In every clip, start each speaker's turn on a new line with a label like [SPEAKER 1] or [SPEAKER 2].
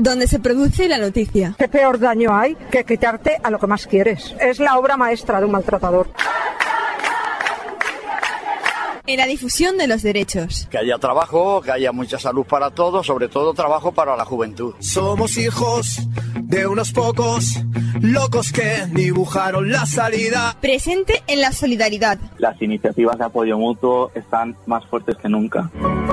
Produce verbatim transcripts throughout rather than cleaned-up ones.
[SPEAKER 1] donde se produce la noticia.
[SPEAKER 2] ¿Qué peor daño hay que quitarte a lo que más quieres? Es la obra maestra de un maltratador.
[SPEAKER 1] En la difusión de los derechos.
[SPEAKER 3] Que haya trabajo, que haya mucha salud para todos, sobre todo trabajo para la juventud.
[SPEAKER 4] Somos hijos de unos pocos locos que dibujaron la salida.
[SPEAKER 1] Presente en la solidaridad.
[SPEAKER 5] Las iniciativas de apoyo mutuo están más fuertes que nunca.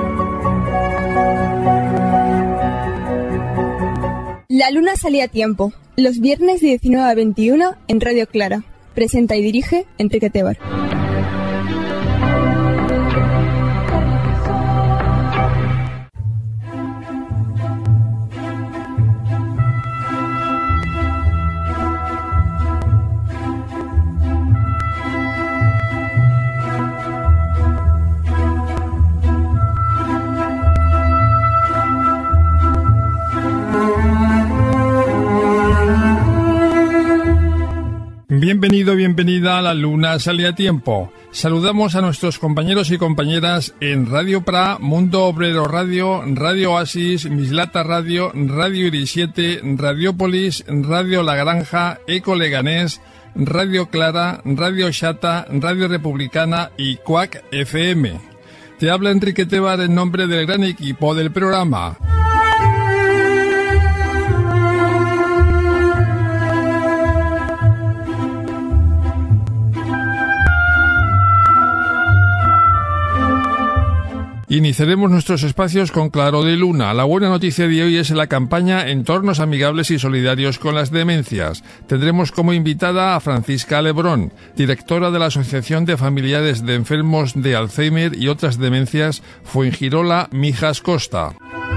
[SPEAKER 1] La luna salía a tiempo, los viernes de diecinueve a veintiuno en Radio Clara. Presenta y dirige Enrique Tebar.
[SPEAKER 6] Bienvenido, bienvenida a La Luna Sale a Tiempo. Saludamos a nuestros compañeros y compañeras en Radio Pra, Mundo Obrero Radio, Radio Oasis, Mislata Radio, Radio Iris siete, Radiopolis, Radio La Granja, Eco Leganés, Radio Clara, Radio Xata, Radio Republicana y Cuac F M. Te habla Enrique Tebar en nombre del gran equipo del programa. Iniciaremos nuestros espacios con Claro de Luna. La buena noticia de hoy es la campaña Entornos Amigables y Solidarios con las Demencias. Tendremos como invitada a Francisca Lebrón, directora de la Asociación de Familiares de Enfermos de Alzheimer y otras demencias Fuengirola Mijas Costa.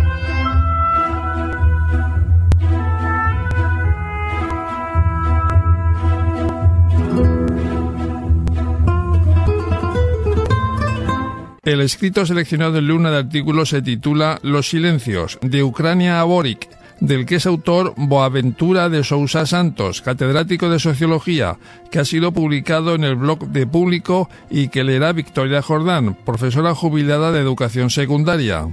[SPEAKER 6] El escrito seleccionado en Luna de artículos se titula Los silencios, de Ucrania a Boric, del que es autor Boaventura de Sousa Santos, catedrático de Sociología, que ha sido publicado en el blog de Público y que leerá Victoria Jordán, profesora jubilada de Educación Secundaria.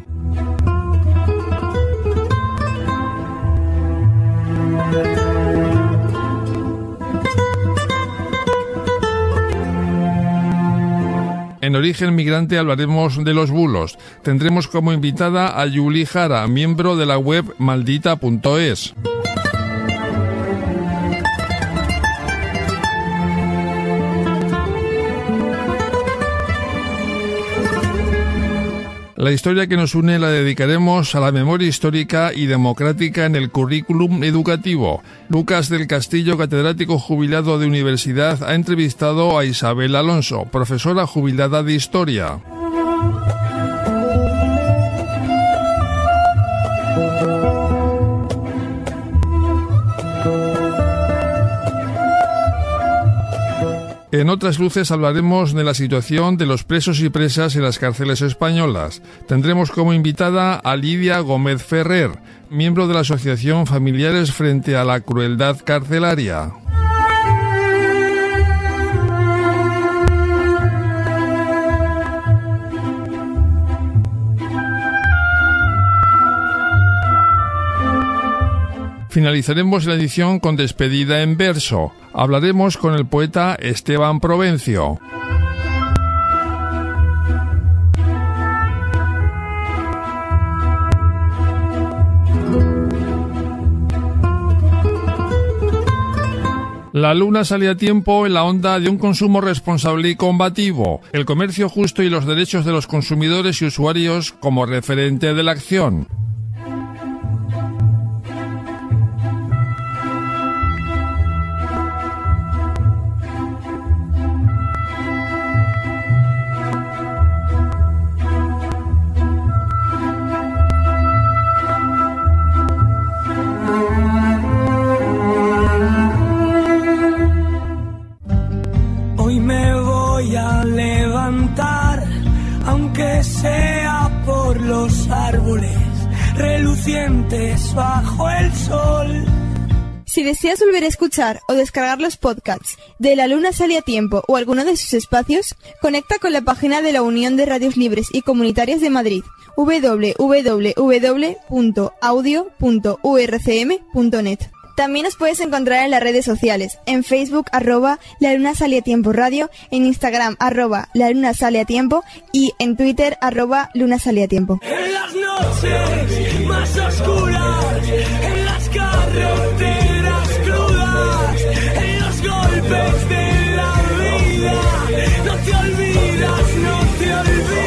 [SPEAKER 6] En Origen Migrante hablaremos de los bulos. Tendremos como invitada a Yuli Jara, miembro de la web maldita punto es. La historia que nos une la dedicaremos a la memoria histórica y democrática en el currículum educativo. Lucas del Castillo, catedrático jubilado de universidad, ha entrevistado a Isabel Alonso, profesora jubilada de Historia. En Otras Luces hablaremos de la situación de los presos y presas en las cárceles españolas. Tendremos como invitada a Lidia Gómez Ferrer, miembro de la Asociación Familiares frente a la Crueldad Carcelaria. Finalizaremos la edición con despedida en verso. Hablaremos con el poeta Esteban Provencio. La luna sale a tiempo en la onda de un consumo responsable y combativo, el comercio justo y los derechos de los consumidores y usuarios como referente de la acción.
[SPEAKER 7] Bajo el sol.
[SPEAKER 1] Si deseas volver a escuchar o descargar los podcasts de La Luna Sale a Tiempo o alguno de sus espacios, conecta con la página de la Unión de Radios Libres y Comunitarias de Madrid, doble u doble u doble u punto audio punto u r c m punto net. También nos puedes encontrar en las redes sociales, en Facebook arroba La Luna Sale a Tiempo Radio, en Instagram arroba La Luna Sale a Tiempo y en Twitter arroba Luna Sale a Tiempo.
[SPEAKER 7] En las noches más oscuras, en las carreteras crudas, en los golpes de la vida, no te olvidas, no te olvidas.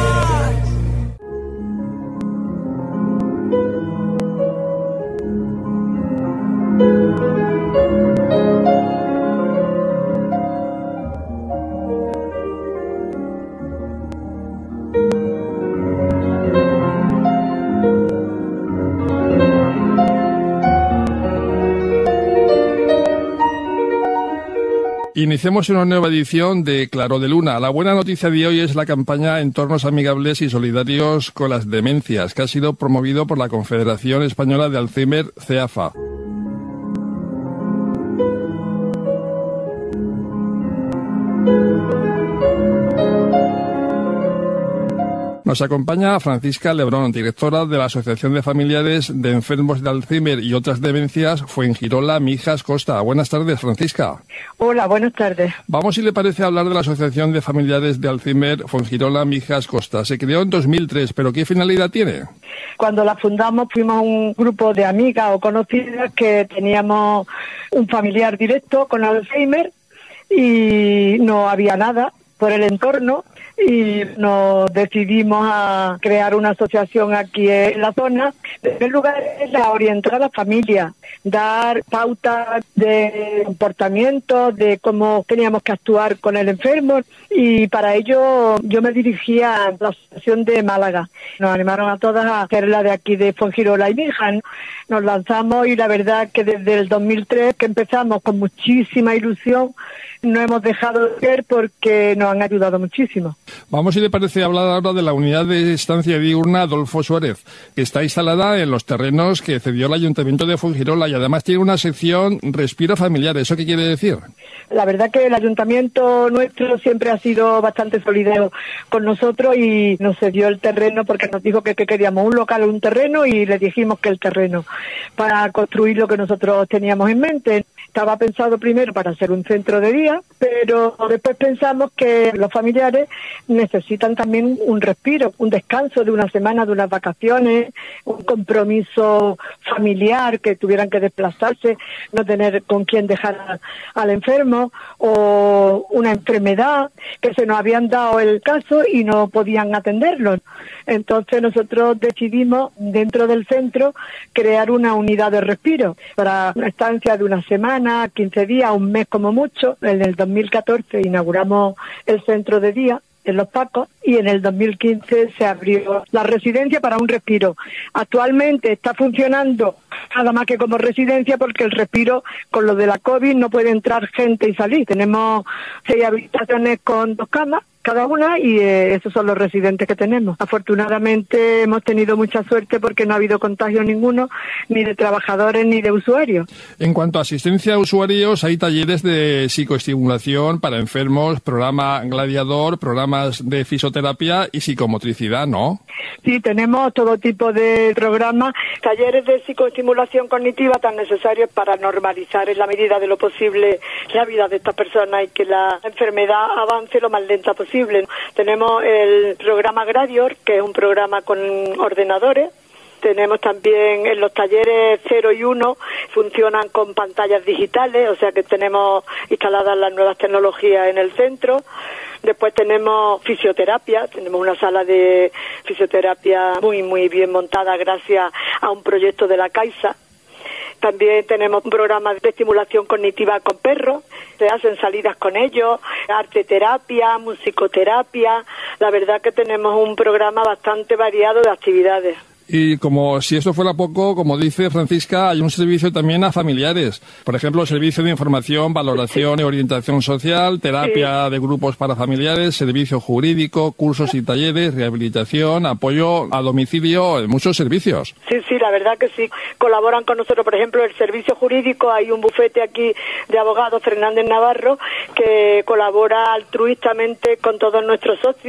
[SPEAKER 6] Iniciamos una nueva edición de Claro de Luna. La buena noticia de hoy es la campaña Entornos Amigables y Solidarios con las Demencias, que ha sido promovido por la Confederación Española de Alzheimer, CEAFA. Nos acompaña Francisca Lebrón, directora de la Asociación de Familiares de Enfermos de Alzheimer y otras demencias Fuengirola Mijas Costa. Buenas tardes, Francisca.
[SPEAKER 2] Hola, buenas tardes.
[SPEAKER 6] Vamos, si le parece, a hablar de la Asociación de Familiares de Alzheimer Fuengirola Mijas Costa. Se creó en dos mil tres, pero ¿qué finalidad tiene?
[SPEAKER 2] Cuando la fundamos fuimos un grupo de amigas o conocidas que teníamos un familiar directo con Alzheimer y no había nada por el entorno. Y nos decidimos a crear una asociación aquí en la zona. En primer lugar, es a orientar a la familia, dar pautas de comportamiento, de cómo teníamos que actuar con el enfermo, y para ello yo me dirigía a la asociación de Málaga. Nos animaron a todas a hacer la de aquí de Fuengirola y Mijas. Nos lanzamos y la verdad que desde el dos mil tres que empezamos con muchísima ilusión, no hemos dejado de ver porque nos han ayudado muchísimo.
[SPEAKER 6] Vamos, si le parece, a hablar ahora de la unidad de estancia diurna Adolfo Suárez, que está instalada en los terrenos que cedió el Ayuntamiento de Fuengirola y además tiene una sección Respiro Familiar. ¿Eso qué quiere decir?
[SPEAKER 2] La verdad que el Ayuntamiento nuestro siempre ha sido bastante solidario con nosotros y nos cedió el terreno porque nos dijo que, que queríamos un local o un terreno y le dijimos que el terreno para construir lo que nosotros teníamos en mente. Estaba pensado primero para hacer un centro de día, pero después pensamos que los familiares necesitan también un respiro, un descanso de una semana, de unas vacaciones, un compromiso familiar, que tuvieran que desplazarse, no tener con quién dejar a, al enfermo, o una enfermedad, que se nos habían dado el caso y no podían atenderlo. Entonces nosotros decidimos dentro del centro crear una unidad de respiro para una estancia de una semana, quince días, un mes como mucho. En el dos mil catorce inauguramos el centro de día en Los Pacos y en el dos mil quince se abrió la residencia para un respiro. Actualmente está funcionando nada más que como residencia porque el respiro, con lo de la COVID, no puede entrar gente y salir. Tenemos seis habitaciones con dos camas cada una y eh, esos son los residentes que tenemos. Afortunadamente hemos tenido mucha suerte porque no ha habido contagio ninguno, ni de trabajadores ni de usuarios.
[SPEAKER 6] En cuanto a asistencia a usuarios, hay talleres de psicoestimulación para enfermos, programa Gladiador, programas de fisioterapia y psicomotricidad, ¿no?
[SPEAKER 2] Sí, tenemos todo tipo de programas, talleres de psicoestimulación cognitiva tan necesarios para normalizar en la medida de lo posible la vida de estas personas y que la enfermedad avance lo más lenta posible. Tenemos el programa Gladiador, que es un programa con ordenadores. Tenemos también en los talleres cero y uno, funcionan con pantallas digitales, o sea que tenemos instaladas las nuevas tecnologías en el centro. Después tenemos fisioterapia, tenemos una sala de fisioterapia muy, muy bien montada gracias a un proyecto de la Caixa. También tenemos un programa de estimulación cognitiva con perros, se hacen salidas con ellos, arte terapia, musicoterapia. La verdad que tenemos un programa bastante variado de actividades.
[SPEAKER 6] Y como si esto fuera poco, como dice Francisca, hay un servicio también a familiares. Por ejemplo, servicio de información, valoración y orientación social, terapia sí. de grupos para familiares, servicio jurídico, cursos y talleres, rehabilitación, apoyo a domicilio, muchos servicios.
[SPEAKER 2] Sí, sí, la verdad que sí. Colaboran con nosotros, por ejemplo, el servicio jurídico. Hay un bufete aquí de abogados, Fernández Navarro, que colabora altruistamente con todos nuestros socios.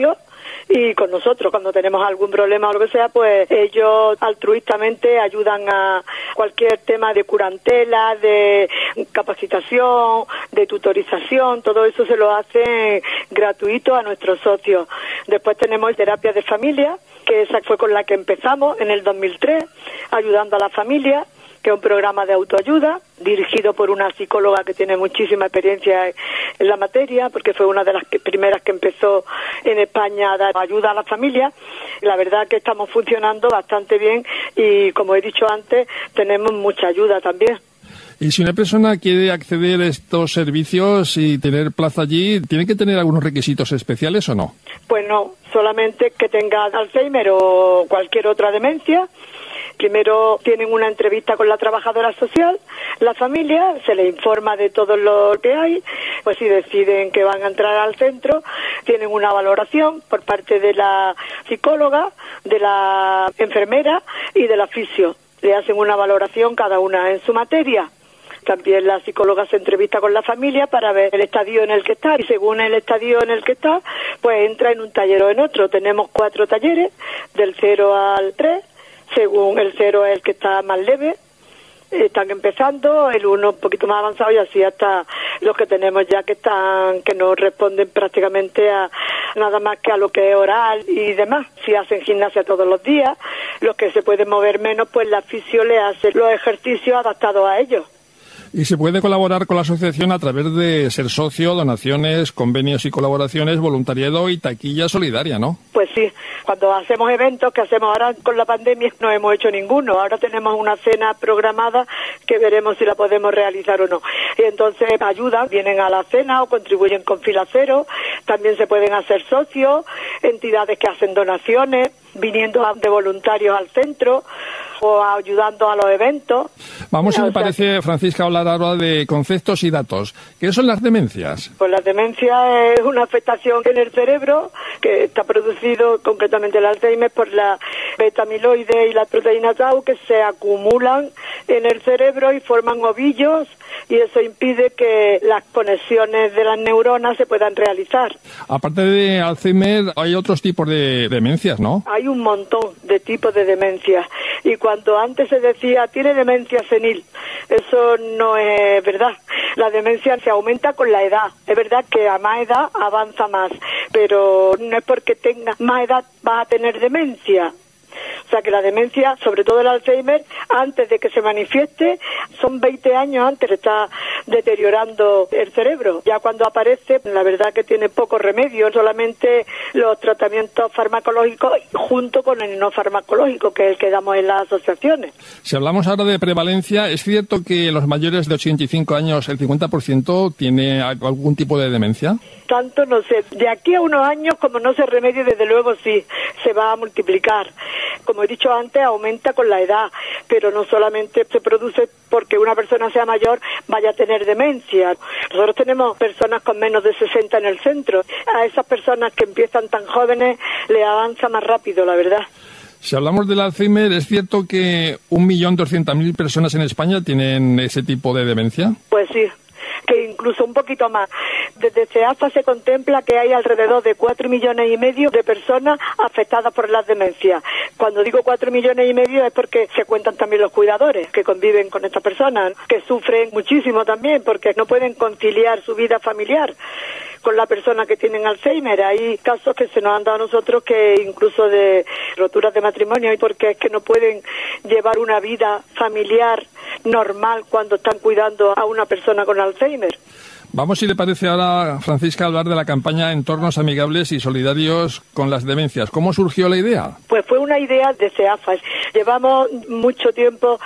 [SPEAKER 2] y con nosotros cuando tenemos algún problema o lo que sea, pues ellos altruistamente ayudan a cualquier tema de curantela, de capacitación, de tutorización, todo eso se lo hacen gratuito a nuestros socios. Después tenemos terapia de familia, que esa fue con la que empezamos en el dos mil tres, ayudando a la familia, que es un programa de autoayuda dirigido por una psicóloga que tiene muchísima experiencia en la materia, porque fue una de las que, primeras que empezó en España a dar ayuda a la familia. La verdad que estamos funcionando bastante bien y, como he dicho antes, tenemos mucha ayuda también.
[SPEAKER 6] Y si una persona quiere acceder a estos servicios y tener plaza allí, ¿tiene que tener algunos requisitos especiales o no?
[SPEAKER 2] Pues no, solamente que tenga Alzheimer o cualquier otra demencia. Primero tienen una entrevista con la trabajadora social, la familia, se les informa de todo lo que hay, pues si deciden que van a entrar al centro, tienen una valoración por parte de la psicóloga, de la enfermera y del fisio. Le hacen una valoración cada una en su materia. También la psicóloga se entrevista con la familia para ver el estadio en el que está, y según el estadio en el que está, pues entra en un taller o en otro. Tenemos cuatro talleres, del cero al tres, según el cero es el que está más leve, están empezando, el uno un poquito más avanzado y así hasta los que tenemos ya que están, que no responden prácticamente a nada más que a lo que es oral y demás. Si hacen gimnasia todos los días, los que se pueden mover menos, pues la fisio le hace los ejercicios adaptados a ellos.
[SPEAKER 6] Y se puede colaborar con la asociación a través de ser socio, donaciones, convenios y colaboraciones, voluntariado y taquilla solidaria, ¿no?
[SPEAKER 2] Pues sí, cuando hacemos eventos, que hacemos ahora con la pandemia, no hemos hecho ninguno. Ahora tenemos una cena programada que veremos si la podemos realizar o no. Y entonces ayudan, vienen a la cena o contribuyen con fila cero. También se pueden hacer socios, entidades que hacen donaciones, viniendo de voluntarios al centro o ayudando a los eventos.
[SPEAKER 6] Vamos, si me parece, Francisca, hablar ahora de conceptos y datos. ¿Qué son las demencias?
[SPEAKER 2] Pues la demencia es una afectación en el cerebro que está producido, concretamente el Alzheimer, por la beta-amiloide y la proteína tau, que se acumulan en el cerebro y forman ovillos, y eso impide que las conexiones de las neuronas se puedan realizar.
[SPEAKER 6] Aparte de Alzheimer, hay otros tipos de demencias, ¿no?
[SPEAKER 2] Hay un montón de tipos de demencias, y cuando antes se decía tiene demencia senil, eso no es verdad. La demencia se aumenta con la edad. Es verdad que a más edad avanza más, pero no es porque tengas más edad vas a tener demencia. O sea que la demencia, sobre todo el Alzheimer, antes de que se manifieste, son veinte años antes que está deteriorando el cerebro. Ya cuando aparece, la verdad que tiene poco remedio, solamente los tratamientos farmacológicos junto con el no farmacológico, que es el que damos en las asociaciones.
[SPEAKER 6] Si hablamos ahora de prevalencia, ¿es cierto que los mayores de ochenta y cinco años, el cincuenta por ciento, tiene algún tipo de demencia?
[SPEAKER 2] Tanto no sé. De aquí a unos años, como no se remedia, desde luego sí, se va a multiplicar. Como he dicho antes, aumenta con la edad, pero no solamente se produce porque una persona sea mayor vaya a tener demencia. Nosotros tenemos personas con menos de sesenta en el centro. A esas personas que empiezan tan jóvenes le avanza más rápido, la verdad.
[SPEAKER 6] Si hablamos del Alzheimer, ¿es cierto que un millón doscientas mil personas en España tienen ese tipo de demencia?
[SPEAKER 2] Pues sí, que incluso un poquito más. Desde CEAFA se contempla que hay alrededor de cuatro millones y medio de personas afectadas por las demencias. Cuando digo cuatro millones y medio es porque se cuentan también los cuidadores que conviven con estas personas, que sufren muchísimo también porque no pueden conciliar su vida familiar con la persona que tienen Alzheimer. Hay casos que se nos han dado a nosotros que incluso de roturas de matrimonio, porque es que no pueden llevar una vida familiar normal cuando están cuidando a una persona con Alzheimer.
[SPEAKER 6] Vamos, si le parece ahora, Francisca, a hablar de la campaña Entornos Amigables y Solidarios con las Demencias. ¿Cómo surgió la idea?
[SPEAKER 2] Pues fue una idea de CEAFA. Llevamos mucho tiempo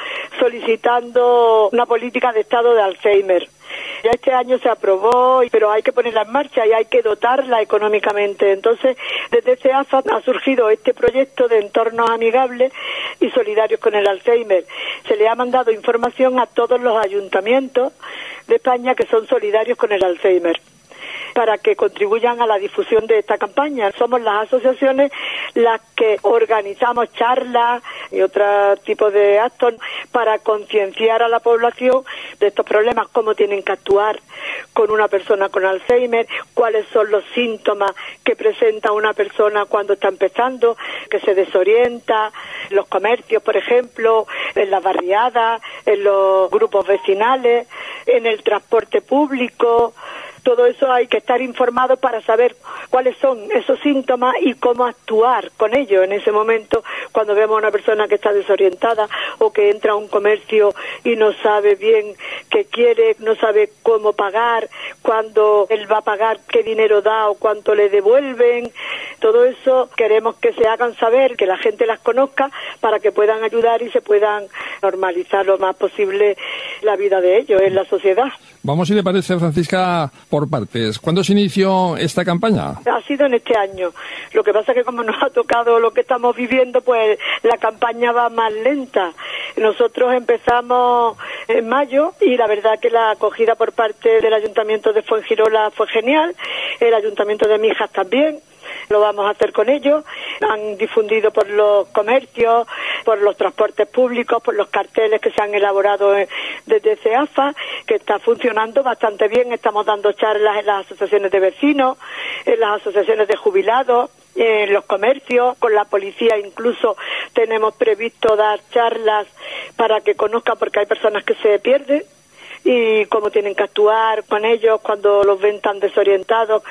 [SPEAKER 2] solicitando una política de estado de Alzheimer. Ya este año se aprobó, pero hay que ponerla en marcha y hay que dotarla económicamente. Entonces, desde CEAFA ha surgido este proyecto de entornos amigables y solidarios con el Alzheimer. Se le ha mandado información a todos los ayuntamientos de España que son solidarios con el Alzheimer, para que contribuyan a la difusión de esta campaña. Somos las asociaciones las que organizamos charlas y otro tipo de actos para concienciar a la población de estos problemas, cómo tienen que actuar con una persona con Alzheimer, cuáles son los síntomas que presenta una persona cuando está empezando, que se desorienta, los comercios, por ejemplo, en las barriadas, en los grupos vecinales, en el transporte público. Todo eso hay que estar informado para saber cuáles son esos síntomas y cómo actuar con ellos en ese momento cuando vemos a una persona que está desorientada o que entra a un comercio y no sabe bien qué quiere, no sabe cómo pagar, cuándo él va a pagar, qué dinero da o cuánto le devuelven. Todo eso queremos que se hagan saber, que la gente las conozca para que puedan ayudar y se puedan normalizar lo más posible la vida de ellos en la sociedad.
[SPEAKER 6] Vamos, si le parece, Francisca, por partes. ¿Cuándo se inició esta campaña?
[SPEAKER 2] Ha sido en este año. Lo que pasa es que como nos ha tocado lo que estamos viviendo, pues la campaña va más lenta. Nosotros empezamos en mayo y la verdad que la acogida por parte del Ayuntamiento de Fuengirola fue genial, el Ayuntamiento de Mijas también. Lo vamos a hacer con ellos. Han difundido por los comercios, por los transportes públicos, por los carteles que se han elaborado desde CEAFA, que está funcionando bastante bien. Estamos dando charlas en las asociaciones de vecinos, en las asociaciones de jubilados, en los comercios, con la policía incluso tenemos previsto dar charlas para que conozcan, porque hay personas que se pierden y cómo tienen que actuar con ellos cuando los ven tan desorientados.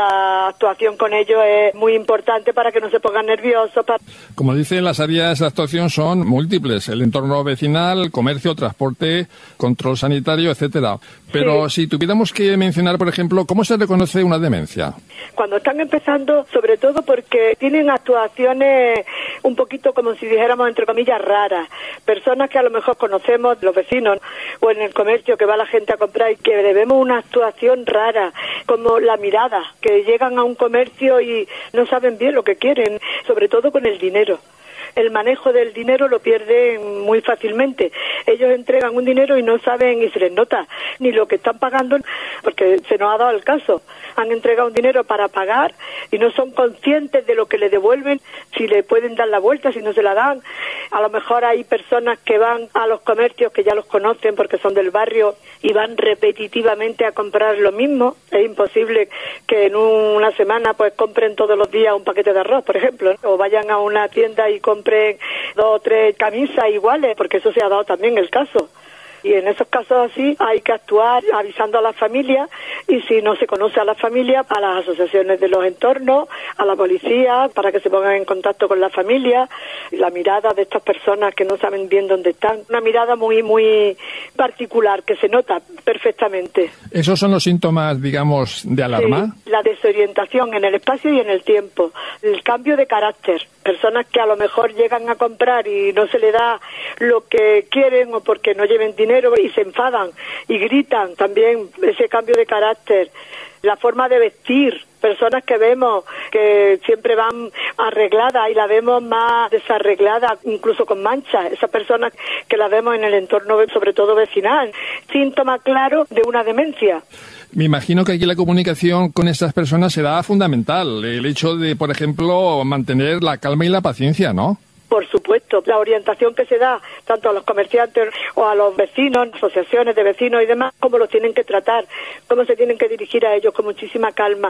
[SPEAKER 2] La actuación con ellos es muy importante para que no se pongan nerviosos. Para...
[SPEAKER 6] Como dicen, las áreas de actuación son múltiples: el entorno vecinal, comercio, transporte, control sanitario, etcétera. Pero sí. Si tuviéramos que mencionar, por ejemplo, ¿cómo se reconoce una demencia?
[SPEAKER 2] Cuando están empezando, sobre todo porque tienen actuaciones un poquito, como si dijéramos, entre comillas, raras. Personas que a lo mejor conocemos, los vecinos, o en el comercio que va la gente a comprar, y que debemos una actuación rara, como la mirada, que llegan a un comercio y no saben bien lo que quieren, sobre todo con el dinero. El manejo del dinero lo pierden muy fácilmente. Ellos entregan un dinero y no saben, y se les nota, ni lo que están pagando, porque se nos ha dado el caso. Han entregado un dinero para pagar y no son conscientes de lo que le devuelven, si le pueden dar la vuelta, si no se la dan. A lo mejor hay personas que van a los comercios que ya los conocen porque son del barrio y van repetitivamente a comprar lo mismo. Es imposible que en una semana pues compren todos los días un paquete de arroz, por ejemplo, ¿no? O vayan a una tienda y compren dos o tres camisas iguales, porque eso se ha dado también el caso. Y en esos casos así hay que actuar avisando a las familias, y si no se conoce a las familias, a las asociaciones de los entornos, a la policía, para que se pongan en contacto con la familia. La mirada de estas personas que no saben bien dónde están, una mirada muy, muy particular, que se nota perfectamente.
[SPEAKER 6] ¿Esos son los síntomas, digamos, de alarma?
[SPEAKER 2] Sí, la desorientación en el espacio y en el tiempo, el cambio de carácter. Personas que a lo mejor llegan a comprar y no se le da lo que quieren, o porque no lleven dinero y se enfadan y gritan. También ese cambio de carácter, la forma de vestir. Personas que vemos que siempre van arregladas y la vemos más desarreglada, incluso con manchas. Esas personas que la vemos en el entorno, sobre todo vecinal. Síntoma claro de una demencia.
[SPEAKER 6] Me imagino que aquí la comunicación con estas personas será fundamental. El hecho de, por ejemplo, mantener la calma y la paciencia, ¿no?
[SPEAKER 2] Por supuesto, la orientación que se da tanto a los comerciantes o a los vecinos, asociaciones de vecinos y demás, cómo los tienen que tratar, cómo se tienen que dirigir a ellos con muchísima calma,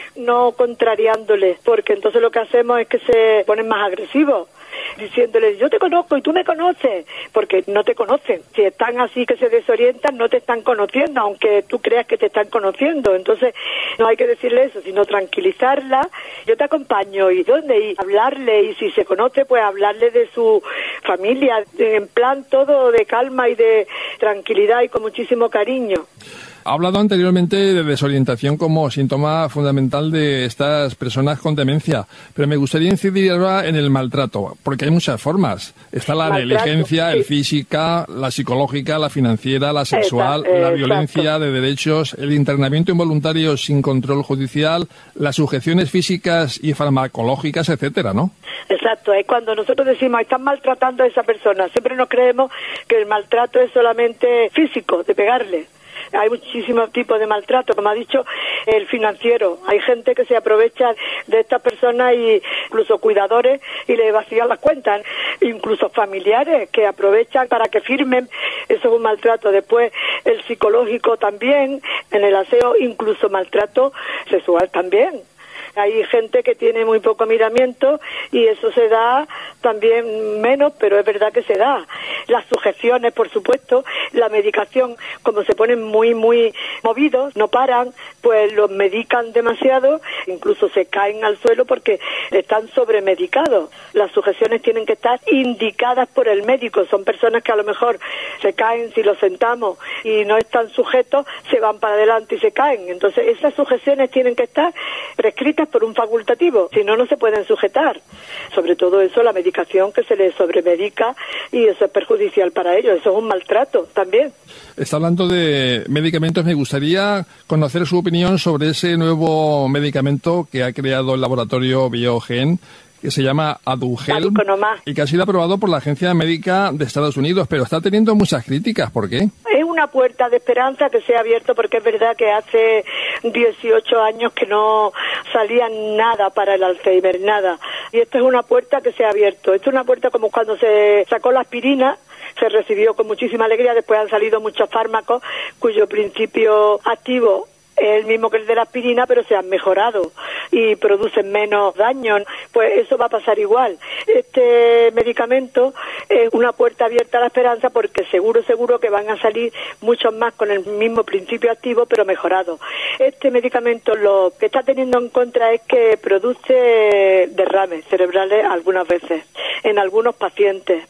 [SPEAKER 2] no contrariándoles, porque entonces lo que hacemos es que se ponen más agresivos, diciéndoles, yo te conozco y tú me conoces, porque no te conocen. Si están así que se desorientan, no te están conociendo, aunque tú creas que te están conociendo. Entonces no hay que decirle eso, sino tranquilizarla. Yo te acompaño, y dónde, y hablarle, y si se conoce, pues hablarle de su familia, en plan todo de calma y de tranquilidad y con muchísimo cariño.
[SPEAKER 6] Ha hablado anteriormente de desorientación como síntoma fundamental de estas personas con demencia, pero me gustaría incidir ahora en el maltrato, porque hay muchas formas. Está la
[SPEAKER 2] Maltrato,
[SPEAKER 6] negligencia,
[SPEAKER 2] sí.
[SPEAKER 6] el física, la psicológica, la financiera, la sexual,
[SPEAKER 2] Exacto,
[SPEAKER 6] la
[SPEAKER 2] exacto.
[SPEAKER 6] violencia de derechos, el internamiento involuntario sin control judicial, las sujeciones físicas y farmacológicas, etcétera, ¿no?
[SPEAKER 2] Exacto, es cuando nosotros decimos, están maltratando a esa persona. Siempre nos creemos que el maltrato es solamente físico, de pegarle. Hay muchísimos tipos de maltrato, como ha dicho el financiero. Hay gente que se aprovecha de estas personas, y incluso cuidadores, y les vacían las cuentas, incluso familiares que aprovechan para que firmen. Eso es un maltrato. Después el psicológico también, en el aseo, incluso maltrato sexual también. Hay gente que tiene muy poco miramiento y eso se da también menos, pero es verdad que se da. Las sujeciones, por supuesto, la medicación, como se ponen muy, muy movidos, no paran, pues los medican demasiado, incluso se caen al suelo porque están sobremedicados. Las sujeciones tienen que estar indicadas por el médico. Son personas que a lo mejor se caen si los sentamos y no están sujetos, se van para adelante y se caen. Entonces esas sujeciones tienen que estar prescritas por un facultativo, si no, no se pueden sujetar. Sobre todo eso, la medicación que se les sobremedica, y eso es perjudicial para ellos. Eso es un maltrato también.
[SPEAKER 6] Está hablando de medicamentos. Me gustaría conocer su opinión sobre ese nuevo medicamento que ha creado el laboratorio Biogen, que se llama Aduhelm, y que ha sido aprobado por la Agencia Médica de Estados Unidos, pero está teniendo muchas críticas. ¿Por qué?
[SPEAKER 2] Es una puerta de esperanza que se ha abierto, porque es verdad que hace dieciocho años que no salía nada para el Alzheimer, nada. Y esta es una puerta que se ha abierto. Esto es una puerta como cuando se sacó la aspirina, se recibió con muchísima alegría. Después han salido muchos fármacos cuyo principio activo es el mismo que el de la aspirina, pero se han mejorado y producen menos daño. Pues eso va a pasar igual. Este medicamento es una puerta abierta a la esperanza, porque seguro, seguro que van a salir muchos más con el mismo principio activo, pero mejorado. Este medicamento lo que está teniendo en contra es que produce derrames cerebrales algunas veces, en algunos pacientes.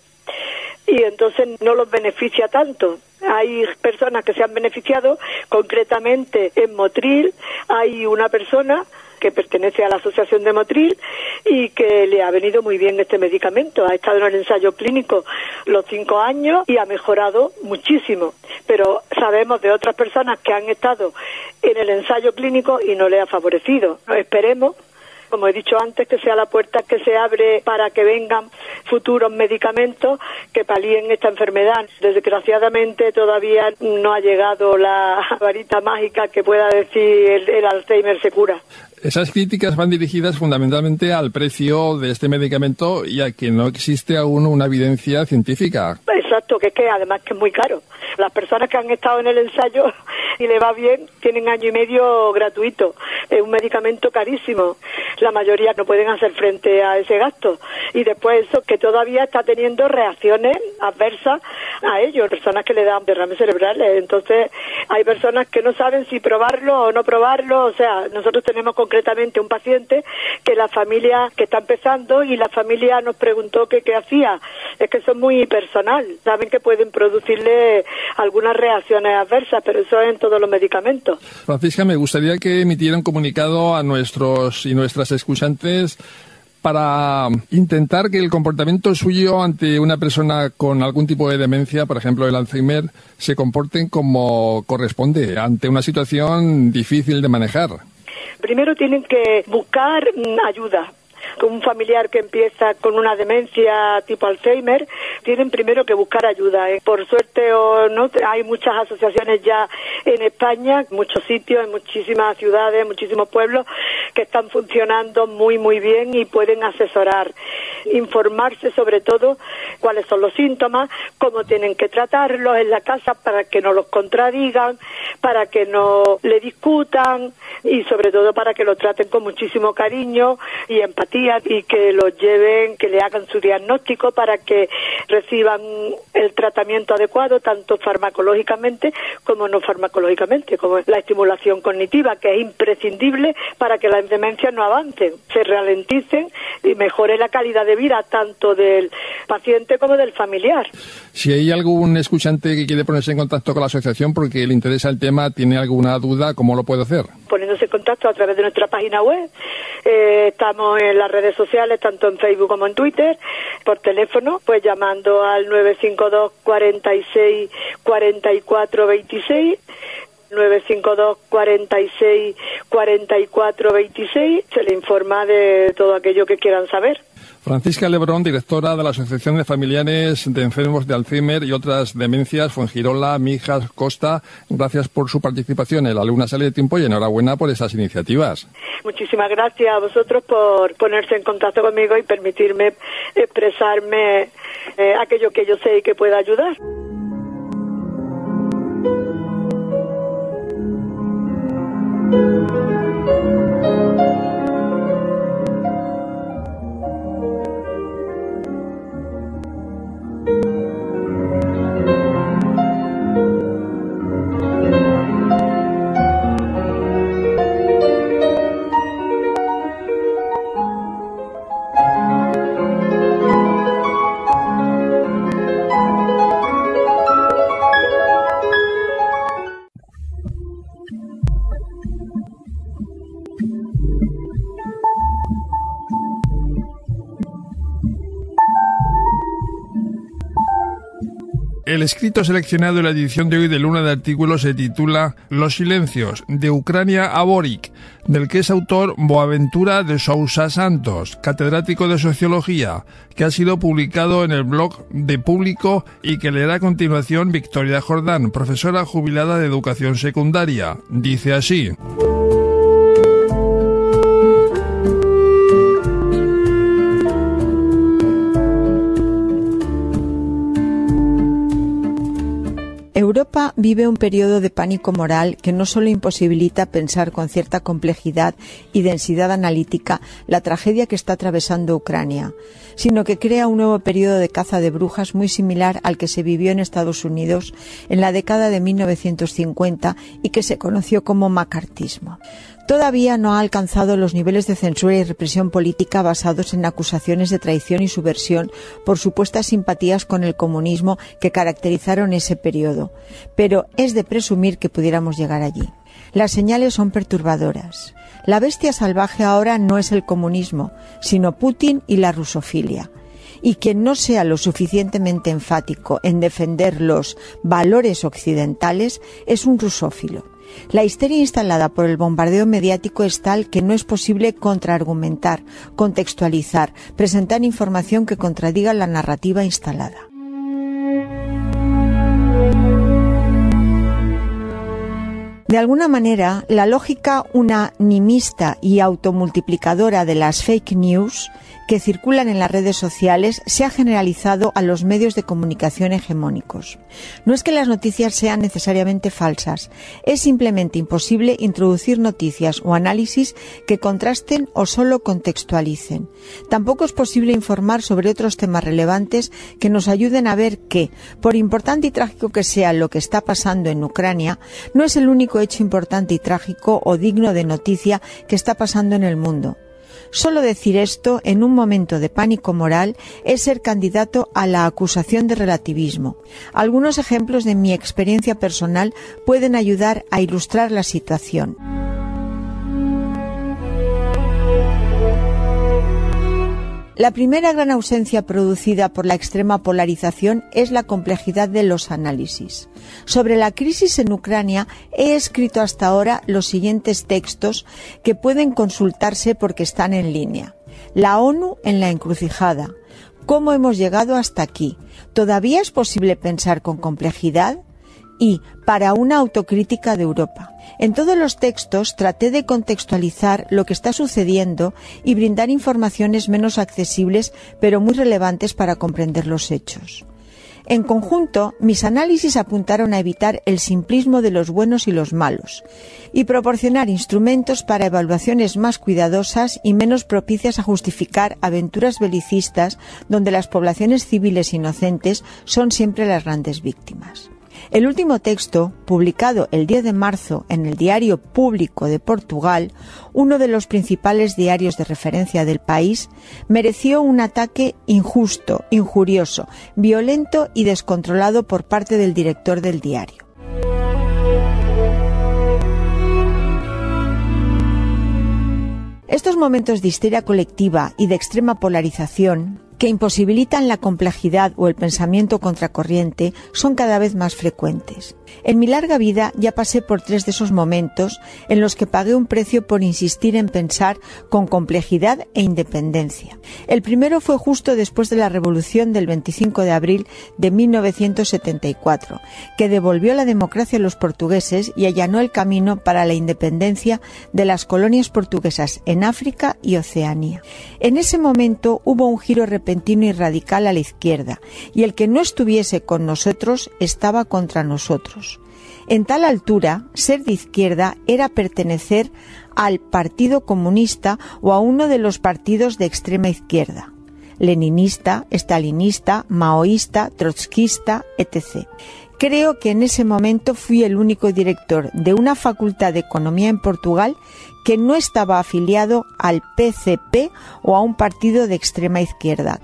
[SPEAKER 2] Y entonces no los beneficia tanto. Hay personas que se han beneficiado, concretamente en Motril. Hay una persona que pertenece a la asociación de Motril y que le ha venido muy bien este medicamento. Ha estado en el ensayo clínico los cinco años y ha mejorado muchísimo. Pero sabemos de otras personas que han estado en el ensayo clínico y no le ha favorecido. Esperemos, como he dicho antes, que sea la puerta que se abre para que vengan futuros medicamentos que palíen esta enfermedad. Desgraciadamente todavía no ha llegado la varita mágica que pueda decir el, el Alzheimer se cura.
[SPEAKER 6] Esas críticas van dirigidas fundamentalmente al precio de este medicamento y a que no existe aún una evidencia científica.
[SPEAKER 2] Exacto, que es que además que es muy caro. Las personas que han estado en el ensayo y le va bien tienen año y medio gratuito. Es un medicamento carísimo. La mayoría no pueden hacer frente a ese gasto. Y después eso, que todavía está teniendo reacciones adversas a ello. Personas que le dan derrames cerebrales. Entonces hay personas que no saben si probarlo o no probarlo. O sea, nosotros tenemos concretamente un paciente que la familia que está empezando, y la familia nos preguntó que qué hacía. Es que eso es muy personal. Saben que pueden producirle algunas reacciones adversas, pero eso es en todos los medicamentos.
[SPEAKER 6] Francisca, me gustaría que emitiera un comunicado a nuestros y nuestras escuchantes para intentar que el comportamiento suyo ante una persona con algún tipo de demencia, por ejemplo el Alzheimer, se comporten como corresponde ante una situación difícil de manejar.
[SPEAKER 2] Primero tienen que buscar ayuda. Un familiar que empieza con una demencia tipo Alzheimer, tienen primero que buscar ayuda. Por suerte o no, hay muchas asociaciones ya en España, muchos sitios, en muchísimas ciudades, muchísimos pueblos, que están funcionando muy, muy bien y pueden asesorar. Informarse sobre todo cuáles son los síntomas, cómo tienen que tratarlos en la casa para que no los contradigan, para que no le discutan y sobre todo para que lo traten con muchísimo cariño y empatía, y que los lleven, que le hagan su diagnóstico para que reciban el tratamiento adecuado, tanto farmacológicamente como no farmacológicamente, como la estimulación cognitiva, que es imprescindible para que las demencias no avancen, se ralenticen y mejore la calidad de vida tanto del paciente como del familiar.
[SPEAKER 6] Si hay algún escuchante que quiere ponerse en contacto con la asociación porque le interesa el tema, tiene alguna duda, ¿cómo lo puede hacer?
[SPEAKER 2] Poniéndose en contacto a través de nuestra página web. Eh, estamos en las redes sociales, tanto en Facebook como en Twitter, por teléfono, pues llamando al nueve cinco dos, cuarenta y seis, cuarenta y cuatro veintiséis. nueve cinco dos, cuarenta y seis, cuarenta y cuatro, veintiséis. Se le informa de todo aquello que quieran saber.
[SPEAKER 6] Francisca Lebrón, directora de la Asociación de Familiares de Enfermos de Alzheimer y otras demencias, Fuengirola, Mijas, Costa, gracias por su participación en La Luna Sale de Tiempo y enhorabuena por esas iniciativas.
[SPEAKER 2] Muchísimas gracias a vosotros por ponerse en contacto conmigo y permitirme expresarme eh, aquello que yo sé y que pueda ayudar.
[SPEAKER 6] El escrito seleccionado en la edición de hoy de Luna de Artículos se titula Los silencios, de Ucrania a Boric, del que es autor Boaventura de Sousa Santos, catedrático de Sociología, que ha sido publicado en el blog de Público y que leerá a continuación Victoria Jordán, profesora jubilada de Educación Secundaria. Dice así:
[SPEAKER 8] Europa vive un periodo de pánico moral que no solo imposibilita pensar con cierta complejidad y densidad analítica la tragedia que está atravesando Ucrania, sino que crea un nuevo periodo de caza de brujas muy similar al que se vivió en Estados Unidos en la década de mil novecientos cincuenta y que se conoció como macartismo. Todavía no ha alcanzado los niveles de censura y represión política basados en acusaciones de traición y subversión por supuestas simpatías con el comunismo que caracterizaron ese periodo, pero es de presumir que pudiéramos llegar allí. Las señales son perturbadoras. La bestia salvaje ahora no es el comunismo, sino Putin y la rusofilia. Y quien no sea lo suficientemente enfático en defender los valores occidentales es un rusófilo. La histeria instalada por el bombardeo mediático es tal que no es posible contraargumentar, contextualizar, presentar información que contradiga la narrativa instalada. De alguna manera, la lógica unanimista y automultiplicadora de las fake news que circulan en las redes sociales se ha generalizado a los medios de comunicación hegemónicos. No es que las noticias sean necesariamente falsas, es simplemente imposible introducir noticias o análisis que contrasten o solo contextualicen. Tampoco es posible informar sobre otros temas relevantes que nos ayuden a ver que, por importante y trágico que sea lo que está pasando en Ucrania, no es el único hecho importante y trágico o digno de noticia que está pasando en el mundo. Solo decir esto en un momento de pánico moral es ser candidato a la acusación de relativismo. Algunos ejemplos de mi experiencia personal pueden ayudar a ilustrar la situación. La primera gran ausencia producida por la extrema polarización es la complejidad de los análisis. Sobre la crisis en Ucrania he escrito hasta ahora los siguientes textos que pueden consultarse porque están en línea. La ONU en la encrucijada. ¿Cómo hemos llegado hasta aquí? ¿Todavía es posible pensar con complejidad? Y para una autocrítica de Europa. En todos los textos traté de contextualizar lo que está sucediendo y brindar informaciones menos accesibles pero muy relevantes para comprender los hechos. En conjunto, mis análisis apuntaron a evitar el simplismo de los buenos y los malos y proporcionar instrumentos para evaluaciones más cuidadosas y menos propicias a justificar aventuras belicistas donde las poblaciones civiles inocentes son siempre las grandes víctimas. El último texto, publicado el diez de marzo en el Diario Público de Portugal, uno de los principales diarios de referencia del país, mereció un ataque injusto, injurioso, violento y descontrolado por parte del director del diario. Estos momentos de histeria colectiva y de extrema polarización, que imposibilitan la complejidad o el pensamiento contracorriente son cada vez más frecuentes. En mi larga vida ya pasé por tres de esos momentos en los que pagué un precio por insistir en pensar con complejidad e independencia. El primero fue justo después de la Revolución del veinticinco de abril de mil novecientos setenta y cuatro, que devolvió la democracia a los portugueses y allanó el camino para la independencia de las colonias portuguesas en África y Oceanía. En ese momento hubo un giro repentino y radical a la izquierda, y el que no estuviese con nosotros estaba contra nosotros. En tal altura, ser de izquierda era pertenecer al Partido Comunista o a uno de los partidos de extrema izquierda, leninista, estalinista, maoísta, trotskista, etcétera. Creo que en ese momento fui el único director de una facultad de economía en Portugal que no estaba afiliado al P C P o a un partido de extrema izquierda.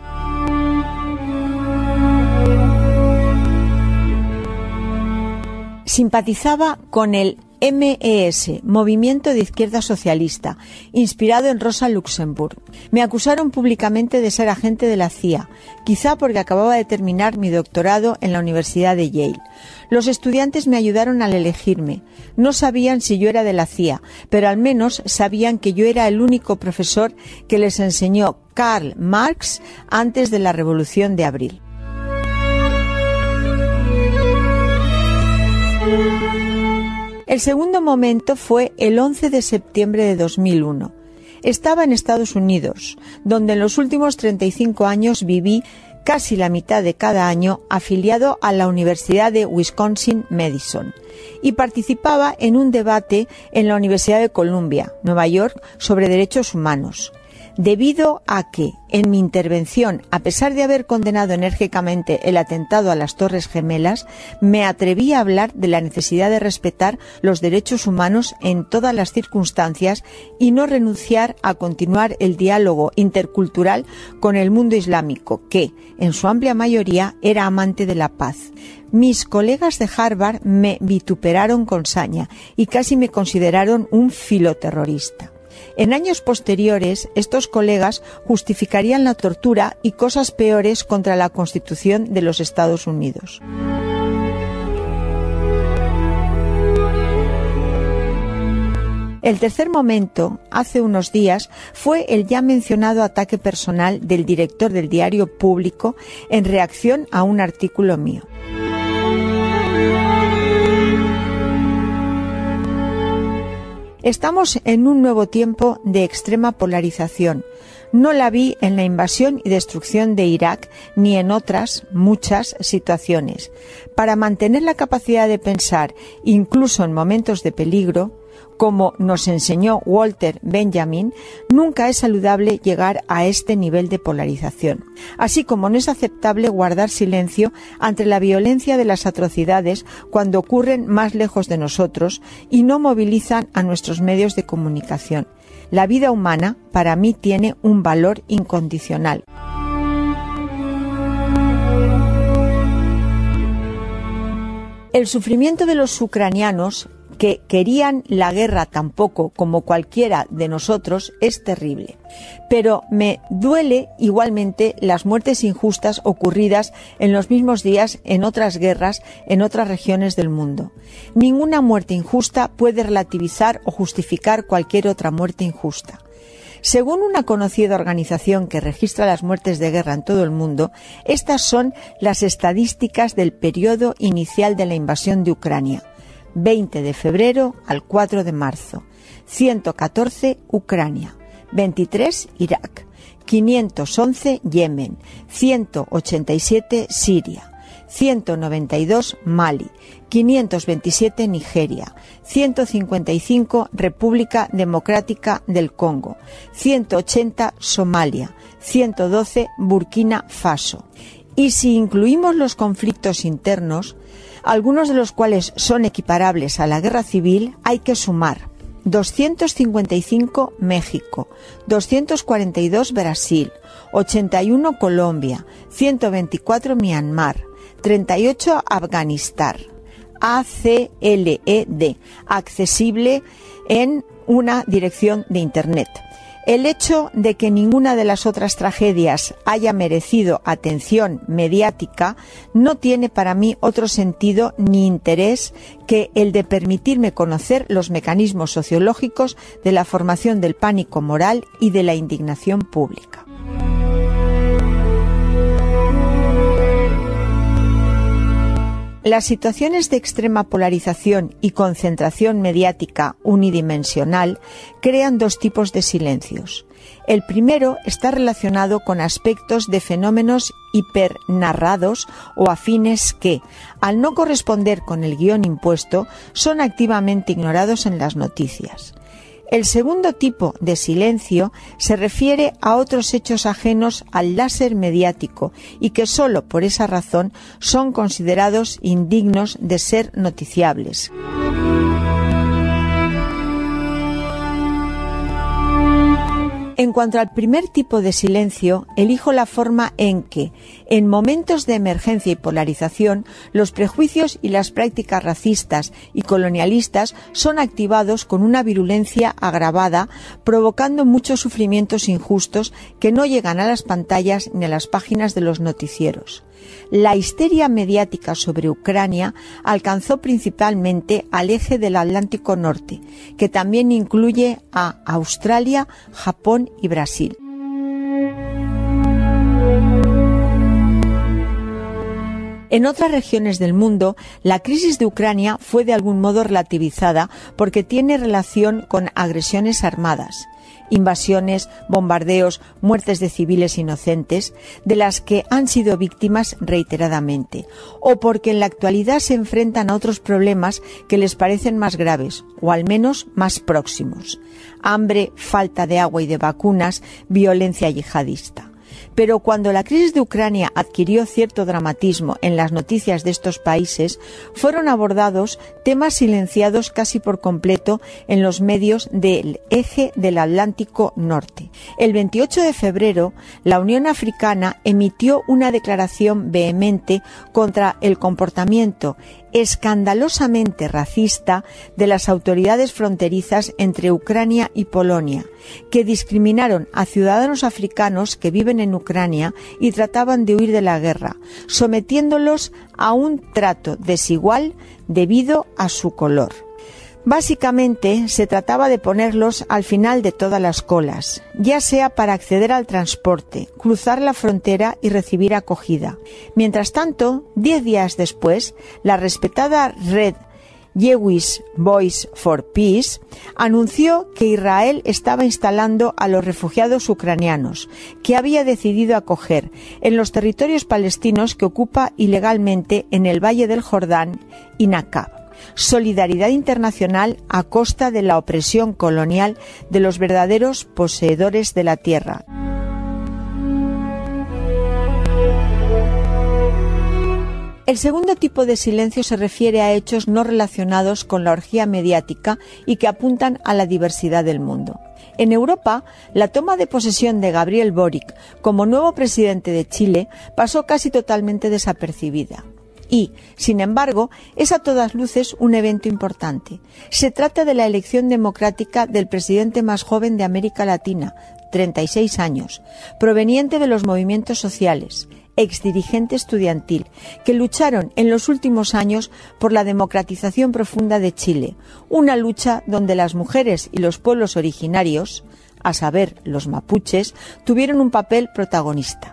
[SPEAKER 8] Simpatizaba con el M E S, Movimiento de Izquierda Socialista, inspirado en Rosa Luxemburg. Me acusaron públicamente de ser agente de la C I A, quizá porque acababa de terminar mi doctorado en la Universidad de Yale. Los estudiantes me ayudaron al elegirme. No sabían si yo era de la C I A, pero al menos sabían que yo era el único profesor que les enseñó Karl Marx antes de la Revolución de Abril. El segundo momento fue el once de septiembre de dos mil uno. Estaba en Estados Unidos, donde en los últimos treinta y cinco años viví casi la mitad de cada año afiliado a la Universidad de Wisconsin-Madison, y participaba en un debate en la Universidad de Columbia, Nueva York, sobre derechos humanos. Debido a que, en mi intervención, a pesar de haber condenado enérgicamente el atentado a las Torres Gemelas, me atreví a hablar de la necesidad de respetar los derechos humanos en todas las circunstancias y no renunciar a continuar el diálogo intercultural con el mundo islámico, que, en su amplia mayoría, era amante de la paz. Mis colegas de Harvard me vituperaron con saña y casi me consideraron un filoterrorista. En años posteriores, estos colegas justificarían la tortura y cosas peores contra la Constitución de los Estados Unidos. El tercer momento, hace unos días, fue el ya mencionado ataque personal del director del diario Público en reacción a un artículo mío. Estamos en un nuevo tiempo de extrema polarización. No la vi en la invasión y destrucción de Irak ni en otras muchas situaciones. Para mantener la capacidad de pensar, incluso en momentos de peligro, como nos enseñó Walter Benjamin, nunca es saludable llegar a este nivel de polarización. Así como no es aceptable guardar silencio ante la violencia de las atrocidades cuando ocurren más lejos de nosotros y no movilizan a nuestros medios de comunicación. La vida humana, para mí, tiene un valor incondicional. El sufrimiento de los ucranianos, que querían la guerra tan poco como cualquiera de nosotros, es terrible. Pero me duele igualmente las muertes injustas ocurridas en los mismos días en otras guerras en otras regiones del mundo. Ninguna muerte injusta puede relativizar o justificar cualquier otra muerte injusta. Según una conocida organización que registra las muertes de guerra en todo el mundo, estas son las estadísticas del periodo inicial de la invasión de Ucrania. veinte de febrero al cuatro de marzo, ciento catorce Ucrania, veintitrés Irak, quinientos once Yemen, ciento ochenta y siete Siria, ciento noventa y dos Mali, quinientos veintisiete Nigeria, ciento cincuenta y cinco República Democrática del Congo, ciento ochenta Somalia, ciento doce Burkina Faso. Y si incluimos los conflictos internos, algunos de los cuales son equiparables a la guerra civil, hay que sumar doscientos cincuenta y cinco México, doscientos cuarenta y dos Brasil, ochenta y uno Colombia, ciento veinticuatro Myanmar, treinta y ocho Afganistán, A C L E D, accesible en una dirección de Internet. El hecho de que ninguna de las otras tragedias haya merecido atención mediática no tiene para mí otro sentido ni interés que el de permitirme conocer los mecanismos sociológicos de la formación del pánico moral y de la indignación pública. Las situaciones de extrema polarización y concentración mediática unidimensional crean dos tipos de silencios. El primero está relacionado con aspectos de fenómenos hipernarrados o afines que, al no corresponder con el guión impuesto, son activamente ignorados en las noticias. El segundo tipo de silencio se refiere a otros hechos ajenos al láser mediático y que solo por esa razón son considerados indignos de ser noticiables. En cuanto al primer tipo de silencio, elijo la forma en que, en momentos de emergencia y polarización, los prejuicios y las prácticas racistas y colonialistas son activados con una virulencia agravada, provocando muchos sufrimientos injustos que no llegan a las pantallas ni a las páginas de los noticieros. La histeria mediática sobre Ucrania alcanzó principalmente al eje del Atlántico Norte, que también incluye a Australia, Japón y Brasil. En otras regiones del mundo, la crisis de Ucrania fue de algún modo relativizada porque tiene relación con agresiones armadas, invasiones, bombardeos, muertes de civiles inocentes, de las que han sido víctimas reiteradamente, o porque en la actualidad se enfrentan a otros problemas que les parecen más graves, o al menos más próximos: hambre, falta de agua y de vacunas, violencia yihadista. Pero cuando la crisis de Ucrania adquirió cierto dramatismo en las noticias de estos países, fueron abordados temas silenciados casi por completo en los medios del eje del Atlántico Norte. El veintiocho de febrero, la Unión Africana emitió una declaración vehemente contra el comportamiento escandalosamente racista de las autoridades fronterizas entre Ucrania y Polonia, que discriminaron a ciudadanos africanos que viven en Ucrania y trataban de huir de la guerra, sometiéndolos a un trato desigual debido a su color. Básicamente, se trataba de ponerlos al final de todas las colas, ya sea para acceder al transporte, cruzar la frontera y recibir acogida. Mientras tanto, diez días después, la respetada red Jewish Voice for Peace anunció que Israel estaba instalando a los refugiados ucranianos, que había decidido acoger, en los territorios palestinos que ocupa ilegalmente en el Valle del Jordán y Nakab. Solidaridad internacional a costa de la opresión colonial de los verdaderos poseedores de la tierra. El segundo tipo de silencio se refiere a hechos no relacionados con la orgía mediática y que apuntan a la diversidad del mundo. En Europa, la toma de posesión de Gabriel Boric como nuevo presidente de Chile pasó casi totalmente desapercibida. Y, sin embargo, es a todas luces un evento importante. Se trata de la elección democrática del presidente más joven de América Latina, treinta y seis años, proveniente de los movimientos sociales, exdirigente estudiantil, que lucharon en los últimos años por la democratización profunda de Chile, una lucha donde las mujeres y los pueblos originarios, a saber, los mapuches, tuvieron un papel protagonista.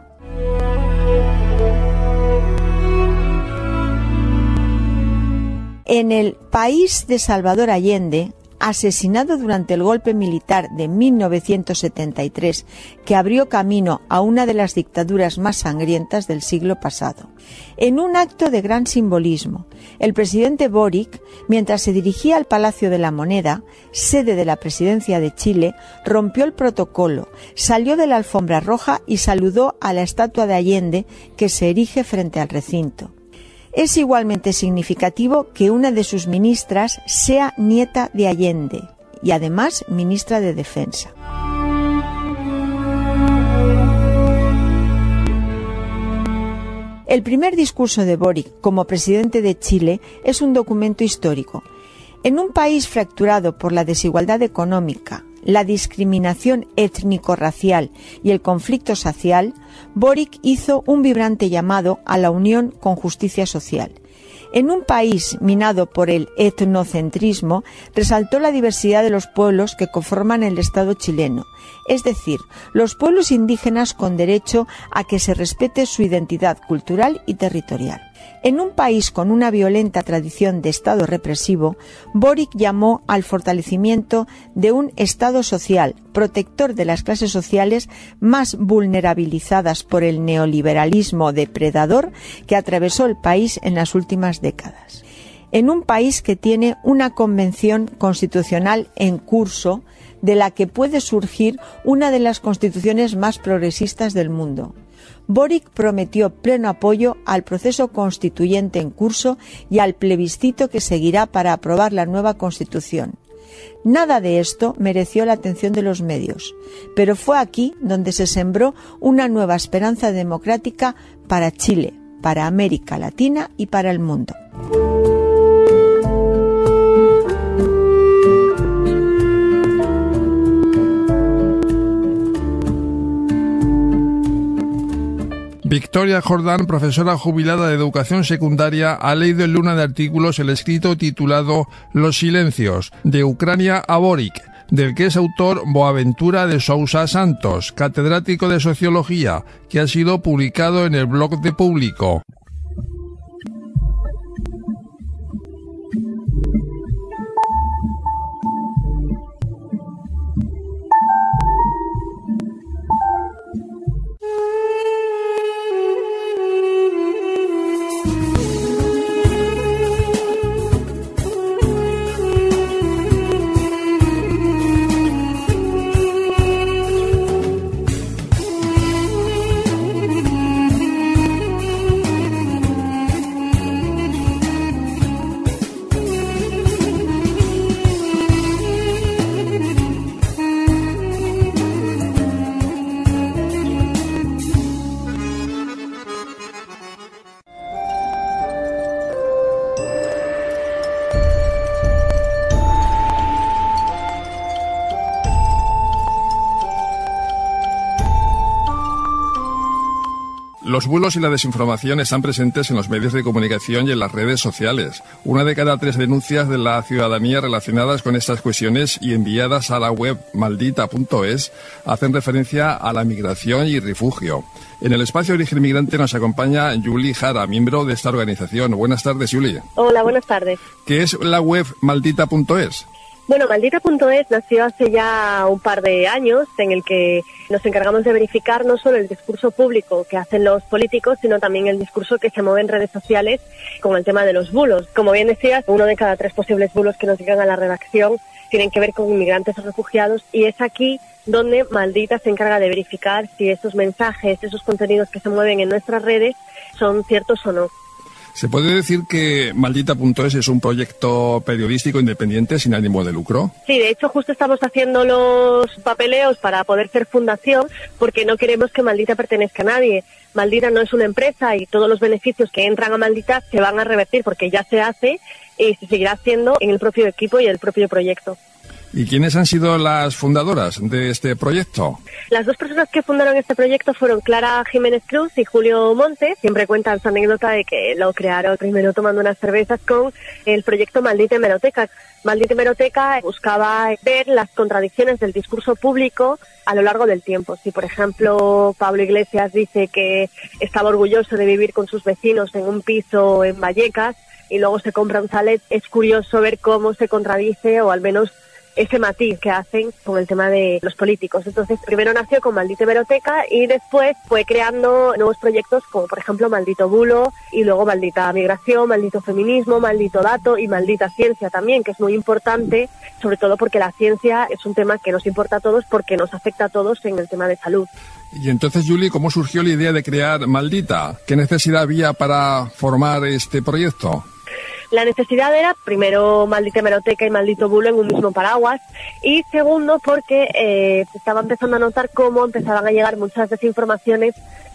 [SPEAKER 8] En el país de Salvador Allende, asesinado durante el golpe militar de mil novecientos setenta y tres, que abrió camino a una de las dictaduras más sangrientas del siglo pasado. En un acto de gran simbolismo, el presidente Boric, mientras se dirigía al Palacio de la Moneda, sede de la presidencia de Chile, rompió el protocolo, salió de la alfombra roja y saludó a la estatua de Allende que se erige frente al recinto. Es igualmente significativo que una de sus ministras sea nieta de Allende y además ministra de Defensa. El primer discurso de Boric como presidente de Chile es un documento histórico. En un país fracturado por la desigualdad económica, la discriminación étnico-racial y el conflicto social, Boric hizo un vibrante llamado a la unión con justicia social. En un país minado por el etnocentrismo, resaltó la diversidad de los pueblos que conforman el Estado chileno, es decir, los pueblos indígenas con derecho a que se respete su identidad cultural y territorial. En un país con una violenta tradición de Estado represivo, Boric llamó al fortalecimiento de un Estado social, protector de las clases sociales más vulnerabilizadas por el neoliberalismo depredador que atravesó el país en las últimas décadas. En un país que tiene una convención constitucional en curso, de la que puede surgir una de las constituciones más progresistas del mundo. Boric prometió pleno apoyo al proceso constituyente en curso y al plebiscito que seguirá para aprobar la nueva Constitución. Nada de esto mereció la atención de los medios, pero fue aquí donde se sembró una nueva esperanza democrática para Chile, para América Latina y para el mundo.
[SPEAKER 6] Victoria Jordán, profesora jubilada de educación secundaria, ha leído en Luna de Artículos el escrito titulado Los silencios, de Ucrania a Boric, del que es autor Boaventura de Sousa Santos, catedrático de Sociología, que ha sido publicado en el blog de Público. Los bulos y la desinformación están presentes en los medios de comunicación y en las redes sociales. Una de cada tres denuncias de la ciudadanía relacionadas con estas cuestiones y enviadas a la web maldita punto es hacen referencia a la migración y refugio. En el espacio Origen Migrante nos acompaña Yuli Jara, miembro de esta organización. Buenas tardes, Yuli.
[SPEAKER 9] Hola, buenas tardes.
[SPEAKER 6] ¿Qué es la web maldita punto es?
[SPEAKER 9] Bueno, maldita punto es nació hace ya un par de años, en el que nos encargamos de verificar no solo el discurso público que hacen los políticos, sino también el discurso que se mueve en redes sociales con el tema de los bulos. Como bien decías, uno de cada tres posibles bulos que nos llegan a la redacción tienen que ver con inmigrantes o refugiados, y es aquí donde Maldita se encarga de verificar si esos mensajes, esos contenidos que se mueven en nuestras redes son ciertos o no.
[SPEAKER 6] ¿Se puede decir que maldita punto es es un proyecto periodístico independiente sin ánimo de lucro?
[SPEAKER 9] Sí, de hecho justo estamos haciendo los papeleos para poder ser fundación, porque no queremos que Maldita pertenezca a nadie. Maldita no es una empresa y todos los beneficios que entran a Maldita se van a revertir porque ya se hace y se seguirá haciendo en el propio equipo y el propio proyecto.
[SPEAKER 6] ¿Y quiénes han sido las fundadoras de este proyecto?
[SPEAKER 9] Las dos personas que fundaron este proyecto fueron Clara Jiménez Cruz y Julio Montes. Siempre cuentan su anécdota de que lo crearon primero tomando unas cervezas con el proyecto Maldita Hemeroteca. Maldita Hemeroteca buscaba ver las contradicciones del discurso público a lo largo del tiempo. Si, por ejemplo, Pablo Iglesias dice que estaba orgulloso de vivir con sus vecinos en un piso en Vallecas y luego se compra un chalet, es curioso ver cómo se contradice, o al menos ese matiz que hacen con el tema de los políticos. Entonces, primero nació con Maldita Hemeroteca y después fue creando nuevos proyectos como, por ejemplo, Maldito Bulo, y luego Maldita Migración, Maldito Feminismo, Maldito Dato y Maldita Ciencia también, que es muy importante, sobre todo porque la ciencia es un tema que nos importa a todos porque nos afecta a todos en el tema de salud.
[SPEAKER 6] Y entonces, Yuli, ¿cómo surgió la idea de crear Maldita? ¿Qué necesidad había para formar este proyecto?
[SPEAKER 9] La necesidad era, primero, Maldita Hemeroteca y Maldito Bulo en un mismo paraguas, y segundo, porque eh, se estaba empezando a notar cómo empezaban a llegar muchas desinformaciones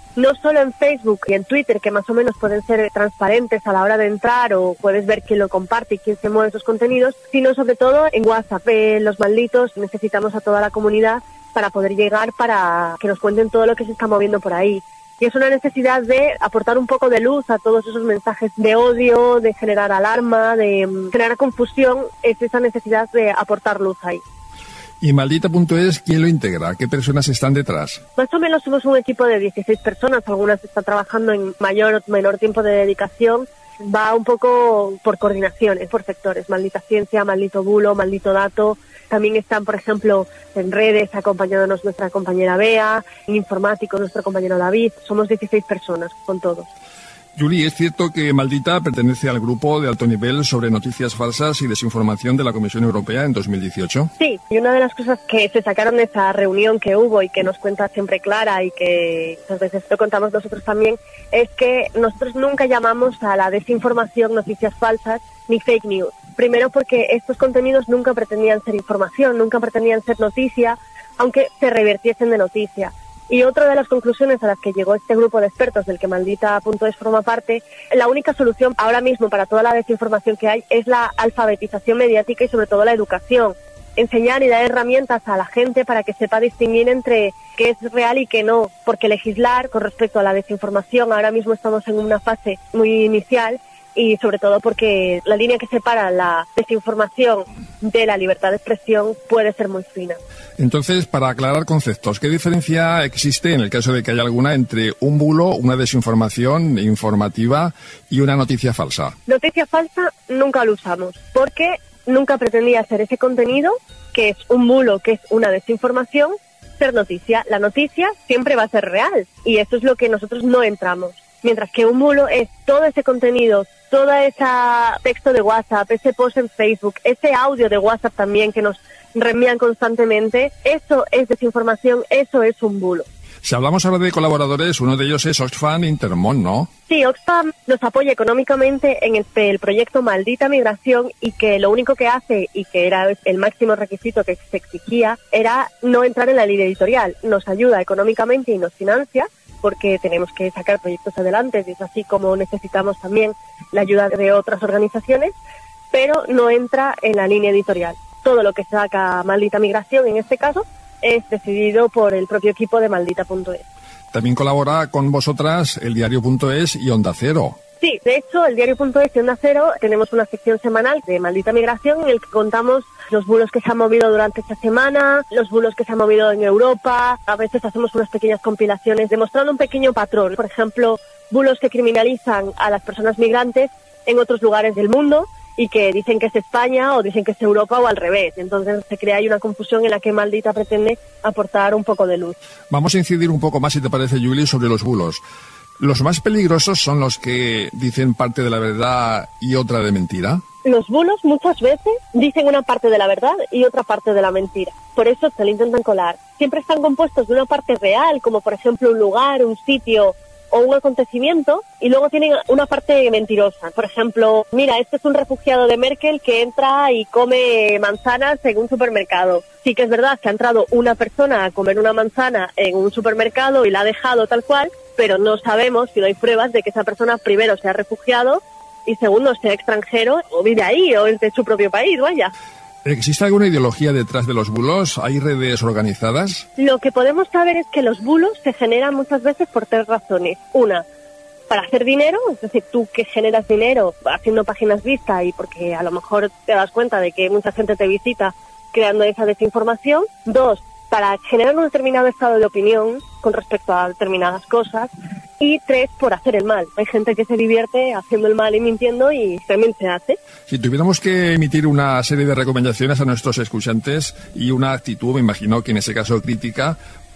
[SPEAKER 9] no solo en Facebook y en Twitter, que más o menos pueden ser transparentes a la hora de entrar o puedes ver quién lo comparte y quién se mueve esos contenidos, sino sobre todo en WhatsApp. Eh, los malditos necesitamos a toda la comunidad para poder llegar, para que nos cuenten todo lo que se está moviendo por ahí. Y es una necesidad de aportar un poco de luz a todos esos mensajes de odio, de generar alarma, de um, generar confusión. Es esa necesidad de aportar luz ahí.
[SPEAKER 6] ¿Y Maldita punto es quién lo integra? ¿Qué personas están detrás?
[SPEAKER 9] Más o menos somos un equipo de dieciséis personas. Algunas están trabajando en mayor o menor tiempo de dedicación. Va un poco por coordinaciones, por sectores. Maldita Ciencia, Maldito Bulo, Maldito Dato. También están, por ejemplo, en redes acompañándonos nuestra compañera Bea, en informático nuestro compañero David. Somos dieciséis personas con todos.
[SPEAKER 6] Juli, ¿es cierto que Maldita pertenece al grupo de alto nivel sobre noticias falsas y desinformación de la Comisión Europea en dos mil dieciocho?
[SPEAKER 9] Sí, y una de las cosas que se sacaron de esa reunión que hubo y que nos cuenta siempre Clara y que muchas veces lo contamos nosotros también, es que nosotros nunca llamamos a la desinformación noticias falsas ni fake news. Primero porque estos contenidos nunca pretendían ser información, nunca pretendían ser noticia, aunque se revertiesen de noticia. Y otra de las conclusiones a las que llegó este grupo de expertos del que Maldita punto es forma parte, la única solución ahora mismo para toda la desinformación que hay es la alfabetización mediática y sobre todo la educación. Enseñar y dar herramientas a la gente para que sepa distinguir entre qué es real y qué no, porque legislar con respecto a la desinformación, ahora mismo estamos en una fase muy inicial, y sobre todo porque la línea que separa la desinformación de la libertad de expresión puede ser muy fina.
[SPEAKER 6] Entonces, para aclarar conceptos, ¿qué diferencia existe en el caso de que haya alguna entre un bulo, una desinformación informativa y una noticia falsa?
[SPEAKER 9] Noticia falsa nunca lo usamos, porque nunca pretendía hacer ese contenido, que es un bulo, que es una desinformación, ser noticia. La noticia siempre va a ser real, y eso es lo que nosotros no entramos. Mientras que un bulo es todo ese contenido, todo ese texto de WhatsApp, ese post en Facebook, ese audio de WhatsApp también que nos reenvían constantemente, eso es desinformación, eso es un bulo.
[SPEAKER 6] Si hablamos ahora de colaboradores, uno de ellos es Oxfam Intermón, ¿no?
[SPEAKER 9] Sí, Oxfam nos apoya económicamente en el, el proyecto Maldita Migración, y que lo único que hace, y que era el máximo requisito que se exigía, era no entrar en la línea editorial. Nos ayuda económicamente y nos financia, porque tenemos que sacar proyectos adelante, y es así como necesitamos también la ayuda de otras organizaciones, pero no entra en la línea editorial. Todo lo que saca Maldita Migración, en este caso, es decidido por el propio equipo de Maldita punto es.
[SPEAKER 6] También colabora con vosotras el Diario punto es y Onda Cero.
[SPEAKER 9] Sí, de hecho, el Diario punto es y Onda Cero tenemos una sección semanal de Maldita Migración en el que contamos los bulos que se han movido durante esta semana, los bulos que se han movido en Europa. A veces hacemos unas pequeñas compilaciones demostrando un pequeño patrón. Por ejemplo, bulos que criminalizan a las personas migrantes en otros lugares del mundo y que dicen que es España o dicen que es Europa o al revés. Entonces se crea ahí una confusión en la que Maldita pretende aportar un poco de luz.
[SPEAKER 6] Vamos a incidir un poco más, si te parece, Juli, sobre los bulos. ¿Los más peligrosos son los que dicen parte de la verdad y otra de mentira?
[SPEAKER 9] Los bulos muchas veces dicen una parte de la verdad y otra parte de la mentira. Por eso se lo intentan colar. Siempre están compuestos de una parte real, como por ejemplo un lugar, un sitio o un acontecimiento, y luego tienen una parte mentirosa. Por ejemplo, mira, este es un refugiado de Merkel que entra y come manzanas en un supermercado. Sí que es verdad que ha entrado una persona a comer una manzana en un supermercado y la ha dejado tal cual, pero no sabemos si no hay pruebas de que esa persona primero sea refugiado y segundo sea extranjero o vive ahí o es de su propio país, vaya.
[SPEAKER 6] ¿Existe alguna ideología detrás de los bulos? ¿Hay redes organizadas?
[SPEAKER 9] Lo que podemos saber es que los bulos se generan muchas veces por tres razones. Una, para hacer dinero, es decir, tú que generas dinero haciendo páginas vista y porque a lo mejor te das cuenta de que mucha gente te visita creando esa desinformación. Dos, para generar un determinado estado de opinión con respecto a determinadas cosas. Y tres, por hacer el mal. Hay gente que se divierte haciendo el mal y mintiendo y también se hace.
[SPEAKER 6] Si tuviéramos que emitir una serie de recomendaciones a nuestros escuchantes y una actitud, me imagino que en ese caso crítica,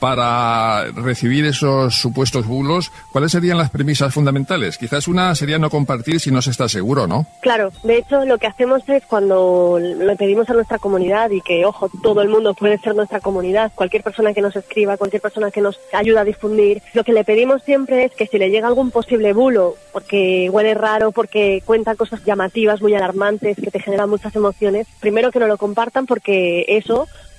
[SPEAKER 6] para recibir esos supuestos bulos, ¿cuáles serían las premisas fundamentales? Quizás una sería no compartir si no se está seguro, ¿no?
[SPEAKER 9] Claro, de hecho lo que hacemos es cuando le pedimos a nuestra comunidad, y que, ojo, todo el mundo puede ser nuestra comunidad, cualquier persona que nos escriba, cualquier persona que nos ayude a difundir, lo que le pedimos siempre es que si le llega algún posible bulo, porque huele raro, porque cuenta cosas llamativas, muy alarmantes, que te generan muchas emociones, primero que no lo compartan, porque eso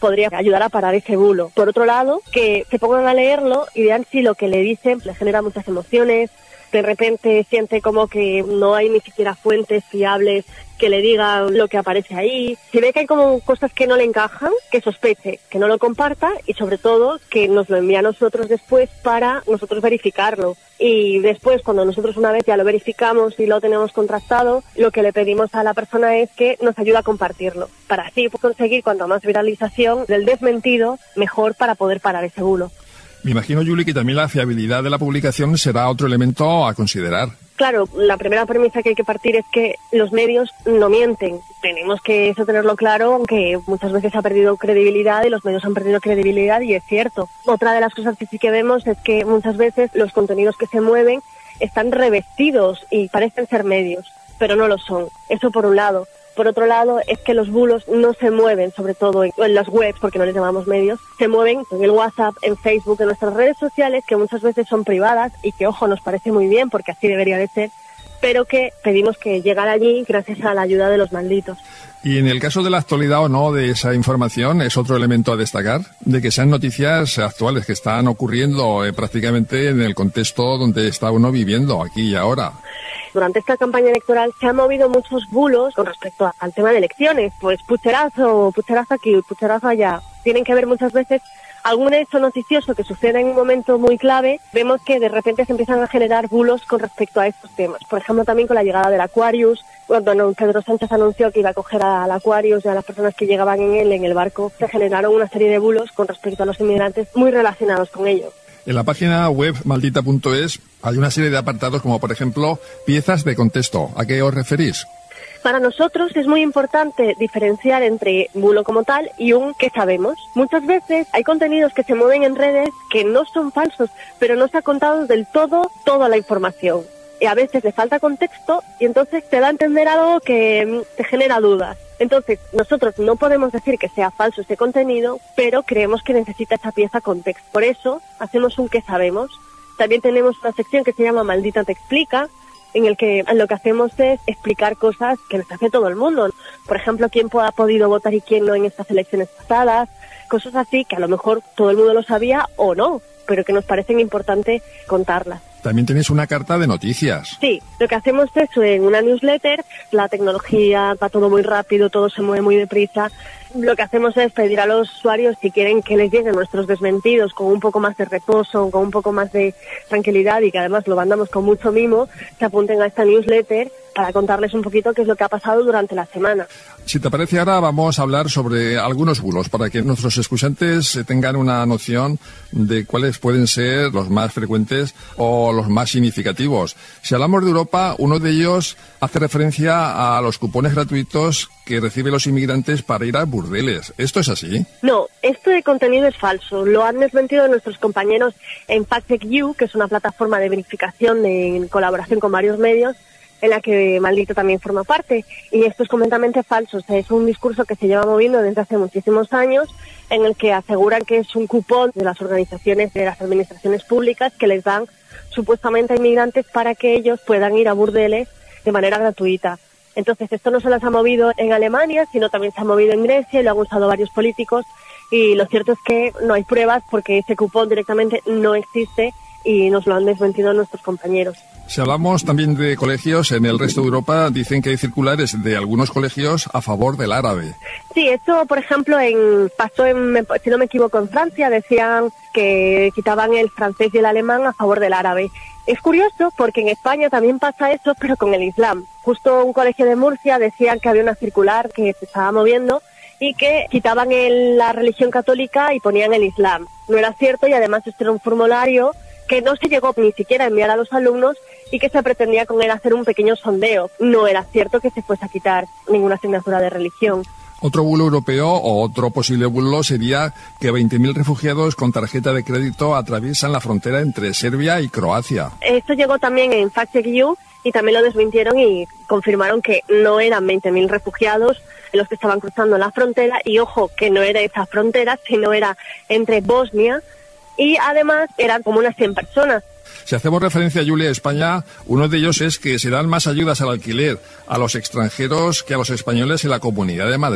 [SPEAKER 9] podría ayudar a parar ese bulo. Por otro lado, que se pongan a leerlo y vean si lo que le dicen le genera muchas emociones, de repente siente como que no hay ni siquiera fuentes fiables que le digan lo que aparece ahí. Si ve que hay como cosas que no le encajan, que sospeche, que no lo comparta y sobre todo que nos lo envíe a nosotros después para nosotros verificarlo. Y después, cuando nosotros una vez ya lo verificamos y lo tenemos contrastado, lo que le pedimos a la persona es que nos ayude a compartirlo, para así conseguir cuanto más viralización del desmentido, mejor para poder parar ese bulo.
[SPEAKER 6] Me imagino, Yuli, que también la fiabilidad de la publicación será otro elemento a considerar.
[SPEAKER 9] Claro, la primera premisa que hay que partir es que los medios no mienten. Tenemos que eso tenerlo claro, aunque muchas veces ha perdido credibilidad y los medios han perdido credibilidad y es cierto. Otra de las cosas que sí que vemos es que muchas veces los contenidos que se mueven están revestidos y parecen ser medios, pero no lo son. Eso por un lado. Por otro lado, es que los bulos no se mueven, sobre todo en, en las webs, porque no les llamamos medios, se mueven en el WhatsApp, en Facebook, en nuestras redes sociales, que muchas veces son privadas y que, ojo, nos parece muy bien, porque así debería de ser, pero que pedimos que llegara allí gracias a la ayuda de los malditos.
[SPEAKER 6] Y en el caso de la actualidad o no de esa información, es otro elemento a destacar, de que sean noticias actuales que están ocurriendo eh, prácticamente en el contexto donde está uno viviendo, aquí y ahora.
[SPEAKER 9] Durante esta campaña electoral se han movido muchos bulos con respecto al tema de elecciones. Pues pucherazo, pucherazo aquí, pucherazo allá. Tienen que ver muchas veces algún hecho noticioso que suceda en un momento muy clave. Vemos que de repente se empiezan a generar bulos con respecto a estos temas. Por ejemplo, también con la llegada del Aquarius, cuando Pedro Sánchez anunció que iba a coger al Aquarius y a las personas que llegaban en él, en el barco, se generaron una serie de bulos con respecto a los inmigrantes muy relacionados con ello.
[SPEAKER 6] En la página web maldita punto es hay una serie de apartados como, por ejemplo, piezas de contexto. ¿A qué os referís?
[SPEAKER 9] Para nosotros es muy importante diferenciar entre bulo como tal y un que sabemos. Muchas veces hay contenidos que se mueven en redes que no son falsos, pero no se ha contado del todo toda la información. Y a veces le falta contexto y entonces te da a entender algo que te genera dudas. Entonces, nosotros no podemos decir que sea falso ese contenido, pero creemos que necesita esa pieza contexto. Por eso, hacemos un que sabemos. También tenemos una sección que se llama Maldita te explica, en el que lo que hacemos es explicar cosas que nos hace todo el mundo. Por ejemplo, quién ha podido votar y quién no en estas elecciones pasadas, cosas así que a lo mejor todo el mundo lo sabía o no, pero que nos parecen importantes contarlas.
[SPEAKER 6] También tenéis una carta de noticias.
[SPEAKER 9] Sí, lo que hacemos es en una newsletter, la tecnología va todo muy rápido, todo se mueve muy deprisa. Lo que hacemos es pedir a los usuarios, si quieren que les lleguen nuestros desmentidos con un poco más de reposo, con un poco más de tranquilidad y que además lo mandamos con mucho mimo, se apunten a esta newsletter para contarles un poquito qué es lo que ha pasado durante la semana.
[SPEAKER 6] Si te parece, ahora vamos a hablar sobre algunos bulos para que nuestros escuchantes tengan una noción de cuáles pueden ser los más frecuentes o los más significativos. Si hablamos de Europa, uno de ellos hace referencia a los cupones gratuitos que reciben los inmigrantes para ir a burdeles. ¿Esto es así?
[SPEAKER 9] No, este contenido es falso. Lo han desmentido nuestros compañeros en Fact Check You, que es una plataforma de verificación de, en colaboración con varios medios, en la que Maldito también forma parte. Y esto es completamente falso. O sea, es un discurso que se lleva moviendo desde hace muchísimos años, en el que aseguran que es un cupón de las organizaciones, de las administraciones públicas, que les dan supuestamente a inmigrantes para que ellos puedan ir a burdeles de manera gratuita. Entonces, esto no solo se ha movido en Alemania, sino también se ha movido en Grecia y lo han usado varios políticos. Y lo cierto es que no hay pruebas porque ese cupón directamente no existe y nos lo han desmentido nuestros compañeros.
[SPEAKER 6] Si hablamos también de colegios, en el resto de Europa dicen que hay circulares de algunos colegios a favor del árabe.
[SPEAKER 9] Sí, esto, por ejemplo, en pasó, en, si no me equivoco, en Francia, decían que quitaban el francés y el alemán a favor del árabe. Es curioso porque en España también pasa eso, pero con el Islam. Justo un colegio de Murcia decían que había una circular que se estaba moviendo y que quitaban el, la religión católica y ponían el Islam. No era cierto y además este era un formulario que no se llegó ni siquiera a enviar a los alumnos y que se pretendía con él hacer un pequeño sondeo. No era cierto que se fuese a quitar ninguna asignatura de religión.
[SPEAKER 6] Otro bulo europeo o otro posible bulo sería que veinte mil refugiados con tarjeta de crédito atraviesan la frontera entre Serbia y Croacia.
[SPEAKER 9] Esto llegó también en Fact Check You y también lo desmintieron y confirmaron que no eran veinte mil refugiados los que estaban cruzando la frontera y ojo, que no era esa frontera, sino era entre Bosnia y además eran como unas cien personas.
[SPEAKER 6] Si hacemos referencia, Julia, a España, uno de ellos es que se dan más ayudas al alquiler a los extranjeros que a los españoles en la Comunidad de Madrid.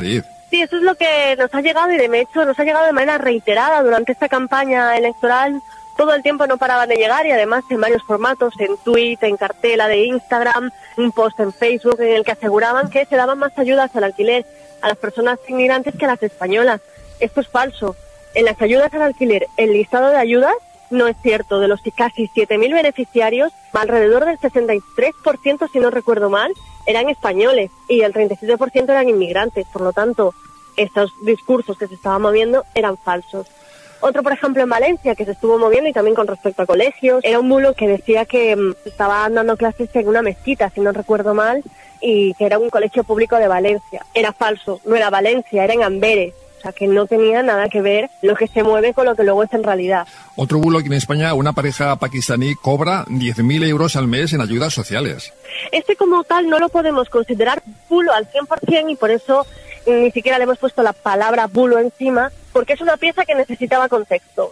[SPEAKER 9] Sí, eso es lo que nos ha llegado y de hecho nos ha llegado de manera reiterada durante esta campaña electoral. Todo el tiempo no paraban de llegar y además en varios formatos, en tweet, en cartela de Instagram, un post en Facebook en el que aseguraban que se daban más ayudas al alquiler a las personas inmigrantes que a las españolas. Esto es falso. En las ayudas al alquiler, el listado de ayudas no es cierto. De los casi siete mil beneficiarios, alrededor del sesenta y tres por ciento, si no recuerdo mal, eran españoles y el treinta y siete por ciento eran inmigrantes. Por lo tanto, estos discursos que se estaban moviendo eran falsos. Otro, por ejemplo, en Valencia, que se estuvo moviendo y también con respecto a colegios, era un bulo que decía que um, estaban dando clases en una mezquita, si no recuerdo mal, y que era un colegio público de Valencia. Era falso, no era Valencia, era en Amberes. O sea, que no tenía nada que ver lo que se mueve con lo que luego es en realidad.
[SPEAKER 6] Otro bulo, que en España una pareja pakistaní cobra diez mil euros al mes en ayudas sociales.
[SPEAKER 9] Este como tal no lo podemos considerar bulo al cien por ciento y por eso ni siquiera le hemos puesto la palabra bulo encima, porque es una pieza que necesitaba contexto.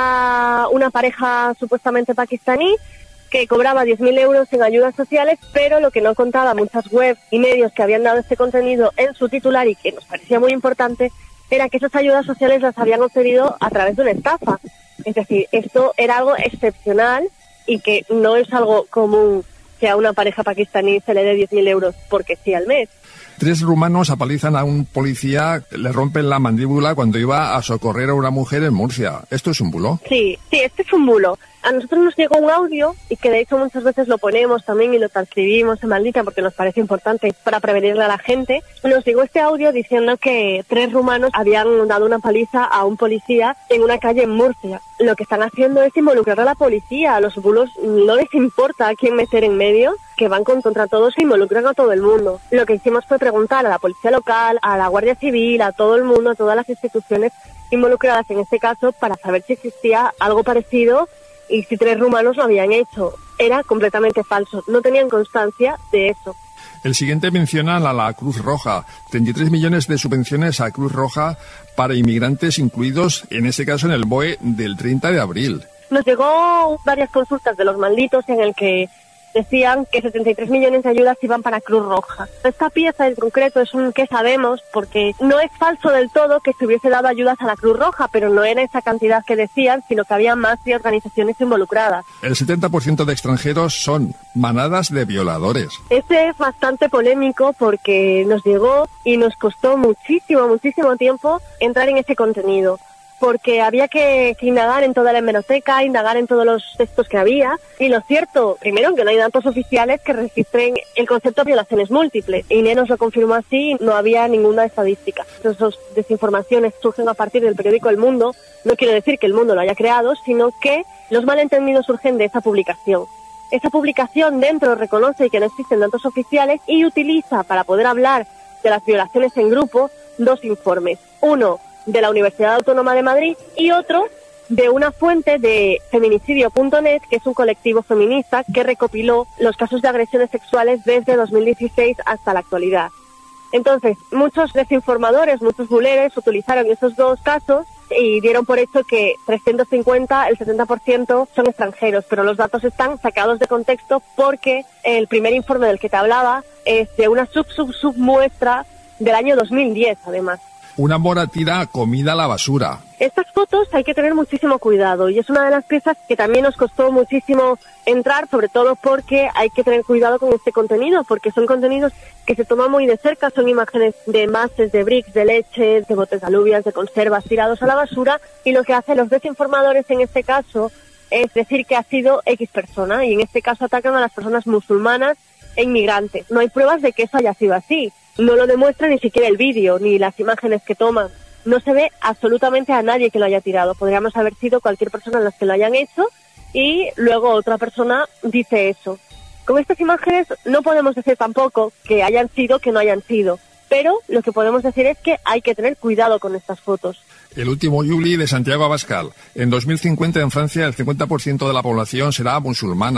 [SPEAKER 9] Era una pareja supuestamente pakistaní que cobraba diez mil euros en ayudas sociales, pero lo que no contaba muchas webs y medios que habían dado este contenido en su titular y que nos parecía muy importante, era que esas ayudas sociales las habían obtenido a través de una estafa. Es decir, esto era algo excepcional y que no es algo común que a una pareja pakistaní se le dé diez mil euros porque sí al mes.
[SPEAKER 6] Tres rumanos apalizan a un policía, le rompen la mandíbula cuando iba a socorrer a una mujer en Murcia. ¿Esto es un bulo?
[SPEAKER 9] Sí, sí, este es un bulo. A nosotros nos llegó un audio y que de hecho muchas veces lo ponemos también y lo transcribimos en Maldita porque nos parece importante para prevenirle a la gente. Nos llegó este audio diciendo que tres rumanos habían dado una paliza a un policía en una calle en Murcia. Lo que están haciendo es involucrar a la policía. A los bulos no les importa a quién meter en medio, que van contra todos e involucran a todo el mundo. Lo que hicimos fue preguntar a la policía local, a la Guardia Civil, a todo el mundo, a todas las instituciones involucradas en este caso para saber si existía algo parecido y si tres rumanos lo habían hecho. Era completamente falso, no tenían constancia de eso.
[SPEAKER 6] El siguiente menciona a la Cruz Roja, treinta y tres millones de subvenciones a Cruz Roja para inmigrantes incluidos, en este caso en el B O E del treinta de abril.
[SPEAKER 9] Nos llegó varias consultas de los malditos en el que decían que setenta y tres millones de ayudas iban para Cruz Roja. Esta pieza en concreto es un que sabemos porque no es falso del todo que se hubiese dado ayudas a la Cruz Roja, pero no era esa cantidad que decían, sino que había más de organizaciones involucradas.
[SPEAKER 6] El setenta por ciento de extranjeros son manadas de violadores.
[SPEAKER 9] Este es bastante polémico porque nos llegó y nos costó muchísimo, muchísimo tiempo entrar en ese contenido. Porque había que, que indagar en toda la hemeroteca, indagar en todos los textos que había. Y lo cierto, primero, que no hay datos oficiales que registren el concepto de violaciones múltiples. I N E nos lo confirmó así, no había ninguna estadística. Esas desinformaciones surgen a partir del periódico El Mundo. No quiero decir que El Mundo lo haya creado, sino que los malentendidos surgen de esa publicación. Esa publicación dentro reconoce que no existen datos oficiales y utiliza, para poder hablar de las violaciones en grupo, dos informes. Uno de la Universidad Autónoma de Madrid y otro de una fuente de feminicidio punto net, que es un colectivo feminista que recopiló los casos de agresiones sexuales desde dos mil dieciséis hasta la actualidad. Entonces, muchos desinformadores, muchos buleros utilizaron esos dos casos y dieron por hecho que trescientos cincuenta, el setenta por ciento son extranjeros, pero los datos están sacados de contexto porque el primer informe del que te hablaba es de una sub sub sub muestra del año dos mil diez, además.
[SPEAKER 6] Una mora tira comida a la basura.
[SPEAKER 9] Estas fotos hay que tener muchísimo cuidado y es una de las piezas que también nos costó muchísimo entrar, sobre todo porque hay que tener cuidado con este contenido, porque son contenidos que se toman muy de cerca, son imágenes de envases, de bricks, de leche, de botes de alubias, de conservas tirados a la basura, y lo que hacen los desinformadores en este caso es decir que ha sido X persona, y en este caso atacan a las personas musulmanas e inmigrantes. No hay pruebas de que eso haya sido así. No lo demuestra ni siquiera el vídeo, ni las imágenes que toman. No se ve absolutamente a nadie que lo haya tirado. Podríamos haber sido cualquier persona en las que lo hayan hecho y luego otra persona dice eso. Con estas imágenes no podemos decir tampoco que hayan sido, que no hayan sido. Pero lo que podemos decir es que hay que tener cuidado con estas fotos.
[SPEAKER 6] El último Yuli de Santiago Abascal. En dos mil cincuenta en Francia el cincuenta por ciento de la población será musulmana.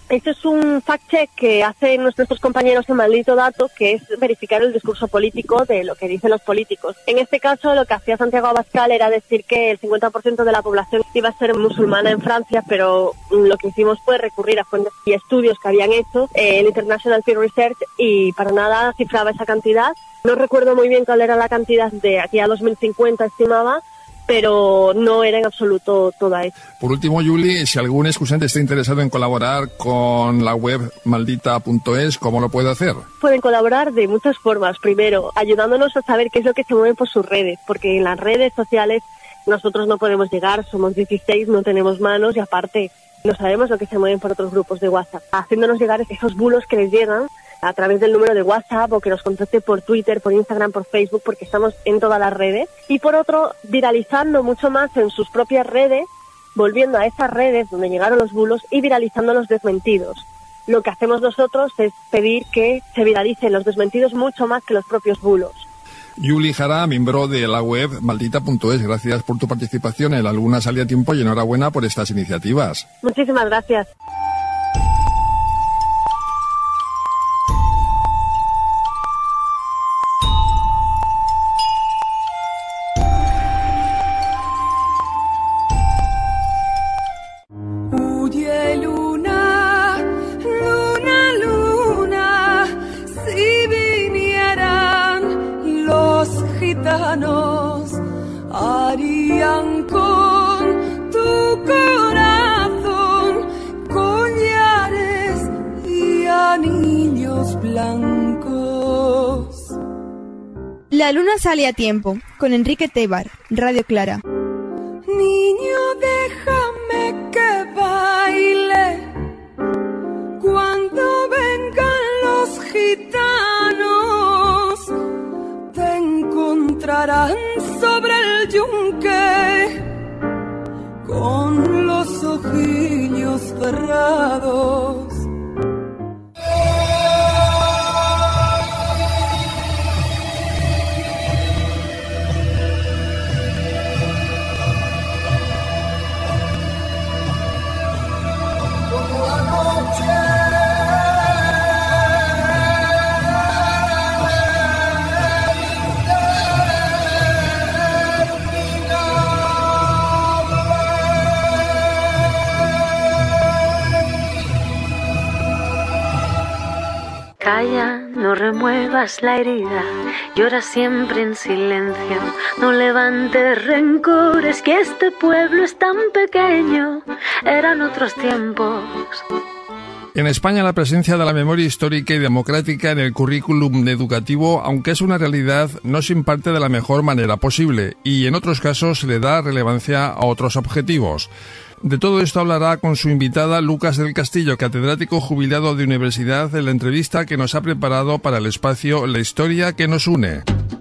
[SPEAKER 9] Esto es un fact-check que hacen nuestros compañeros en Maldito Dato, que es verificar el discurso político de lo que dicen los políticos. En este caso, lo que hacía Santiago Abascal era decir que el cincuenta por ciento de la población iba a ser musulmana en Francia, pero lo que hicimos fue recurrir a fuentes y estudios que habían hecho eh, el International Pew Research y para nada cifraba esa cantidad. No recuerdo muy bien cuál era la cantidad de aquí a dos mil cincuenta, estimaba, pero no era en absoluto toda eso.
[SPEAKER 6] Por último, Yuli, si algún excusante está interesado en colaborar con la web maldita punto es, ¿cómo lo puede hacer?
[SPEAKER 9] Pueden colaborar de muchas formas. Primero, ayudándonos a saber qué es lo que se mueve por sus redes, porque en las redes sociales nosotros no podemos llegar, somos dieciséis, no tenemos manos y aparte no sabemos lo que se mueven por otros grupos de WhatsApp. Haciéndonos llegar esos bulos que les llegan a través del número de WhatsApp o que nos contacte por Twitter, por Instagram, por Facebook, porque estamos en todas las redes. Y por otro, viralizando mucho más en sus propias redes, volviendo a esas redes donde llegaron los bulos y viralizando los desmentidos. Lo que hacemos nosotros es pedir que se viralicen los desmentidos mucho más que los propios bulos.
[SPEAKER 6] Yuli Jara, miembro de la web maldita punto es, gracias por tu participación en La Luna Sale a Tiempo y enhorabuena por estas iniciativas.
[SPEAKER 9] Muchísimas gracias.
[SPEAKER 7] Harían con tu corazón collares y anillos blancos.
[SPEAKER 1] La luna sale a tiempo, con Enrique Tebar, Radio Clara.
[SPEAKER 7] Niño, déjame que baile cuando vengan los gitanos. Te encontrarán sobre el yunque con los ojillos cerrados.
[SPEAKER 10] Calla, no remuevas la herida, llora siempre en silencio, no levantes rencores, que este pueblo es tan pequeño, eran otros tiempos.
[SPEAKER 6] En España la presencia de la memoria histórica y democrática en el currículum educativo, aunque es una realidad, no se imparte de la mejor manera posible y en otros casos se le da relevancia a otros objetivos. De todo esto hablará con su invitada Lucas del Castillo, catedrático jubilado de universidad, en la entrevista que nos ha preparado para el espacio La Historia que nos une.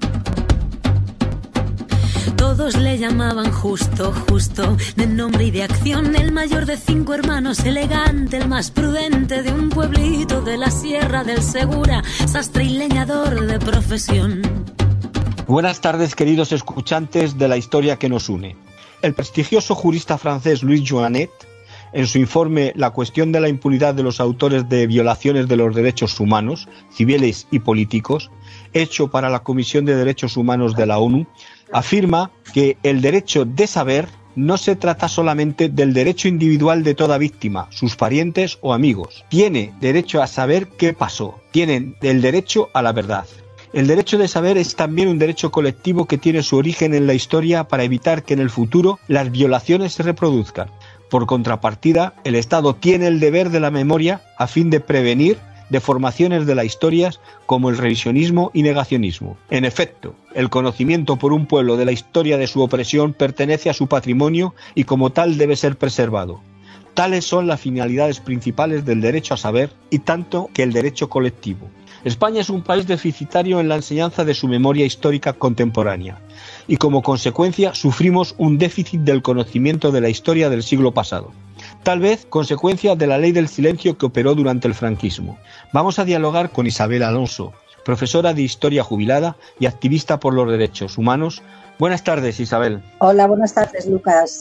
[SPEAKER 10] Todos le llamaban Justo, Justo, de nombre y de acción, el mayor de cinco hermanos, elegante, el más prudente de un pueblito de la Sierra del Segura, sastre y leñador de profesión.
[SPEAKER 11] Buenas tardes, queridos escuchantes de La Historia que nos une. El prestigioso jurista francés Louis Joannet, en su informe La cuestión de la impunidad de los autores de violaciones de los derechos humanos, civiles y políticos, hecho para la Comisión de Derechos Humanos de la ONU, afirma que el derecho de saber no se trata solamente del derecho individual de toda víctima, sus parientes o amigos. Tiene derecho a saber qué pasó, tienen el derecho a la verdad. El derecho de saber es también un derecho colectivo que tiene su origen en la historia para evitar que en el futuro las violaciones se reproduzcan. Por contrapartida, el Estado tiene el deber de la memoria a fin de prevenir deformaciones de las historias como el revisionismo y negacionismo. En efecto, el conocimiento por un pueblo de la historia de su opresión pertenece a su patrimonio y como tal debe ser preservado. Tales son las finalidades principales del derecho a saber y tanto que el derecho colectivo. España es un país deficitario en la enseñanza de su memoria histórica contemporánea y como consecuencia sufrimos un déficit del conocimiento de la historia del siglo pasado. Tal vez consecuencia de la ley del silencio que operó durante el franquismo. Vamos a dialogar con Isabel Alonso, profesora de Historia jubilada y activista por los derechos humanos. Buenas tardes, Isabel.
[SPEAKER 12] Hola, buenas tardes, Lucas.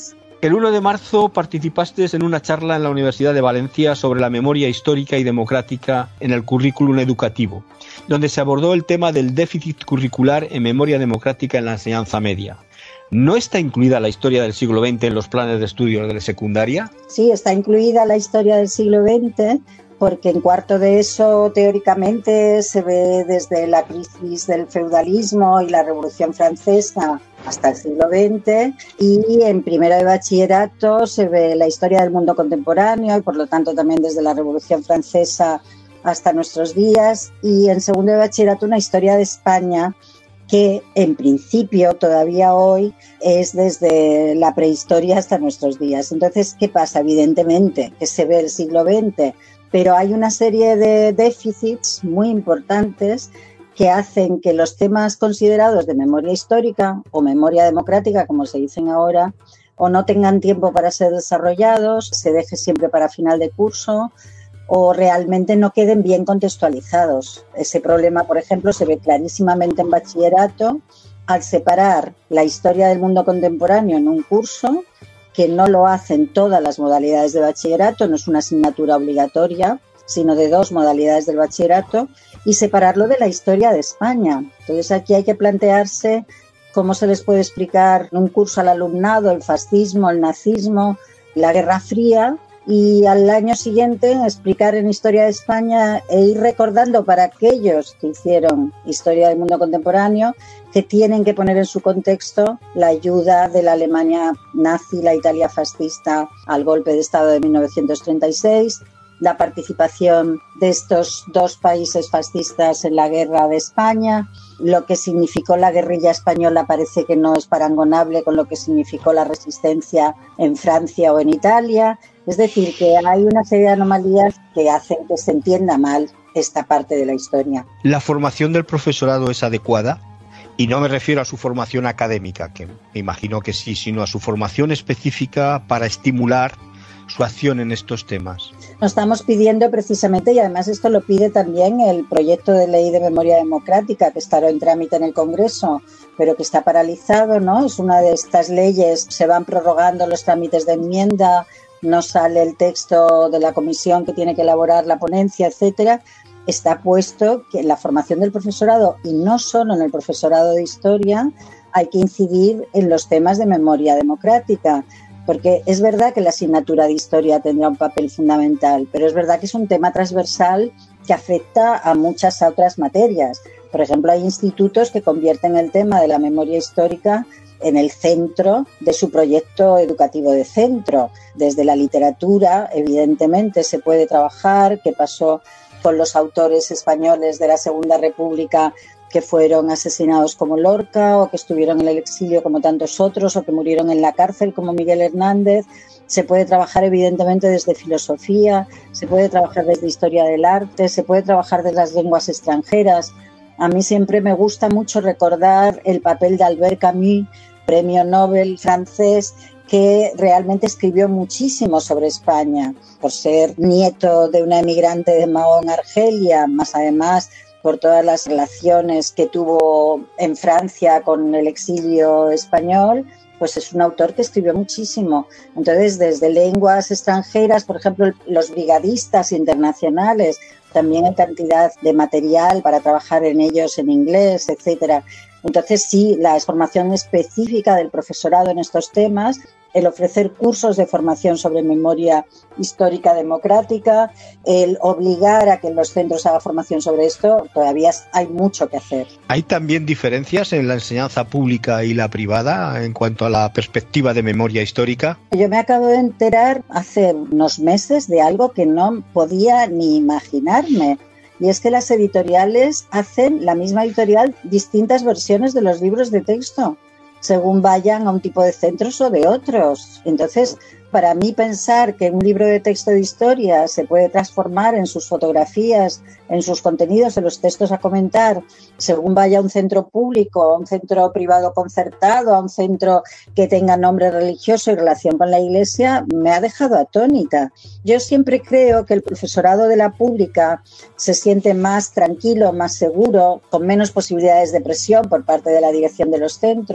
[SPEAKER 11] El uno de marzo participaste en una charla en la Universidad de Valencia sobre la memoria histórica y democrática en el currículum educativo, donde se abordó el tema del déficit curricular en memoria democrática en la enseñanza media. ¿No está incluida la historia del siglo veinte en los planes de estudios de la secundaria?
[SPEAKER 12] Sí, está incluida la historia del siglo veinte, porque en cuarto de eso, teóricamente, se ve desde la crisis del feudalismo y la Revolución Francesa hasta el siglo veinte, y en primero de bachillerato se ve la historia del mundo contemporáneo y, por lo tanto, también desde la Revolución Francesa hasta nuestros días, y en segundo de bachillerato una historia de España que, en principio, todavía hoy es desde la prehistoria hasta nuestros días. Entonces, ¿qué pasa? Evidentemente que se ve el siglo veinte, pero hay una serie de déficits muy importantes que hacen que los temas considerados de memoria histórica o memoria democrática, como se dicen ahora, o no tengan tiempo para ser desarrollados, se deje siempre para final de curso, o realmente no queden bien contextualizados. Ese problema, por ejemplo, se ve clarísimamente en bachillerato al separar la historia del mundo contemporáneo en un curso, que no lo hacen todas las modalidades de bachillerato, no es una asignatura obligatoria, sino de dos modalidades del bachillerato, y separarlo de la historia de España. Entonces aquí hay que plantearse cómo se les puede explicar en un curso al alumnado el fascismo, el nazismo, la Guerra Fría, y al año siguiente explicar en Historia de España e ir recordando para aquellos que hicieron Historia del Mundo Contemporáneo que tienen que poner en su contexto la ayuda de la Alemania nazi, la Italia fascista al golpe de Estado de mil novecientos treinta y seis, la participación de estos dos países fascistas en la guerra de España, lo que significó la guerrilla española parece que no es parangonable con lo que significó la resistencia en Francia o en Italia. Es decir, que hay una serie de anomalías que hacen que se entienda mal esta parte de la historia.
[SPEAKER 11] ¿La formación del profesorado es adecuada? Y no me refiero a su formación académica, que me imagino que sí, sino a su formación específica para estimular su acción en estos temas.
[SPEAKER 12] Nos estamos pidiendo precisamente, y además esto lo pide también el proyecto de ley de memoria democrática que estará en trámite en el Congreso, pero que está paralizado, ¿no? Es una de estas leyes, se van prorrogando los trámites de enmienda, no sale el texto de la comisión que tiene que elaborar la ponencia, etcétera. Está puesto que en la formación del profesorado, y no solo en el profesorado de historia, hay que incidir en los temas de memoria democrática, porque es verdad que la asignatura de historia tendrá un papel fundamental, pero es verdad que es un tema transversal que afecta a muchas otras materias. Por ejemplo, hay institutos que convierten el tema de la memoria histórica en el centro de su proyecto educativo de centro. Desde la literatura, evidentemente, se puede trabajar qué pasó con los autores españoles de la Segunda República que fueron asesinados como Lorca, o que estuvieron en el exilio como tantos otros, o que murieron en la cárcel como Miguel Hernández. Se puede trabajar evidentemente desde filosofía, se puede trabajar desde historia del arte, se puede trabajar desde las lenguas extranjeras. A mí siempre me gusta mucho recordar el papel de Albert Camus, premio Nobel francés, que realmente escribió muchísimo sobre España, por ser nieto de una emigrante de Mahón, Argelia, más además por todas las relaciones que tuvo en Francia con el exilio español. Pues es un autor que escribió muchísimo. Entonces, desde lenguas extranjeras, por ejemplo, los brigadistas internacionales, también hay cantidad de material para trabajar en ellos en inglés, etcétera. Entonces, sí, la formación específica del profesorado en estos temas, el ofrecer cursos de formación sobre memoria histórica democrática, el obligar a que en los centros haga formación sobre esto, todavía hay mucho que hacer.
[SPEAKER 11] ¿Hay también diferencias en la enseñanza pública y la privada en cuanto a la perspectiva de memoria histórica?
[SPEAKER 12] Yo me acabo de enterar hace unos meses de algo que no podía ni imaginarme. Y es que las editoriales hacen, la misma editorial, distintas versiones de los libros de texto, según vayan a un tipo de centros o de otros. Entonces, para mí pensar que un libro de texto de historia se puede transformar en sus fotografías, en sus contenidos, en los textos a comentar, según vaya a un centro público, a un centro privado concertado, a un centro que tenga nombre religioso y relación con la Iglesia, me ha dejado atónita. Yo siempre creo que el profesorado de la pública se siente más tranquilo, más seguro, con menos posibilidades de presión por parte de la dirección de los centros,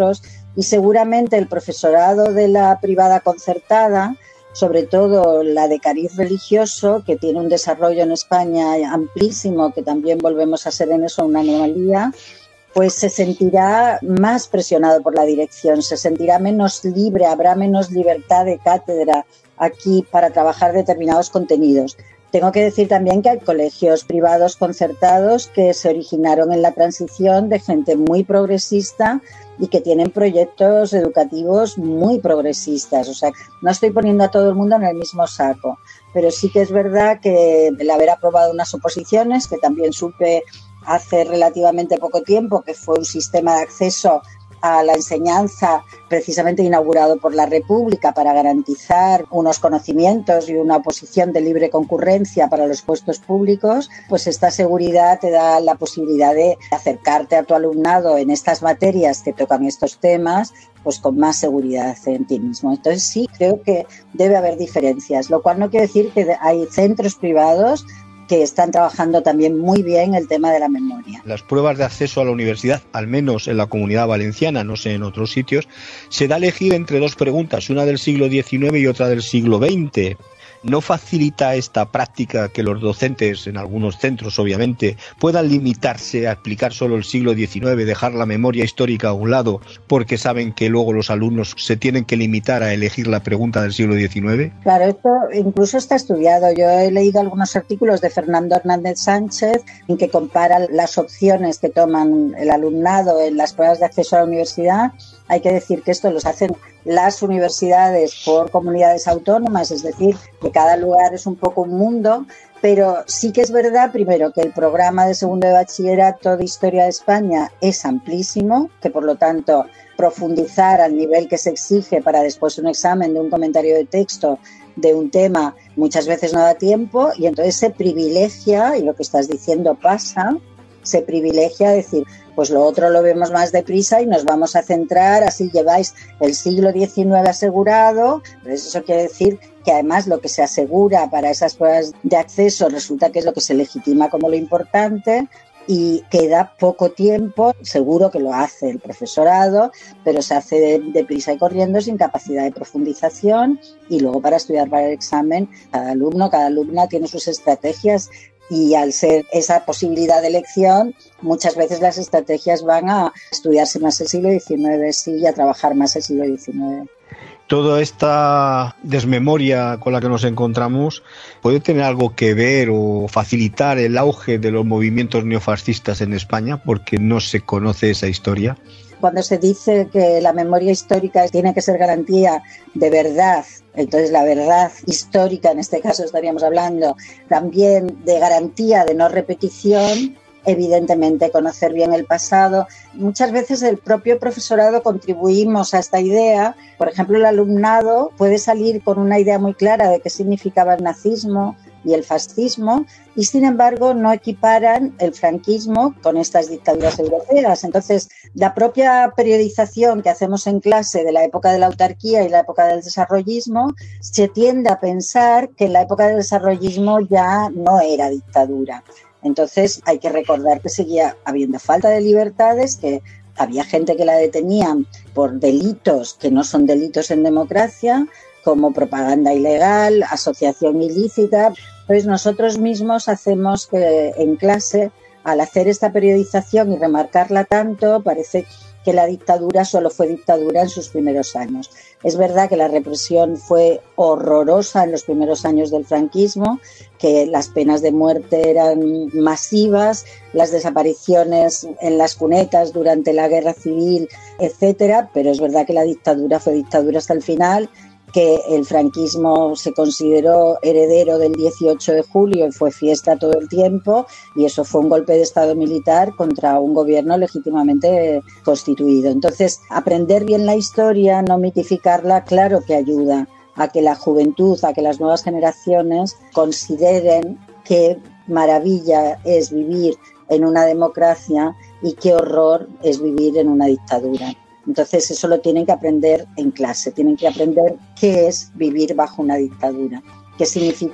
[SPEAKER 12] y seguramente el profesorado de la privada concertada, sobre todo la de cariz religioso, que tiene un desarrollo en España amplísimo, que también volvemos a ser en eso una anomalía, pues se sentirá más presionado por la dirección, se sentirá menos libre, habrá menos libertad de cátedra aquí para trabajar determinados contenidos. Tengo que decir también que hay colegios privados concertados que se originaron en la transición de gente muy progresista y que tienen proyectos educativos muy progresistas. O sea, no estoy poniendo a todo el mundo en el mismo saco, pero sí que es verdad que el haber aprobado unas oposiciones, que también supe hace relativamente poco tiempo, que fue un sistema de acceso a la enseñanza precisamente inaugurado por la República para garantizar unos conocimientos y una oposición de libre concurrencia para los puestos públicos, pues esta seguridad te da la posibilidad de acercarte a tu alumnado en estas materias que tocan estos temas, pues con más seguridad en ti mismo. Entonces sí, creo que debe haber diferencias, lo cual no quiere decir que hay centros privados que están trabajando también muy bien el tema de la memoria.
[SPEAKER 11] Las pruebas de acceso a la universidad, al menos en la Comunidad Valenciana, no sé en otros sitios, se da a elegir entre dos preguntas, una del siglo diecinueve y otra del siglo veinte. ¿No facilita esta práctica que los docentes, en algunos centros obviamente, puedan limitarse a explicar solo el siglo diecinueve, dejar la memoria histórica a un lado, porque saben que luego los alumnos se tienen que limitar a elegir la pregunta del siglo diecinueve?
[SPEAKER 12] Claro, esto incluso está estudiado. Yo he leído algunos artículos de Fernando Hernández Sánchez en que compara las opciones que toman el alumnado en las pruebas de acceso a la universidad. Hay que decir que esto los hacen las universidades por comunidades autónomas, es decir, que cada lugar es un poco un mundo, pero sí que es verdad, primero, que el programa de segundo de bachillerato de Historia de España es amplísimo, que por lo tanto profundizar al nivel que se exige para después un examen de un comentario de texto de un tema muchas veces no da tiempo, y entonces se privilegia, y lo que estás diciendo pasa, se privilegia decir, pues lo otro lo vemos más deprisa y nos vamos a centrar, así lleváis el siglo diecinueve asegurado, pero eso quiere decir que además lo que se asegura para esas pruebas de acceso resulta que es lo que se legitima como lo importante, y queda poco tiempo, seguro que lo hace el profesorado, pero se hace deprisa y corriendo sin capacidad de profundización, y luego para estudiar para el examen, cada alumno, cada alumna tiene sus estrategias. Y al ser esa posibilidad de elección, muchas veces las estrategias van a estudiarse más el siglo diecinueve, sí, y a trabajar más el siglo diecinueve.
[SPEAKER 11] Toda esta desmemoria con la que nos encontramos puede tener algo que ver o facilitar el auge de los movimientos neofascistas en España, porque no se conoce esa historia.
[SPEAKER 12] Cuando se dice que la memoria histórica tiene que ser garantía de verdad, entonces la verdad histórica, en este caso estaríamos hablando también de garantía de no repetición, evidentemente conocer bien el pasado. Muchas veces el propio profesorado contribuimos a esta idea. Por ejemplo, el alumnado puede salir con una idea muy clara de qué significaba el nazismo y el fascismo, y sin embargo no equiparan el franquismo con estas dictaduras europeas. Entonces, la propia periodización que hacemos en clase de la época de la autarquía y la época del desarrollismo, se tiende a pensar que en la época del desarrollismo ya no era dictadura. Entonces, hay que recordar que seguía habiendo falta de libertades, que había gente que la detenían por delitos que no son delitos en democracia, como propaganda ilegal, asociación ilícita. Pues nosotros mismos hacemos que en clase, al hacer esta periodización y remarcarla tanto, parece que la dictadura solo fue dictadura en sus primeros años. Es verdad que la represión fue horrorosa en los primeros años del franquismo, que las penas de muerte eran masivas, las desapariciones en las cunetas durante la guerra civil, etcétera, pero es verdad que la dictadura fue dictadura hasta el final, que el franquismo se consideró heredero del dieciocho de julio y fue fiesta todo el tiempo, y eso fue un golpe de Estado militar contra un gobierno legítimamente constituido. Entonces, aprender bien la historia, no mitificarla, claro que ayuda a que la juventud, a que las nuevas generaciones consideren qué maravilla es vivir en una democracia y qué horror es vivir en una dictadura. Entonces eso lo tienen que aprender en clase, tienen que aprender qué es vivir bajo una dictadura, qué significa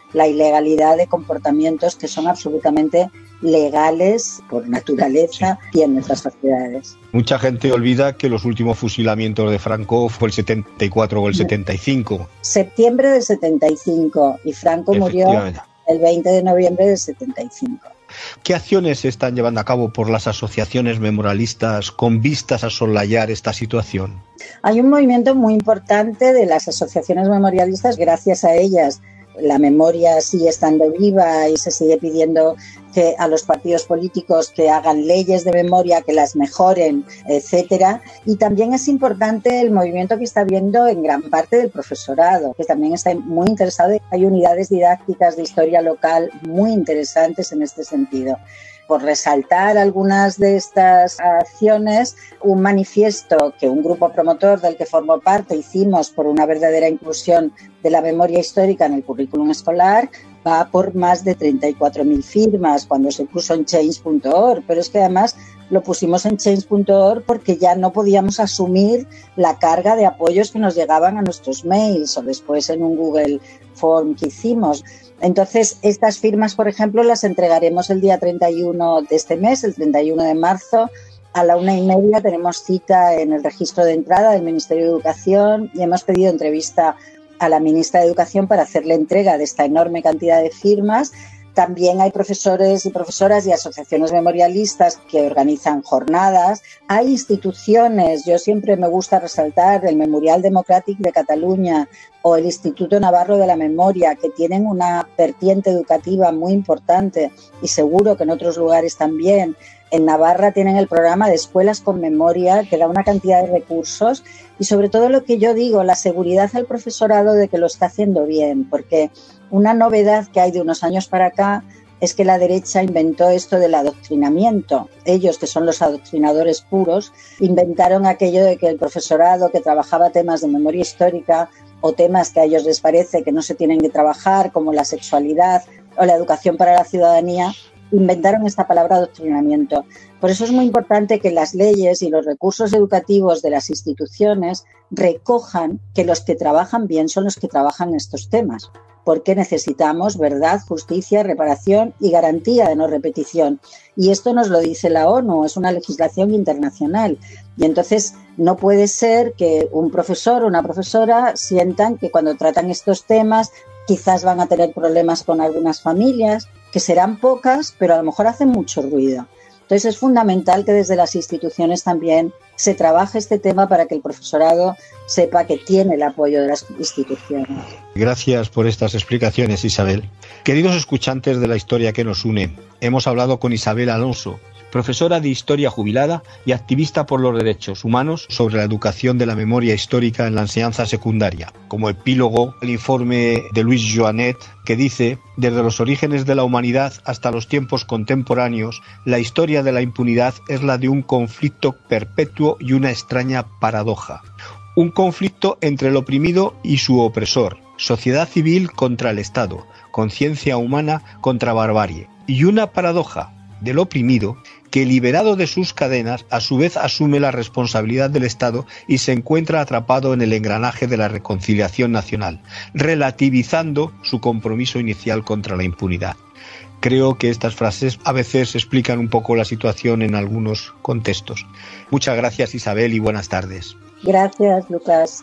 [SPEAKER 12] la ilegalidad de comportamientos que son absolutamente legales por naturaleza y en nuestras sociedades.
[SPEAKER 11] Mucha gente olvida que los últimos fusilamientos de Franco fue el setenta y cuatro o el setenta y cinco.
[SPEAKER 12] Septiembre del setenta y cinco, y Franco murió el veinte de noviembre del setenta y cinco.
[SPEAKER 11] ¿Qué acciones se están llevando a cabo por las asociaciones memorialistas con vistas a soslayar esta situación?
[SPEAKER 12] Hay un movimiento muy importante de las asociaciones memorialistas. Gracias a ellas la memoria sigue estando viva y se sigue pidiendo que a los partidos políticos que hagan leyes de memoria, que las mejoren, etcétera. Y también es importante el movimiento que está habiendo en gran parte del profesorado, que también está muy interesado. Hay unidades didácticas de historia local muy interesantes en este sentido. Por resaltar algunas de estas acciones, un manifiesto que un grupo promotor del que formo parte hicimos por una verdadera inclusión de la memoria histórica en el currículum escolar va por más de treinta y cuatro mil firmas cuando se puso en change punto org, pero es que además lo pusimos en change punto org porque ya no podíamos asumir la carga de apoyos que nos llegaban a nuestros mails o después en un Google Form que hicimos. Entonces, estas firmas, por ejemplo, las entregaremos el día treinta y uno de este mes, el treinta y uno de marzo, a la una y media tenemos cita en el registro de entrada del Ministerio de Educación y hemos pedido entrevista a la ministra de Educación para hacerle entrega de esta enorme cantidad de firmas. También hay profesores y profesoras y asociaciones memorialistas que organizan jornadas. Hay instituciones, yo siempre me gusta resaltar el Memorial Democràtic de Cataluña o el Instituto Navarro de la Memoria, que tienen una vertiente educativa muy importante y seguro que en otros lugares también. En Navarra tienen el programa de Escuelas con Memoria, que da una cantidad de recursos y sobre todo lo que yo digo, la seguridad al profesorado de que lo está haciendo bien, porque una novedad que hay de unos años para acá es que la derecha inventó esto del adoctrinamiento. Ellos, que son los adoctrinadores puros, inventaron aquello de que el profesorado que trabajaba temas de memoria histórica o temas que a ellos les parece que no se tienen que trabajar, como la sexualidad o la educación para la ciudadanía, inventaron esta palabra adoctrinamiento. Por eso es muy importante que las leyes y los recursos educativos de las instituciones recojan que los que trabajan bien son los que trabajan estos temas, porque necesitamos verdad, justicia, reparación y garantía de no repetición. Y esto nos lo dice la ONU, es una legislación internacional. Y entonces no puede ser que un profesor o una profesora sientan que cuando tratan estos temas quizás van a tener problemas con algunas familias, que serán pocas, pero a lo mejor hacen mucho ruido. Entonces es fundamental que desde las instituciones también se trabaje este tema para que el profesorado sepa que tiene el apoyo de las instituciones.
[SPEAKER 11] Gracias por estas explicaciones, Isabel. Queridos escuchantes de La Historia que nos une, hemos hablado con Isabel Alonso, profesora de Historia jubilada y activista por los derechos humanos sobre la educación de la memoria histórica en la enseñanza secundaria. Como epílogo, el informe de Louis Joanet, que dice: desde los orígenes de la humanidad hasta los tiempos contemporáneos, la historia de la impunidad es la de un conflicto perpetuo y una extraña paradoja. Un conflicto entre el oprimido y su opresor, sociedad civil contra el Estado, conciencia humana contra barbarie. Y una paradoja del oprimido que, liberado de sus cadenas, a su vez asume la responsabilidad del Estado y se encuentra atrapado en el engranaje de la reconciliación nacional, relativizando su compromiso inicial contra la impunidad. Creo que estas frases a veces explican un poco la situación en algunos contextos. Muchas gracias, Isabel, y buenas tardes.
[SPEAKER 12] Gracias, Lucas.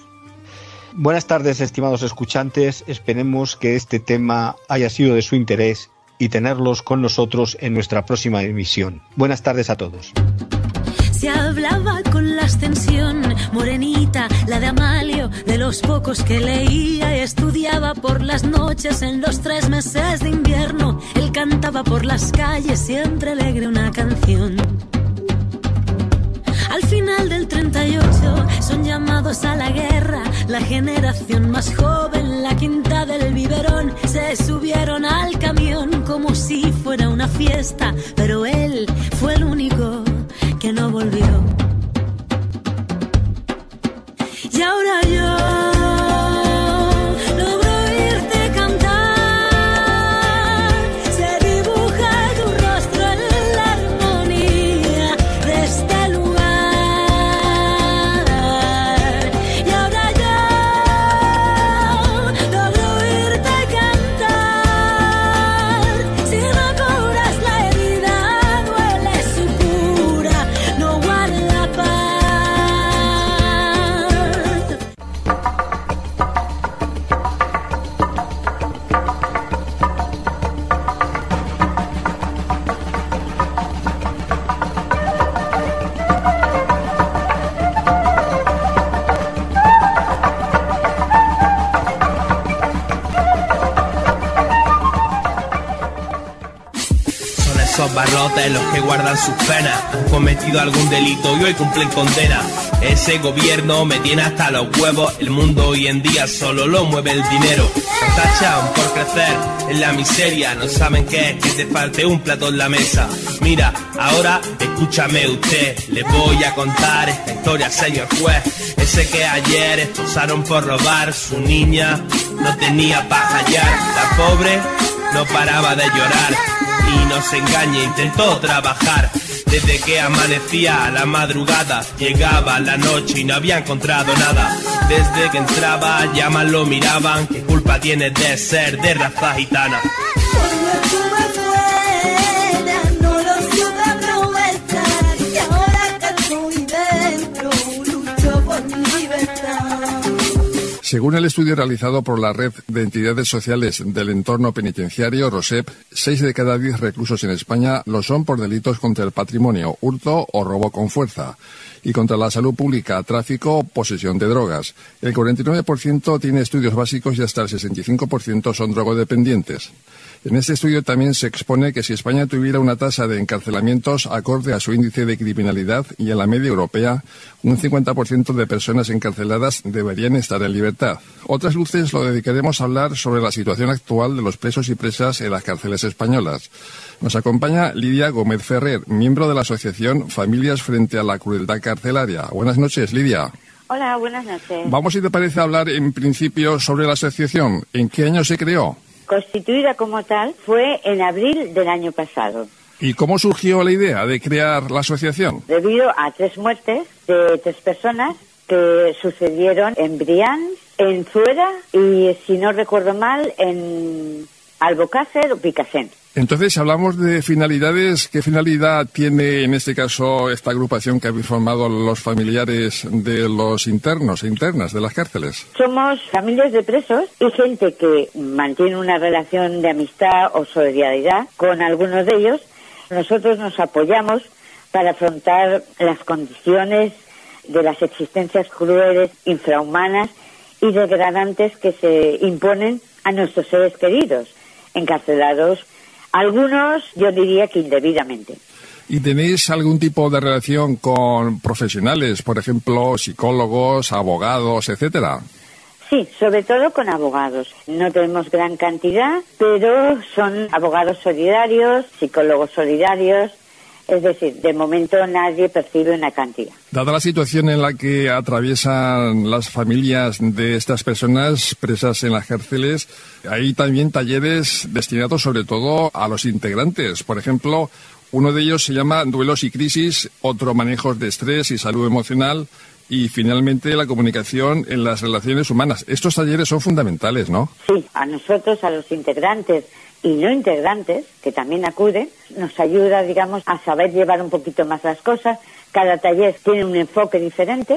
[SPEAKER 11] Buenas tardes, estimados escuchantes. Esperemos que este tema haya sido de su interés y tenerlos con nosotros en nuestra próxima emisión. Buenas tardes a todos.
[SPEAKER 10] Se hablaba con la extensión morenita, la de Amalio, de los pocos que leía y estudiaba por las noches en los tres meses de invierno. Él cantaba por las calles siempre alegre una canción. Al final del treinta y ocho son llamados a la guerra, la generación más joven, la quinta del biberón, se subieron al camión como si fuera una fiesta, pero él fue el único que no volvió. Y ahora yo
[SPEAKER 13] esos barrotes los que guardan sus penas han cometido algún delito y hoy cumplen condena. Ese gobierno me tiene hasta los huevos. El mundo hoy en día solo lo mueve el dinero. Nos tachan por crecer en la miseria. No saben qué es que te falte un plato en la mesa. Mira, ahora escúchame usted. Le voy a contar esta historia, señor juez. Ese que ayer esposaron por robar. Su niña no tenía pa' hallar. La pobre no paraba de llorar. Y no se engañe, intentó trabajar. Desde que amanecía a la madrugada, llegaba la noche y no había encontrado nada. Desde que entraba, ya mal lo miraban. ¿Qué culpa tiene de ser de raza gitana?
[SPEAKER 6] Según el estudio realizado por la Red de Entidades Sociales del Entorno Penitenciario, ROSEP, seis de cada diez reclusos en España lo son por delitos contra el patrimonio, hurto o robo con fuerza, y contra la salud pública, tráfico o posesión de drogas. El cuarenta y nueve por ciento tiene estudios básicos y hasta el sesenta y cinco por ciento son drogodependientes. En este estudio también se expone que si España tuviera una tasa de encarcelamientos acorde a su índice de criminalidad y a la media europea, un cincuenta por ciento de personas encarceladas deberían estar en libertad. Otras luces lo dedicaremos a hablar sobre la situación actual de los presos y presas en las cárceles españolas. Nos acompaña Lidia Gómez Ferrer, miembro de la asociación Familias frente a la Crueldad Carcelaria. Buenas noches, Lidia.
[SPEAKER 14] Hola, buenas noches.
[SPEAKER 6] Vamos, si te parece, a hablar en principio sobre la asociación. ¿En qué año se creó?
[SPEAKER 14] Constituida como tal fue en abril del año pasado.
[SPEAKER 6] ¿Y cómo surgió la idea de crear la asociación?
[SPEAKER 14] Debido a tres muertes de tres personas que sucedieron en Brians, en Zuera y, si no recuerdo mal, en Albocácer o Picassent.
[SPEAKER 6] Entonces, si hablamos de finalidades, ¿qué finalidad tiene en este caso esta agrupación que habéis formado los familiares de los internos e internas de las cárceles?
[SPEAKER 14] Somos familias de presos y gente que mantiene una relación de amistad o solidaridad con algunos de ellos. Nosotros nos apoyamos para afrontar las condiciones de las existencias crueles, infrahumanas y degradantes que se imponen a nuestros seres queridos, encarcelados. Algunos, yo diría que indebidamente.
[SPEAKER 6] ¿Y tenéis algún tipo de relación con profesionales, por ejemplo, psicólogos, abogados, etcétera?
[SPEAKER 14] Sí, sobre todo con abogados. No tenemos gran cantidad, pero son abogados solidarios, psicólogos solidarios. Es decir, de momento nadie percibe una cantidad.
[SPEAKER 6] Dada la situación en la que atraviesan las familias de estas personas presas en las cárceles, hay también talleres destinados sobre todo a los integrantes. Por ejemplo, uno de ellos se llama Duelos y Crisis, otro Manejos de Estrés y Salud Emocional y finalmente la comunicación en las relaciones humanas. Estos talleres son fundamentales, ¿no?
[SPEAKER 14] Sí, a nosotros, a los integrantes y no integrantes, que también acuden, nos ayuda, digamos, a saber llevar un poquito más las cosas. Cada taller tiene un enfoque diferente,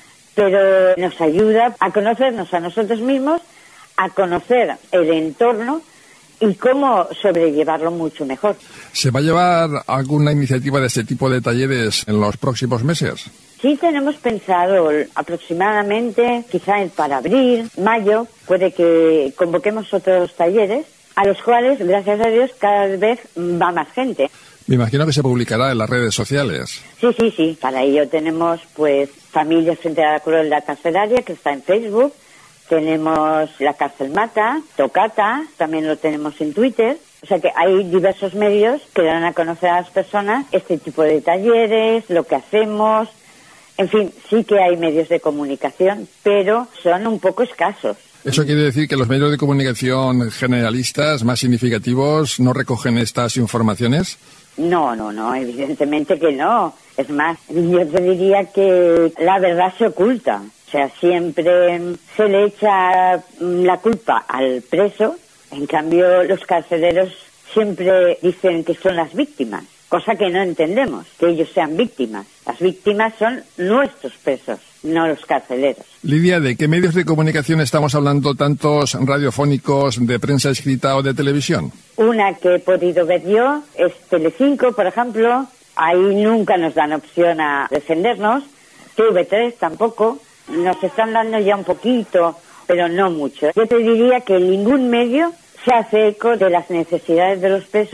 [SPEAKER 14] pero nos ayuda a conocernos a nosotros mismos, a conocer el entorno y cómo sobrellevarlo mucho mejor.
[SPEAKER 6] ¿Se va a llevar alguna iniciativa de este tipo de talleres en los próximos meses?
[SPEAKER 14] Sí, tenemos pensado aproximadamente, quizá para abril, mayo, puede que convoquemos otros talleres, a los cuales, gracias a Dios, cada vez va más gente.
[SPEAKER 6] Me imagino que se publicará en las redes sociales.
[SPEAKER 14] Sí, sí, sí. Para ello tenemos, pues, Familias frente a la Crueldad Carcelaria, que está en Facebook. Tenemos La Cárcel Mata, Tocata, también lo tenemos en Twitter. O sea que hay diversos medios que dan a conocer a las personas este tipo de talleres, lo que hacemos. En fin, sí que hay medios de comunicación, pero son un poco escasos.
[SPEAKER 6] ¿Eso quiere decir que los medios de comunicación generalistas más significativos no recogen estas informaciones?
[SPEAKER 14] No, no, no, evidentemente que no. Es más, yo te diría que la verdad se oculta. O sea, siempre se le echa la culpa al preso. En cambio, los carceleros siempre dicen que son las víctimas, cosa que no entendemos, que ellos sean víctimas. Las víctimas son nuestros presos, no los carceleros.
[SPEAKER 6] Lidia, ¿de qué medios de comunicación estamos hablando, tantos radiofónicos, de prensa escrita o de televisión?
[SPEAKER 14] Una que he podido ver yo es Telecinco, por ejemplo. Ahí nunca nos dan opción a defendernos. T V tres tampoco. Nos están dando ya un poquito, pero no mucho. Yo te diría que ningún medio se hace eco de las necesidades de los presos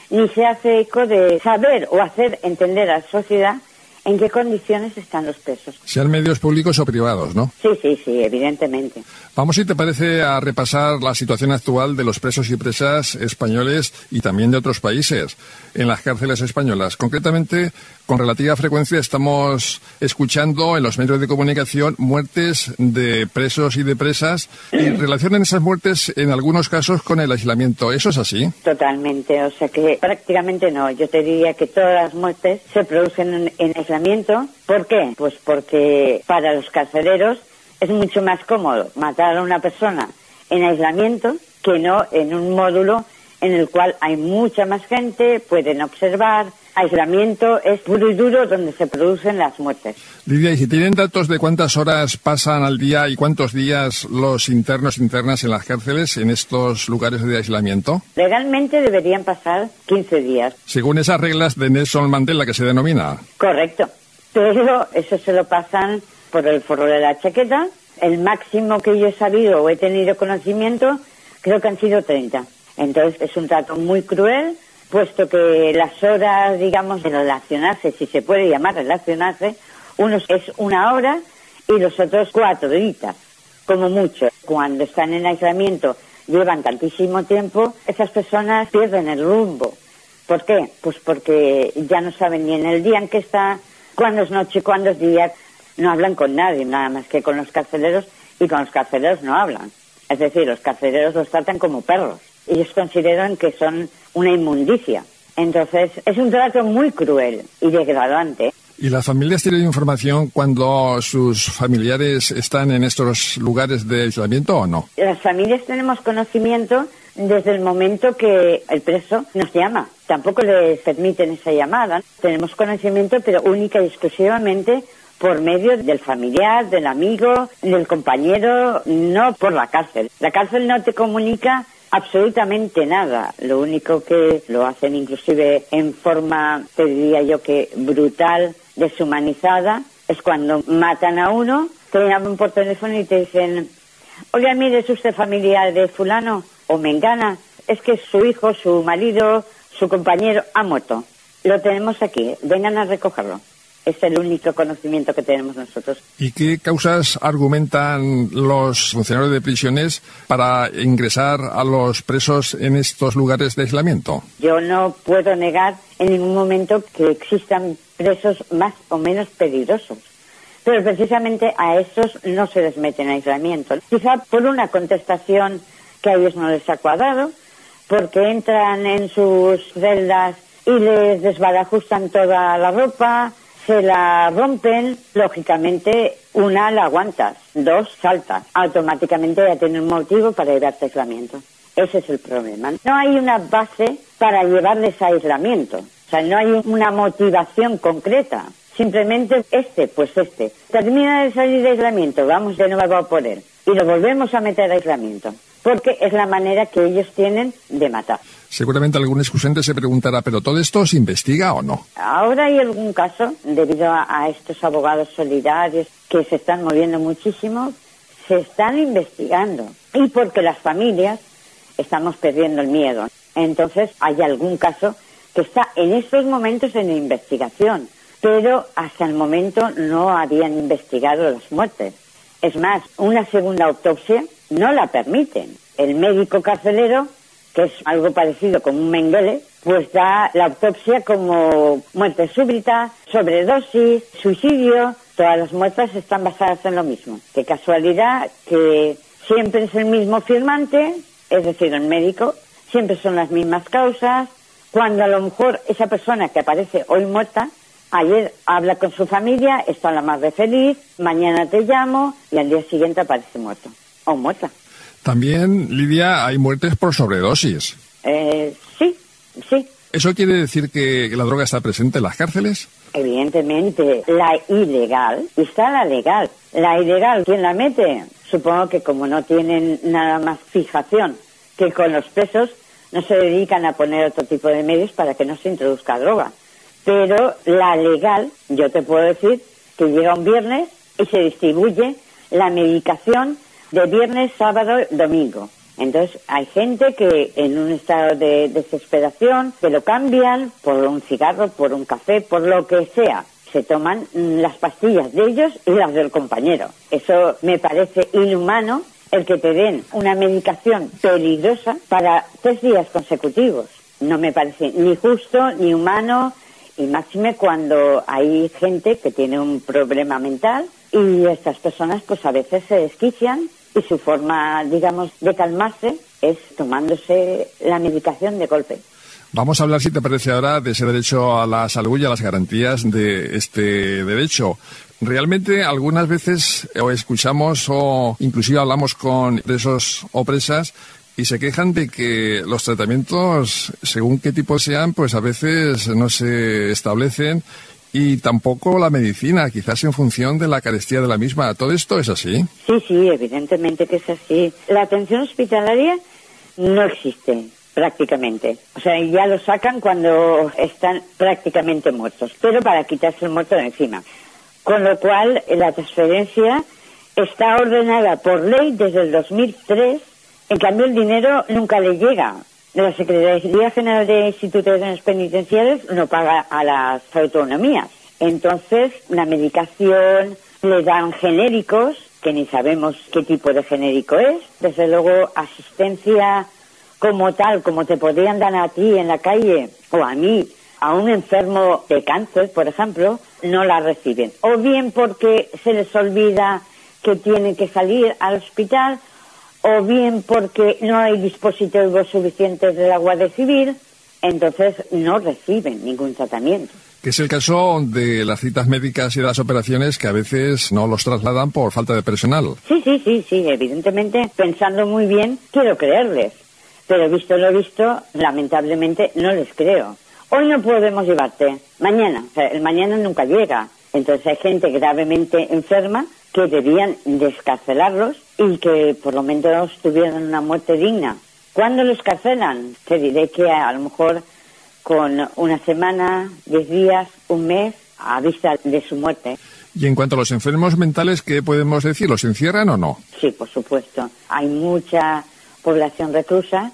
[SPEAKER 14] ni se hace eco de saber o hacer entender a la sociedad en qué condiciones están los presos.
[SPEAKER 6] Sean medios públicos o privados, ¿no?
[SPEAKER 14] Sí, sí, sí, evidentemente.
[SPEAKER 6] Vamos, si te parece, a repasar la situación actual de los presos y presas españoles y también de otros países en las cárceles españolas. Concretamente, con relativa frecuencia estamos escuchando en los medios de comunicación muertes de presos y de presas y relacionan esas muertes en algunos casos con el aislamiento. ¿Eso es así?
[SPEAKER 14] Totalmente, o sea que prácticamente no. Yo te diría que todas las muertes se producen en, en aislamiento. ¿Por qué? Pues porque para los carceleros es mucho más cómodo matar a una persona en aislamiento que no en un módulo en el cual hay mucha más gente, pueden observar. Aislamiento es puro y duro donde se producen las muertes.
[SPEAKER 6] Lidia, ¿y si tienen datos de cuántas horas pasan al día y cuántos días los internos internas en las cárceles en estos lugares de aislamiento?
[SPEAKER 14] Legalmente deberían pasar quince días.
[SPEAKER 6] Según esas reglas de Nelson Mandela que se denomina.
[SPEAKER 14] Correcto. Pero eso se lo pasan por el forro de la chaqueta. El máximo que yo he sabido o he tenido conocimiento creo que han sido treinta. Entonces es un trato muy cruel, puesto que las horas, digamos, de relacionarse, si se puede llamar relacionarse, unos es una hora y los otros cuatro horitas, como mucho. Cuando están en aislamiento, llevan tantísimo tiempo, esas personas pierden el rumbo. ¿Por qué? Pues porque ya no saben ni en el día en que está, cuándo es noche, cuándo es día, no hablan con nadie, nada más que con los carceleros, y con los carceleros no hablan. Es decir, los carceleros los tratan como perros. Ellos consideran que son una inmundicia. Entonces, es un trato muy cruel y degradante.
[SPEAKER 6] ¿Y las familias tienen información cuando sus familiares están en estos lugares de aislamiento o no?
[SPEAKER 14] Las familias tenemos conocimiento desde el momento que el preso nos llama. Tampoco les permiten esa llamada. Tenemos conocimiento, pero única y exclusivamente por medio del familiar, del amigo, del compañero, no por la cárcel. La cárcel no te comunica absolutamente nada. Lo único que lo hacen inclusive en forma, te diría yo que brutal, deshumanizada, es cuando matan a uno, te llaman por teléfono y te dicen: oiga, mire, ¿es usted familiar de fulano o mengana? Es que su hijo, su marido, su compañero ha muerto. Lo tenemos aquí, vengan a recogerlo. Es el único conocimiento que tenemos nosotros.
[SPEAKER 6] ¿Y qué causas argumentan los funcionarios de prisiones para ingresar a los presos en estos lugares de aislamiento?
[SPEAKER 14] Yo no puedo negar en ningún momento que existan presos más o menos peligrosos. Pero precisamente a esos no se les mete en aislamiento. Quizá por una contestación que a ellos no les ha cuadrado, porque entran en sus celdas y les desbarajustan toda la ropa, se la rompen, lógicamente una la aguantas, dos saltas, automáticamente ya tiene un motivo para llevarse a aislamiento. Ese es el problema. No hay una base para llevarles a aislamiento, o sea, no hay una motivación concreta, simplemente este, pues este. Termina de salir de aislamiento, vamos de nuevo a por él y lo volvemos a meter a aislamiento, porque es la manera que ellos tienen de matar.
[SPEAKER 6] Seguramente algún excusante se preguntará, ¿pero todo esto se investiga o no?
[SPEAKER 14] Ahora hay algún caso, debido a, a estos abogados solidarios que se están moviendo muchísimo, se están investigando. Y porque las familias estamos perdiendo el miedo. Entonces hay algún caso que está en estos momentos en investigación, pero hasta el momento no habían investigado las muertes. Es más, una segunda autopsia no la permiten. El médico carcelero, que es algo parecido con un Mengele, pues da la autopsia como muerte súbita, sobredosis, suicidio. Todas las muertes están basadas en lo mismo. Qué casualidad que siempre es el mismo firmante, es decir, el médico, siempre son las mismas causas, cuando a lo mejor esa persona que aparece hoy muerta, ayer habla con su familia, está la madre feliz, mañana te llamo y al día siguiente aparece muerto o muerta.
[SPEAKER 6] También, Lidia, hay muertes por sobredosis.
[SPEAKER 14] Eh, sí, sí.
[SPEAKER 6] ¿Eso quiere decir que la droga está presente en las cárceles?
[SPEAKER 14] Evidentemente, la ilegal y está la legal. La ilegal, ¿quién la mete? Supongo que como no tienen nada más fijación que con los presos, no se dedican a poner otro tipo de medios para que no se introduzca droga. Pero la legal, yo te puedo decir que llega un viernes y se distribuye la medicación de viernes, sábado, domingo. Entonces hay gente que en un estado de desesperación que lo cambian por un cigarro, por un café, por lo que sea. Se toman las pastillas de ellos y las del compañero. Eso me parece inhumano, el que te den una medicación peligrosa para tres días consecutivos. No me parece ni justo ni humano, y máxime cuando hay gente que tiene un problema mental y estas personas pues a veces se desquician y su forma, digamos, de calmarse es tomándose la medicación de golpe.
[SPEAKER 6] Vamos a hablar, si te parece ahora, de ese derecho a la salud y a las garantías de este derecho. Realmente algunas veces o escuchamos o inclusive hablamos con presos o presas y se quejan de que los tratamientos, según qué tipo sean, pues a veces no se establecen, y tampoco la medicina, quizás en función de la carestía de la misma. ¿Todo esto es así?
[SPEAKER 14] Sí, sí, evidentemente que es así. La atención hospitalaria no existe prácticamente. O sea, ya lo sacan cuando están prácticamente muertos, pero para quitarse el muerto de encima. Con lo cual, la transferencia está ordenada por ley desde el dos mil tres. En cambio, el dinero nunca le llega. La Secretaría General de Instituciones Penitenciarias no paga a las autonomías. Entonces, la medicación le dan genéricos, que ni sabemos qué tipo de genérico es. Desde luego, asistencia como tal, como te podrían dar a ti en la calle, o a mí, a un enfermo de cáncer, por ejemplo, no la reciben. O bien porque se les olvida que tienen que salir al hospital, o bien porque no hay dispositivos suficientes de la Guardia Civil, entonces no reciben ningún tratamiento.
[SPEAKER 6] Que es el caso de las citas médicas y de las operaciones, que a veces no los trasladan por falta de personal.
[SPEAKER 14] Sí, sí, sí, sí, evidentemente, pensando muy bien, quiero creerles, pero visto lo visto, lamentablemente no les creo. Hoy no podemos llevarte, mañana, o sea, el mañana nunca llega. Entonces hay gente gravemente enferma que debían descarcelarlos y que por lo menos tuvieran una muerte digna. ¿Cuándo los carcelan? Te diré que a lo mejor con una semana, diez días, un mes, a vista de su muerte.
[SPEAKER 6] Y en cuanto a los enfermos mentales, ¿qué podemos decir? ¿Los encierran o no?
[SPEAKER 14] Sí, por supuesto. Hay mucha población reclusa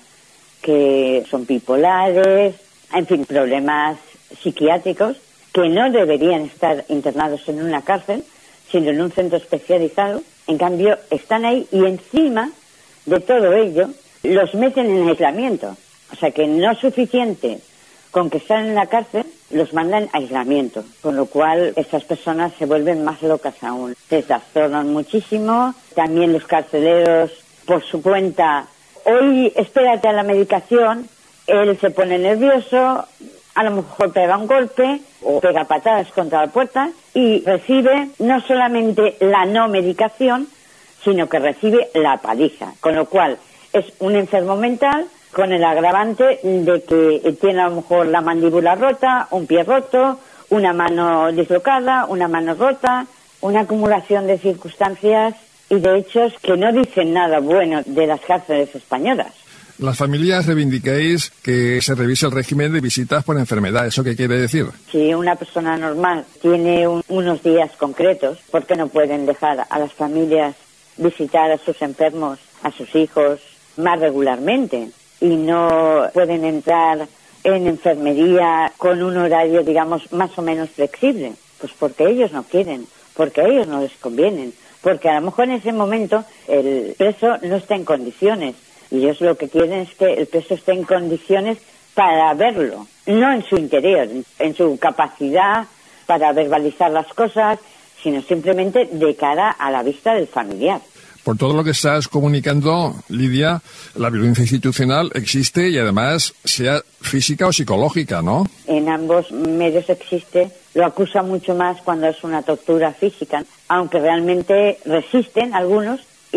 [SPEAKER 14] que son bipolares, en fin, problemas psiquiátricos que no deberían estar internados en una cárcel, sino en un centro especializado. En cambio, están ahí y encima de todo ello los meten en aislamiento. O sea que no es suficiente con que están en la cárcel, los mandan a aislamiento. Con lo cual, estas personas se vuelven más locas aún. Se trastornan muchísimo. También los carceleros, por su cuenta, hoy espérate a la medicación, él se pone nervioso, a lo mejor pega un golpe o pega patadas contra la puerta y recibe no solamente la no medicación, sino que recibe la paliza. Con lo cual es un enfermo mental con el agravante de que tiene a lo mejor la mandíbula rota, un pie roto, una mano dislocada, una mano rota, una acumulación de circunstancias y de hechos que no dicen nada bueno de las cárceles españolas.
[SPEAKER 6] Las familias reivindicáis que se revise el régimen de visitas por enfermedad. ¿Eso qué quiere decir?
[SPEAKER 14] Si una persona normal tiene un, unos días concretos, ¿por qué no pueden dejar a las familias visitar a sus enfermos, a sus hijos, más regularmente? Y no pueden entrar en enfermería con un horario, digamos, más o menos flexible. Pues porque ellos no quieren, porque a ellos no les convienen, porque a lo mejor en ese momento el preso no está en condiciones. Y ellos lo que quieren es que el preso esté en condiciones para verlo, no en su interior, en su capacidad para verbalizar las cosas, sino simplemente de cara a la vista del familiar.
[SPEAKER 6] Por todo lo que estás comunicando, Lidia, la violencia institucional existe y además sea física o psicológica, ¿no?
[SPEAKER 14] En ambos medios existe. Lo acusa mucho más cuando es una tortura física, aunque realmente resisten algunos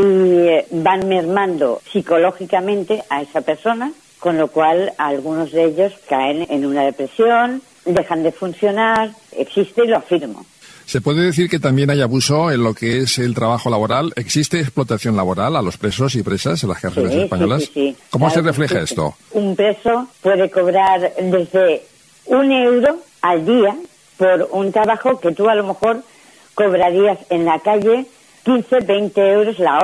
[SPEAKER 14] y van mermando psicológicamente a esa persona, con lo cual algunos de ellos caen en una depresión, dejan de funcionar, existe y lo afirmo.
[SPEAKER 6] ¿Se puede decir que también hay abuso en lo que es el trabajo laboral? ¿Existe explotación laboral a los presos y presas en las cárceles
[SPEAKER 14] sí,
[SPEAKER 6] españolas?
[SPEAKER 14] Sí, sí, sí.
[SPEAKER 6] ¿Cómo
[SPEAKER 14] claro
[SPEAKER 6] se refleja
[SPEAKER 14] sí,
[SPEAKER 6] esto?
[SPEAKER 14] Un preso puede cobrar desde un euro al día por un trabajo que tú a lo mejor cobrarías en la calle quince, veinte euros la hora.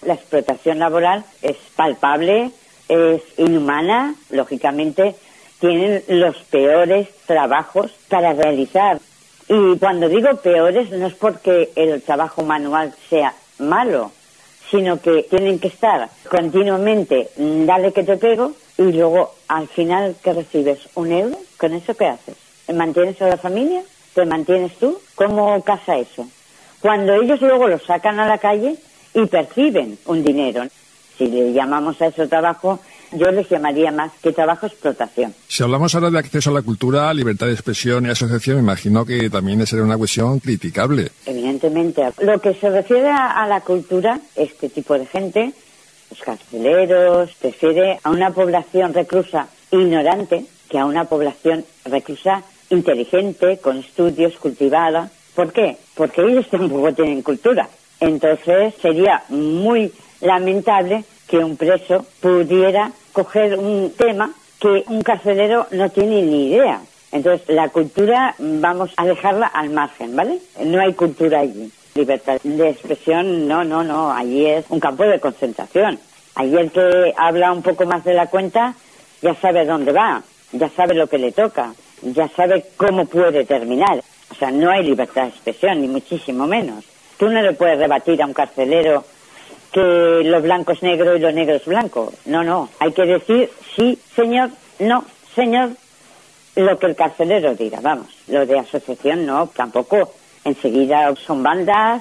[SPEAKER 14] La explotación laboral es palpable, es inhumana, lógicamente tienen los peores trabajos para realizar. Y cuando digo peores no es porque el trabajo manual sea malo, sino que tienen que estar continuamente, dale que te pego, y luego al final, ¿qué recibes? ¿Un euro? ¿Con eso qué haces? ¿Mantienes a la familia? ¿Te mantienes tú? ¿Cómo casa eso? Cuando ellos luego lo sacan a la calle y perciben un dinero. Si le llamamos a eso trabajo, yo les llamaría más que trabajo explotación.
[SPEAKER 6] Si hablamos ahora de acceso a la cultura, libertad de expresión y asociación, me imagino que también sería una cuestión criticable.
[SPEAKER 14] Evidentemente. Lo que se refiere a, a la cultura, este tipo de gente, los carceleros, refiere a una población reclusa ignorante que a una población reclusa inteligente, con estudios, cultivada. ¿Por qué? Porque ellos tampoco tienen cultura. Entonces sería muy lamentable que un preso pudiera coger un tema que un carcelero no tiene ni idea. Entonces la cultura vamos a dejarla al margen, ¿vale? No hay cultura allí. Libertad de expresión, no, no, no. Allí es un campo de concentración. Allí el que habla un poco más de la cuenta ya sabe dónde va, ya sabe lo que le toca, ya sabe cómo puede terminar. O sea, no hay libertad de expresión, ni muchísimo menos. Tú no le puedes rebatir a un carcelero que lo blanco es negro y lo negro es blanco. No, no. Hay que decir sí, señor, no, señor, lo que el carcelero diga. Vamos, lo de asociación no, tampoco. Enseguida son bandas,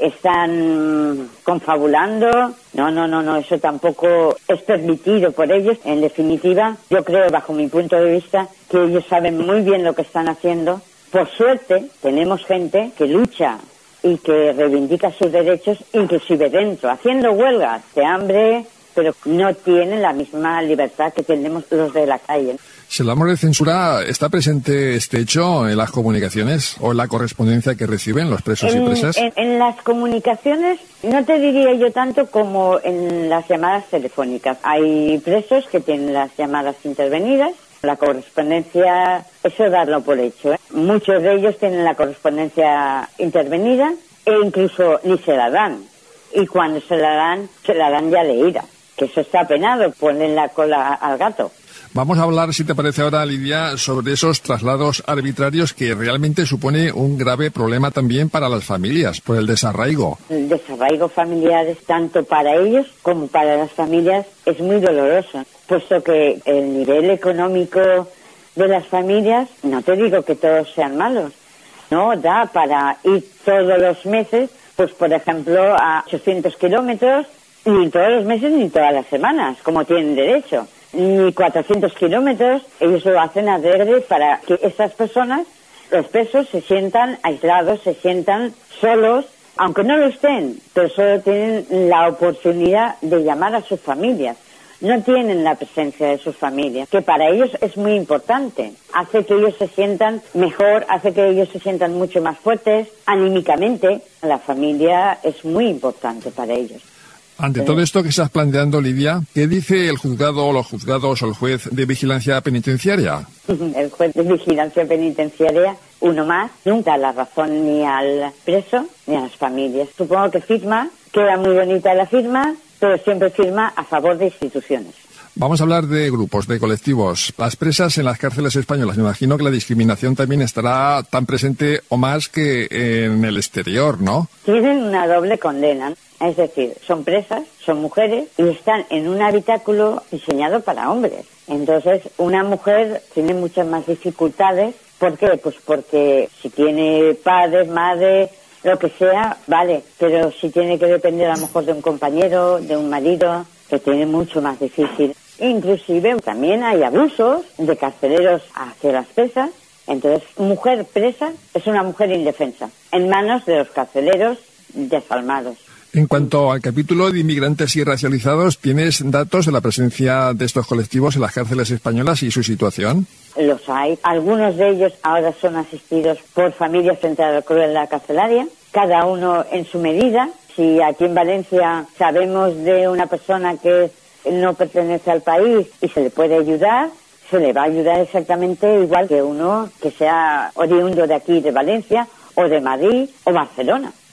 [SPEAKER 14] están confabulando. No, no, no, no, eso tampoco es permitido por ellos. En definitiva, yo creo, bajo mi punto de vista, que ellos saben muy bien lo que están haciendo. Por suerte, tenemos gente que lucha y que reivindica sus derechos, inclusive dentro, haciendo huelgas de hambre, pero no tienen la misma libertad que tenemos los de la calle.
[SPEAKER 6] Si hablamos de censura, ¿está presente este hecho en las comunicaciones o en la correspondencia que reciben los presos
[SPEAKER 14] en,
[SPEAKER 6] y presas?
[SPEAKER 14] En, en las comunicaciones, no te diría yo tanto como en las llamadas telefónicas. Hay presos que tienen las llamadas intervenidas. La correspondencia, eso darlo por hecho, ¿eh? Muchos de ellos tienen la correspondencia intervenida e incluso ni se la dan. Y cuando se la dan, se la dan ya leída. Que eso está penado, ponen la cola al gato.
[SPEAKER 6] Vamos a hablar, si te parece ahora, Lidia, sobre esos traslados arbitrarios que realmente supone un grave problema también para las familias, por el desarraigo.
[SPEAKER 14] El desarraigo familiar es tanto para ellos como para las familias, es muy doloroso, puesto que el nivel económico de las familias, no te digo que todos sean malos, no da para ir todos los meses, pues por ejemplo, a ochocientos kilómetros, ni todos los meses ni todas las semanas, como tienen derecho. Ni cuatrocientos kilómetros, ellos lo hacen adrede para que estas personas, los presos, se sientan aislados, se sientan solos, aunque no lo estén, pero solo tienen la oportunidad de llamar a sus familias. No tienen la presencia de sus familias, que para ellos es muy importante. Hace que ellos se sientan mejor, hace que ellos se sientan mucho más fuertes, anímicamente. La familia es muy importante para ellos.
[SPEAKER 6] Ante todo esto que estás planteando, Lidia, ¿qué dice el juzgado o los juzgados o el juez de vigilancia penitenciaria?
[SPEAKER 14] El juez de vigilancia penitenciaria, uno más, nunca da la razón ni al preso ni a las familias. Supongo que firma, queda muy bonita la firma, pero siempre firma a favor de instituciones.
[SPEAKER 6] Vamos a hablar de grupos, de colectivos. Las presas en las cárceles españolas. Me imagino que la discriminación también estará tan presente o más que en el exterior, ¿no?
[SPEAKER 14] Tienen una doble condena. Es decir, son presas, son mujeres y están en un habitáculo diseñado para hombres. Entonces, una mujer tiene muchas más dificultades. ¿Por qué? Pues porque si tiene padre, madre, lo que sea, vale. Pero si tiene que depender a lo mejor de un compañero, de un marido, que tiene mucho más difícil. Inclusive también hay abusos de carceleros hacia las presas. Entonces, mujer presa es una mujer indefensa en manos de los carceleros desalmados.
[SPEAKER 6] En cuanto al capítulo de inmigrantes y racializados, ¿tienes datos de la presencia de estos colectivos en las cárceles españolas y su situación?
[SPEAKER 14] Los hay. Algunos de ellos ahora son asistidos por familias frente a la crueldad carcelaria, cada uno en su medida. Si aquí en Valencia sabemos de una persona que no pertenece al país y se le puede ayudar, se le va a ayudar exactamente igual que uno que sea oriundo de aquí, de Valencia, o de Madrid, o Barcelona.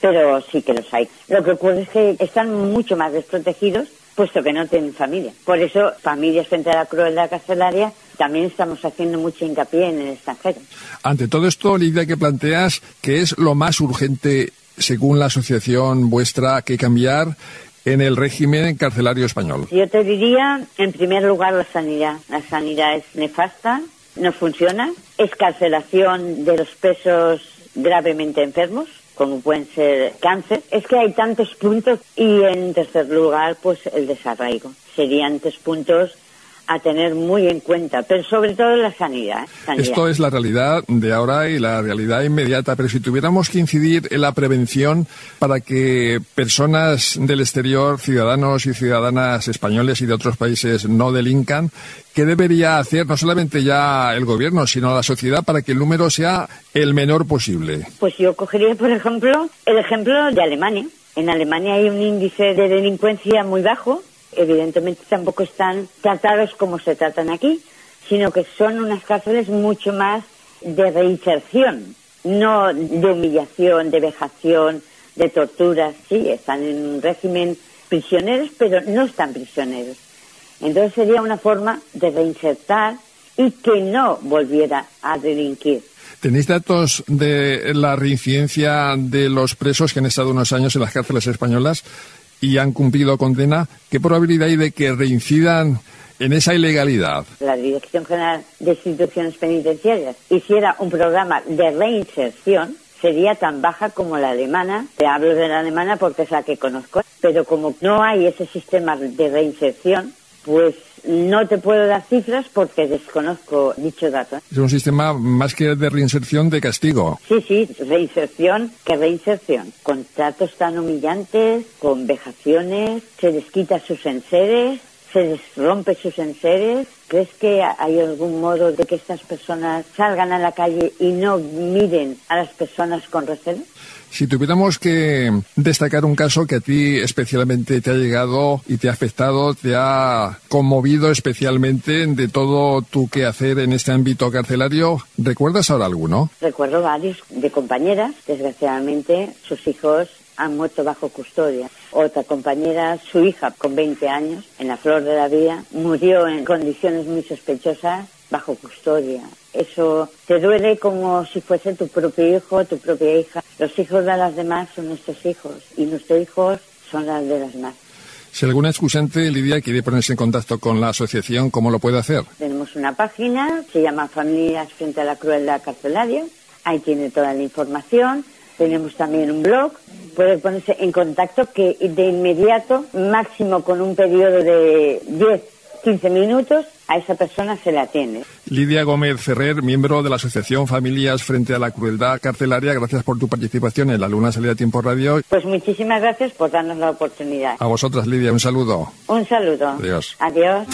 [SPEAKER 14] pero sí que los hay. Lo que ocurre es que están mucho más desprotegidos, puesto que no tienen familia. Por eso, Familias frente a la crueldad carcelaria, también estamos haciendo mucho hincapié en el extranjero.
[SPEAKER 6] Ante todo esto, Lidia, que planteas, ¿qué es lo más urgente, según la asociación vuestra, que cambiar en el régimen carcelario español?
[SPEAKER 14] Yo te diría, en primer lugar, la sanidad. La sanidad es nefasta, no funciona, escarcelación de los presos gravemente enfermos, como pueden ser cáncer. Es que hay tantos puntos. Y en tercer lugar, pues el desarraigo. Serían tres puntos a tener muy en cuenta, pero sobre todo la sanidad, ¿eh? sanidad.
[SPEAKER 6] Esto es la realidad de ahora y la realidad inmediata, pero si tuviéramos que incidir en la prevención para que personas del exterior, ciudadanos y ciudadanas españoles y de otros países no delincan, ¿qué debería hacer no solamente ya el gobierno, sino la sociedad para que el número sea el menor posible?
[SPEAKER 14] Pues yo cogería, por ejemplo, el ejemplo de Alemania. En Alemania hay un índice de delincuencia muy bajo. Evidentemente tampoco están tratados como se tratan aquí, sino que son unas cárceles mucho más de reinserción, no de humillación, de vejación, de torturas. Sí, están en un régimen prisioneros, pero no están prisioneros. Entonces sería una forma de reinsertar y que no volviera a delinquir.
[SPEAKER 6] ¿Tenéis datos de la reincidencia de los presos que han estado unos años en las cárceles españolas y han cumplido condena? ¿Qué probabilidad hay de que reincidan en esa ilegalidad?
[SPEAKER 14] La Dirección General de Instituciones Penitenciarias hiciera un programa de reinserción, sería tan baja como la alemana. Te hablo de la alemana porque es la que conozco, pero como no hay ese sistema de reinserción, pues no te puedo dar cifras porque desconozco dicho dato.
[SPEAKER 6] Es un sistema más que de reinserción, de castigo.
[SPEAKER 14] Sí, sí, reinserción que reinserción. Con tratos tan humillantes, con vejaciones, se les quita sus enseres, se les rompe sus enseres. ¿Crees que hay algún modo de que estas personas salgan a la calle y no miren a las personas con recelo?
[SPEAKER 6] Si tuviéramos que destacar un caso que a ti especialmente te ha llegado y te ha afectado, te ha conmovido especialmente de todo tu quehacer en este ámbito carcelario, ¿recuerdas ahora alguno?
[SPEAKER 14] Recuerdo varios de compañeras. Desgraciadamente, sus hijos han muerto bajo custodia. Otra compañera, su hija con veinte años, en la flor de la vida, murió en condiciones muy sospechosas bajo custodia. Eso te duele como si fuese tu propio hijo, tu propia hija. Los hijos de las demás son nuestros hijos y nuestros hijos son las de las demás.
[SPEAKER 6] Si alguna excusante, Lidia, quiere ponerse en contacto con la asociación, ¿cómo lo puede hacer?
[SPEAKER 14] Tenemos una página, se llama Familias frente a la crueldad carcelaria. Ahí tiene toda la información. Tenemos también un blog. Puede ponerse en contacto que de inmediato, máximo con un periodo de diez, quince minutos, a esa persona se le atiende.
[SPEAKER 6] Lidia Gómez Ferrer, miembro de la Asociación Familias frente a la Crueldad Carcelaria, gracias por tu participación en La Luna Salida a Tiempo Radio.
[SPEAKER 14] Pues muchísimas gracias por darnos la oportunidad.
[SPEAKER 6] A vosotras, Lidia, un saludo.
[SPEAKER 14] Un saludo.
[SPEAKER 6] Adiós.
[SPEAKER 14] Adiós.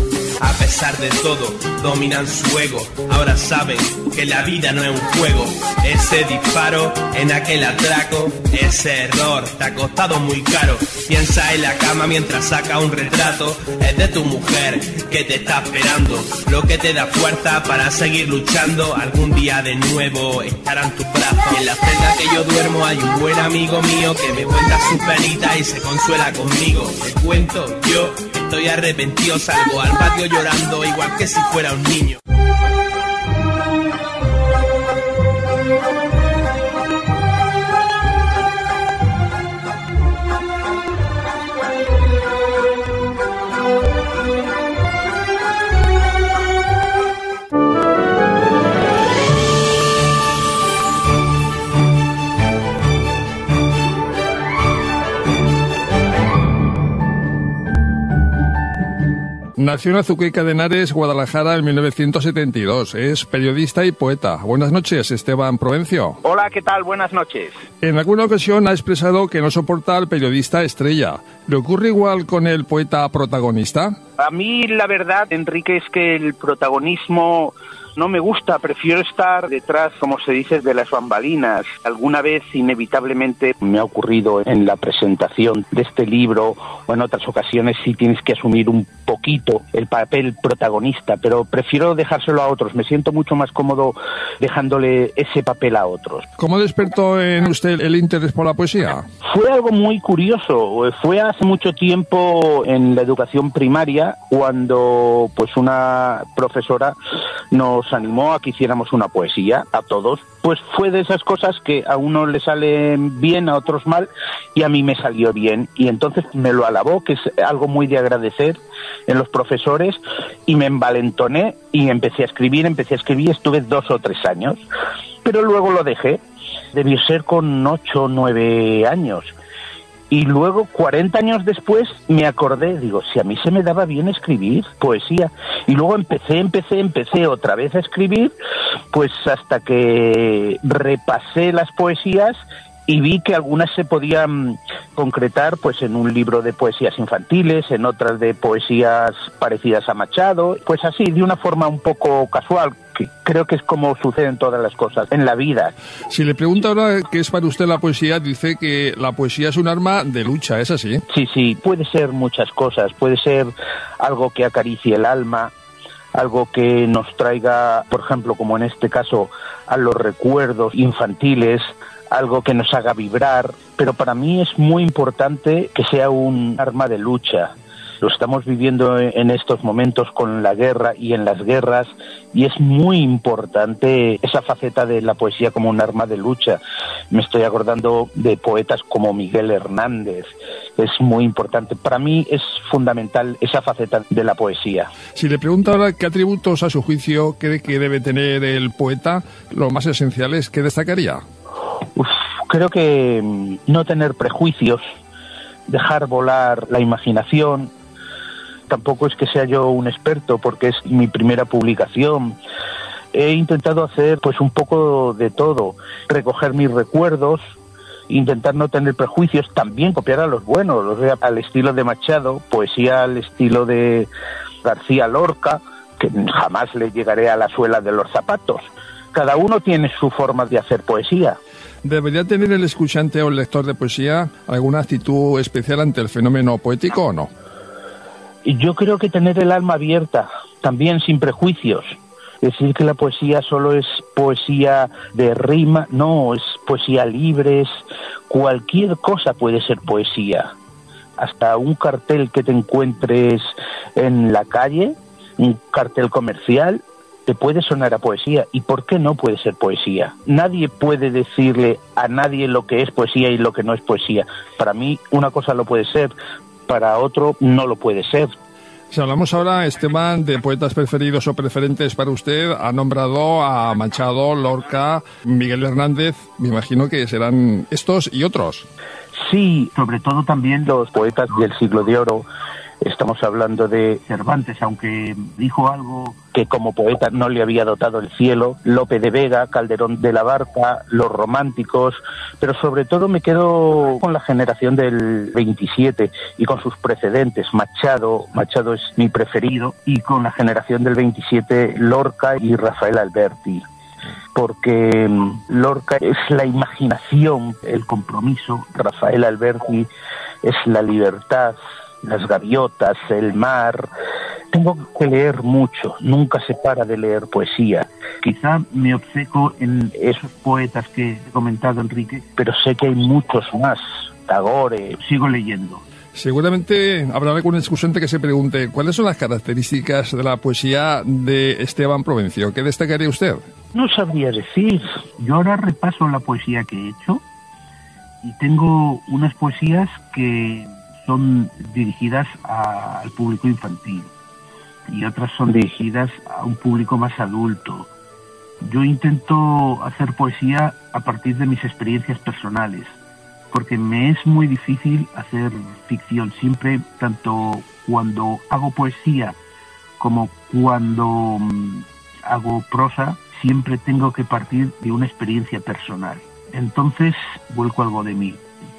[SPEAKER 13] A pesar de todo, dominan su ego. Ahora saben que la vida no es un juego. Ese disparo en aquel atraco, ese error te ha costado muy caro. Piensa en la cama mientras saca un retrato. Es de tu mujer que te está esperando. Lo que te da fuerza para seguir luchando. Algún día de nuevo estarán tus brazos. En la celda que yo duermo hay un buen amigo mío que me cuenta sus penitas y se consuela conmigo. Te cuento, yo estoy arrepentido, salgo al patio llorando igual que si fuera un niño.
[SPEAKER 6] Nació en Azuqueca de Henares, Guadalajara, en mil novecientos setenta y dos. Es periodista y poeta. Buenas noches, Esteban Provencio.
[SPEAKER 15] Hola, ¿qué tal? Buenas noches.
[SPEAKER 6] En alguna ocasión ha expresado que no soporta al periodista estrella. ¿Le ocurre igual con el poeta protagonista?
[SPEAKER 15] A mí la verdad, Enrique, es que el protagonismo no me gusta, prefiero estar detrás, como se dice, de las bambalinas. Alguna vez, inevitablemente, me ha ocurrido en la presentación de este libro o en otras ocasiones, sí tienes que asumir un poquito el papel protagonista, pero prefiero dejárselo a otros. Me siento mucho más cómodo dejándole ese papel a otros.
[SPEAKER 6] ¿Cómo despertó en usted el interés por la poesía?
[SPEAKER 15] Fue algo muy curioso. Fue hace mucho tiempo en la educación primaria cuando pues una profesora nos animó a que hiciéramos una poesía a todos. Pues fue de esas cosas que a uno le salen bien, a otros mal, y a mí me salió bien. Y entonces me lo alabó, que es algo muy de agradecer en los profesores, y me envalentoné y empecé a escribir, empecé a escribir, estuve dos o tres años. Pero luego lo dejé, debió ser con ocho o nueve años. Y luego, cuarenta años después, me acordé, digo, si a mí se me daba bien escribir poesía. Y luego empecé, empecé, empecé otra vez a escribir, pues hasta que repasé las poesías y vi que algunas se podían concretar pues en un libro de poesías infantiles, en otras de poesías parecidas a Machado, pues así, de una forma un poco casual, que creo que es como suceden todas las cosas en la vida.
[SPEAKER 6] Si le pregunto ahora qué es para usted la poesía, dice que la poesía es un arma de lucha, ¿es así?
[SPEAKER 15] Sí, sí, puede ser muchas cosas, puede ser algo que acaricie el alma, algo que nos traiga, por ejemplo, como en este caso, a los recuerdos infantiles, algo que nos haga vibrar, pero para mí es muy importante que sea un arma de lucha. Lo estamos viviendo en estos momentos con la guerra y en las guerras, y es muy importante esa faceta de la poesía como un arma de lucha. Me estoy acordando de poetas como Miguel Hernández. Es muy importante. Para mí es fundamental esa faceta de la poesía.
[SPEAKER 6] Si le pregunto ahora qué atributos a su juicio cree que debe tener el poeta, los más esenciales, ¿qué destacaría?
[SPEAKER 15] Uf, creo que no tener prejuicios, dejar volar la imaginación. Tampoco es que sea yo un experto, porque es mi primera publicación. He intentado hacer pues un poco de todo, recoger mis recuerdos, intentar no tener prejuicios, también copiar a los buenos, los de, al estilo de Machado, poesía al estilo de García Lorca, que jamás le llegaré a la suela de los zapatos. Cada uno tiene su forma de hacer poesía.
[SPEAKER 6] ¿Debería tener el escuchante o el lector de poesía alguna actitud especial ante el fenómeno poético o no?
[SPEAKER 15] Yo creo que tener el alma abierta, también sin prejuicios. Decir que la poesía solo es poesía de rima, no, es poesía libre, es cualquier cosa puede ser poesía. Hasta un cartel que te encuentres en la calle, un cartel comercial, te puede sonar a poesía. ¿Y por qué no puede ser poesía? Nadie puede decirle a nadie lo que es poesía y lo que no es poesía. Para mí una cosa lo puede ser, para otro no lo puede ser.
[SPEAKER 6] Si hablamos ahora, Esteban, de poetas preferidos o preferentes para usted, ha nombrado a Machado, Lorca, Miguel Hernández. Me imagino que serán estos y otros.
[SPEAKER 15] Sí, sobre todo también los poetas del siglo de oro. Estamos hablando de Cervantes, aunque dijo algo que como poeta no le había dotado el cielo, Lope de Vega, Calderón de la Barca, los románticos, pero sobre todo me quedo con la generación del veintisiete y con sus precedentes. Machado, Machado es mi preferido, y con la generación del veintisiete, Lorca y Rafael Alberti. Porque Lorca es la imaginación, el compromiso, Rafael Alberti es la libertad, las gaviotas, el mar. Tengo que leer mucho, nunca se para de leer poesía. Quizá me obceco en esos poetas que he comentado, Enrique, pero sé que hay muchos más. Tagore, sigo leyendo.
[SPEAKER 6] Seguramente habrá algún escuchante que se pregunte ¿cuáles son las características de la poesía de Esteban Provencio? ¿Qué destacaría usted?
[SPEAKER 15] No sabría decir. Yo ahora repaso la poesía que he hecho y tengo unas poesías que son dirigidas a, al público infantil y otras son dirigidas a un público más adulto. Yo intento hacer poesía a partir de mis experiencias personales, porque me es muy difícil hacer ficción. Siempre, tanto cuando hago poesía como cuando um, hago prosa, siempre tengo que partir de una experiencia personal. Entonces vuelco algo de mí.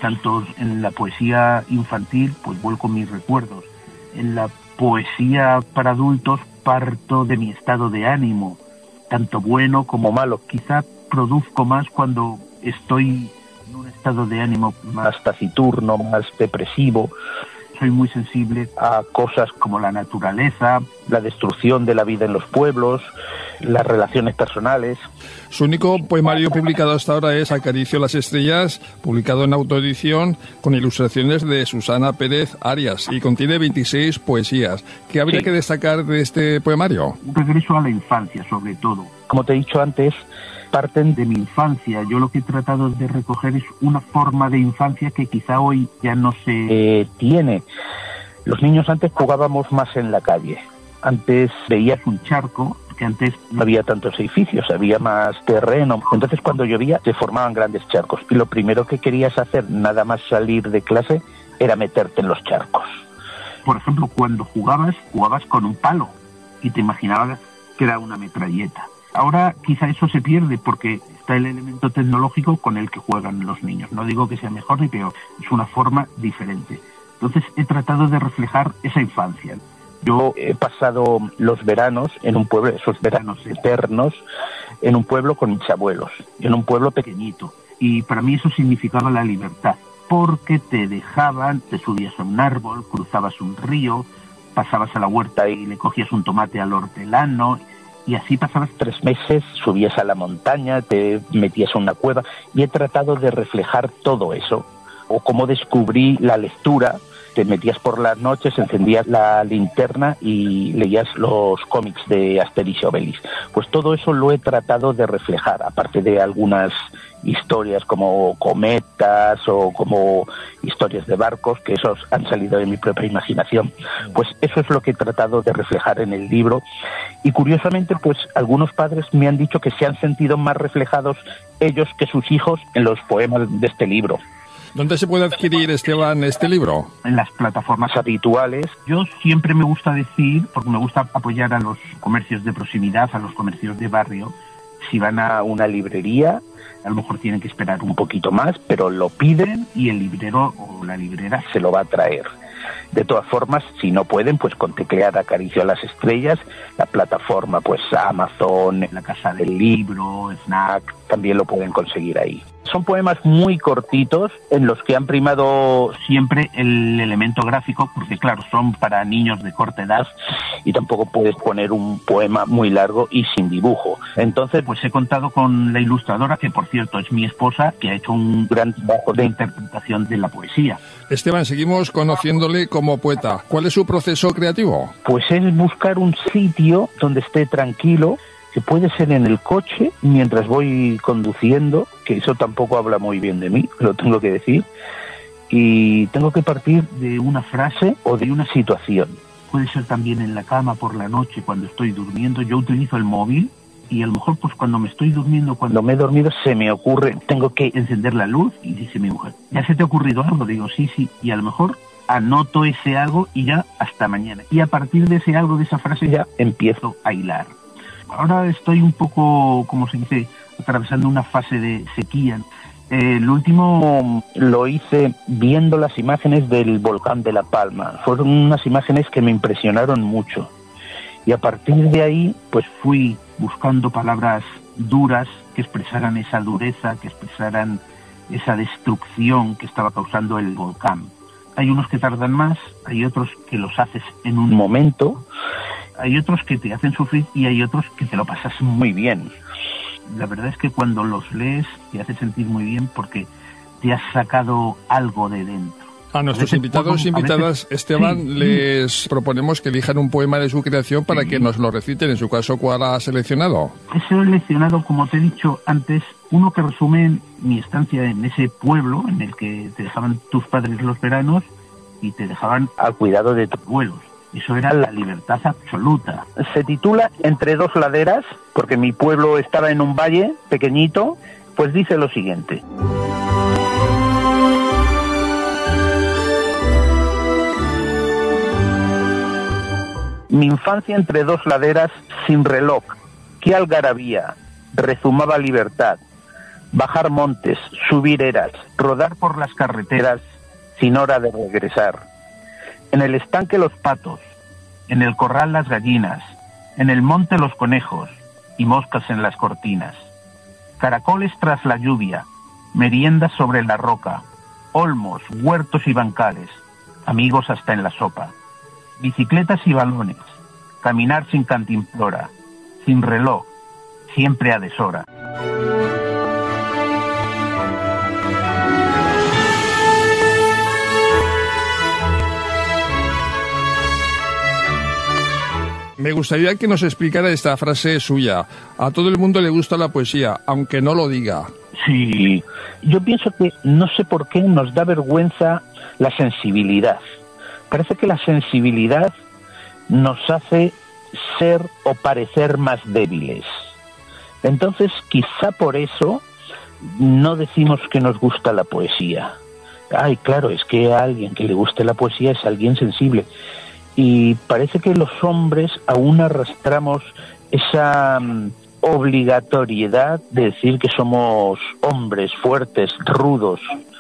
[SPEAKER 15] tanto en la poesía infantil, pues vuelco mis recuerdos. En la poesía para adultos parto de mi estado de ánimo, tanto bueno como malo. Quizá produzco más cuando estoy en un estado de ánimo más taciturno, más depresivo. Soy muy sensible a cosas como la naturaleza, la destrucción de la vida en los pueblos, las relaciones personales.
[SPEAKER 6] Su único poemario publicado hasta ahora es Acaricio las estrellas, publicado en autoedición con ilustraciones de Susana Pérez Arias y contiene veintiséis poesías. ¿Qué habría sí. que destacar de este poemario?
[SPEAKER 15] Un regreso a la infancia, sobre todo. Como te he dicho antes, parten de mi infancia. Yo lo que he tratado de recoger es una forma de infancia que quizá hoy ya no se eh, tiene. Los niños antes jugábamos más en la calle. Antes veías un charco, que antes no había tantos edificios, había más terreno. Entonces cuando llovía se formaban grandes charcos y lo primero que querías hacer, nada más salir de clase, era meterte en los charcos. Por ejemplo, cuando jugabas, jugabas con un palo y te imaginabas que era una metralleta. Ahora quizá eso se pierde porque está el elemento tecnológico con el que juegan los niños. No digo que sea mejor ni peor, es una forma diferente. Entonces he tratado de reflejar esa infancia. Yo he pasado los veranos en un pueblo, esos veranos eternos, en un pueblo con mis abuelos, en un pueblo pequeñito. Y para mí eso significaba la libertad, porque te dejaban, te subías a un árbol, cruzabas un río, pasabas a la huerta y le cogías un tomate al hortelano. Y así pasabas tres meses, subías a la montaña, te metías a una cueva y he tratado de reflejar todo eso. O cómo descubrí la lectura, te metías por las noches, encendías la linterna y leías los cómics de Asterix y Obelix. Pues todo eso lo he tratado de reflejar, aparte de algunas historias como cometas o como historias de barcos, que esos han salido de mi propia imaginación. Pues eso es lo que he tratado de reflejar en el libro. Y curiosamente, pues algunos padres me han dicho que se han sentido más reflejados ellos que sus hijos en los poemas de este libro.
[SPEAKER 6] ¿Dónde se puede adquirir, Esteban, este libro?
[SPEAKER 15] En las plataformas habituales. Yo siempre me gusta decir, porque me gusta apoyar a los comercios de proximidad, a los comercios de barrio, si van a una librería, a lo mejor tienen que esperar un poquito más, pero lo piden y el librero o la librera se lo va a traer. De todas formas, si no pueden, pues con teclear Acaricio a las estrellas, la plataforma, pues Amazon, la Casa del Libro, Snack, también lo pueden conseguir ahí. Son poemas muy cortitos en los que han primado siempre el elemento gráfico, porque claro, son para niños de corta edad y tampoco puedes poner un poema muy largo y sin dibujo. Entonces, pues he contado con la ilustradora, que por cierto es mi esposa, que ha hecho un gran trabajo de interpretación de la poesía.
[SPEAKER 6] Esteban, seguimos conociéndole como poeta. ¿Cuál es su proceso creativo?
[SPEAKER 15] Pues es buscar un sitio donde esté tranquilo, que puede ser en el coche mientras voy conduciendo, que eso tampoco habla muy bien de mí, lo tengo que decir, y tengo que partir de una frase o de una situación. Puede ser también en la cama por la noche cuando estoy durmiendo. Yo utilizo el móvil y a lo mejor pues cuando me estoy durmiendo, cuando me he dormido, se me ocurre, tengo que encender la luz y dice mi mujer, ¿ya se te ha ocurrido algo? Digo, sí, sí, y a lo mejor anoto ese algo y ya hasta mañana. Y a partir de ese algo, de esa frase, ya empiezo a hilar. Ahora estoy un poco, como se dice, atravesando una fase de sequía. Eh, el último lo hice viendo las imágenes del volcán de La Palma. Fueron unas imágenes que me impresionaron mucho. Y a partir de ahí, pues fui buscando palabras duras que expresaran esa dureza, que expresaran esa destrucción que estaba causando el volcán. Hay unos que tardan más, hay otros que los haces en un momento, hay otros que te hacen sufrir y hay otros que te lo pasas muy bien. La verdad es que cuando los lees te hace sentir muy bien porque te has sacado algo de dentro.
[SPEAKER 6] A nuestros a invitados e invitadas, Esteban, sí, les sí. proponemos que elijan un poema de su creación para sí. que nos lo reciten. En su caso, ¿cuál ha seleccionado?
[SPEAKER 15] He seleccionado, como te he dicho antes, uno que resume mi estancia en ese pueblo en el que te dejaban tus padres los veranos y te dejaban al cuidado de tus abuelos. Eso era la libertad absoluta. Se titula Entre dos laderas, porque mi pueblo estaba en un valle pequeñito, pues dice lo siguiente. Mi infancia entre dos laderas sin reloj, qué algarabía, rezumaba libertad. bajar montes, subir eras, rodar por las carreteras sin hora de regresar. En el estanque los patos, en el corral las gallinas, en el monte los conejos y moscas en las cortinas. Caracoles tras la lluvia, meriendas sobre la roca, olmos, huertos y bancales, amigos hasta en la sopa. Bicicletas y balones, caminar sin cantimplora, sin reloj, siempre a deshora.
[SPEAKER 6] Me gustaría que nos explicara esta frase suya. A todo el mundo le gusta la poesía, aunque no lo diga.
[SPEAKER 15] Sí, yo pienso que no sé por qué nos da vergüenza la sensibilidad. Parece que la sensibilidad nos hace ser o parecer más débiles. Entonces, quizá por eso no decimos que nos gusta la poesía. Ay, claro, es que a alguien que le guste la poesía es alguien sensible. Y parece que los hombres aún arrastramos esa um, obligatoriedad de decir que somos hombres fuertes, rudos,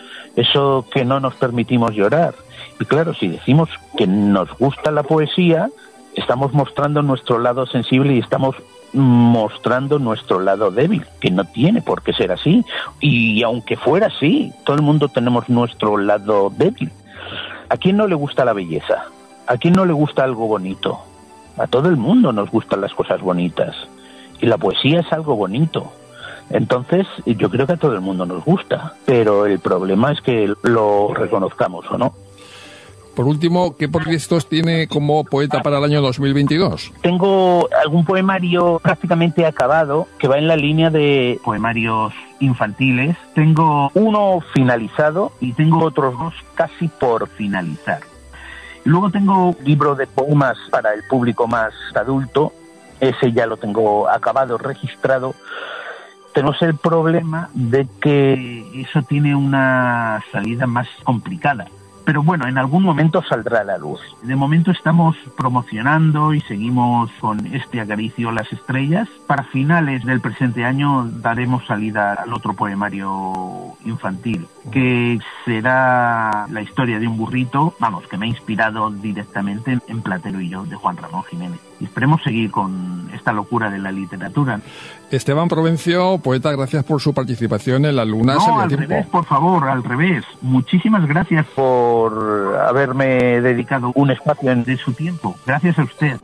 [SPEAKER 15] eso que no nos permitimos llorar. Y claro, si decimos que nos gusta la poesía, estamos mostrando nuestro lado sensible y estamos mostrando nuestro lado débil, que no tiene por qué ser así. Y aunque fuera así, todo el mundo tenemos nuestro lado débil. ¿A quién no le gusta la belleza? ¿A quién no le gusta algo bonito? A todo el mundo nos gustan las cosas bonitas. Y la poesía es algo bonito. Entonces, yo creo que a todo el mundo nos gusta. Pero el problema es que lo reconozcamos o no.
[SPEAKER 6] Por último, ¿qué proyectos tiene como poeta para el año dos mil veintidós?
[SPEAKER 15] Tengo algún poemario prácticamente acabado que va en la línea de poemarios infantiles. Tengo uno finalizado y tengo otros dos casi por finalizar. Luego tengo un libro de poemas para el público más adulto. Ese ya lo tengo acabado, registrado. Tenemos el problema de que eso tiene una salida más complicada. Pero bueno, en algún momento saldrá a la luz. De momento estamos promocionando y seguimos con este Acaricio las estrellas. Para finales del presente año daremos salida al otro poemario infantil, que será la historia de un burrito, vamos, que me ha inspirado directamente en Platero y yo, de Juan Ramón Jiménez. Y esperemos seguir con esta locura de la literatura.
[SPEAKER 6] Esteban Provencio, poeta, gracias por su participación en La Luna
[SPEAKER 15] No,
[SPEAKER 6] Sale a
[SPEAKER 15] al
[SPEAKER 6] Tiempo.
[SPEAKER 15] revés, por favor, al revés. Muchísimas gracias por haberme dedicado un espacio de su tiempo. Gracias a usted.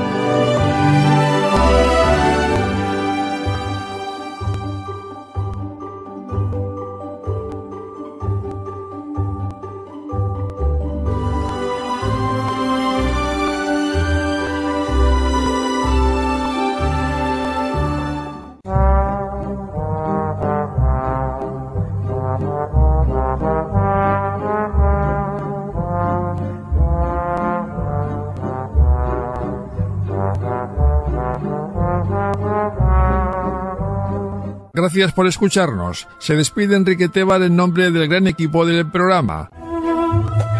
[SPEAKER 6] Gracias por escucharnos. Se despide Enrique Tebar en nombre del gran equipo del programa.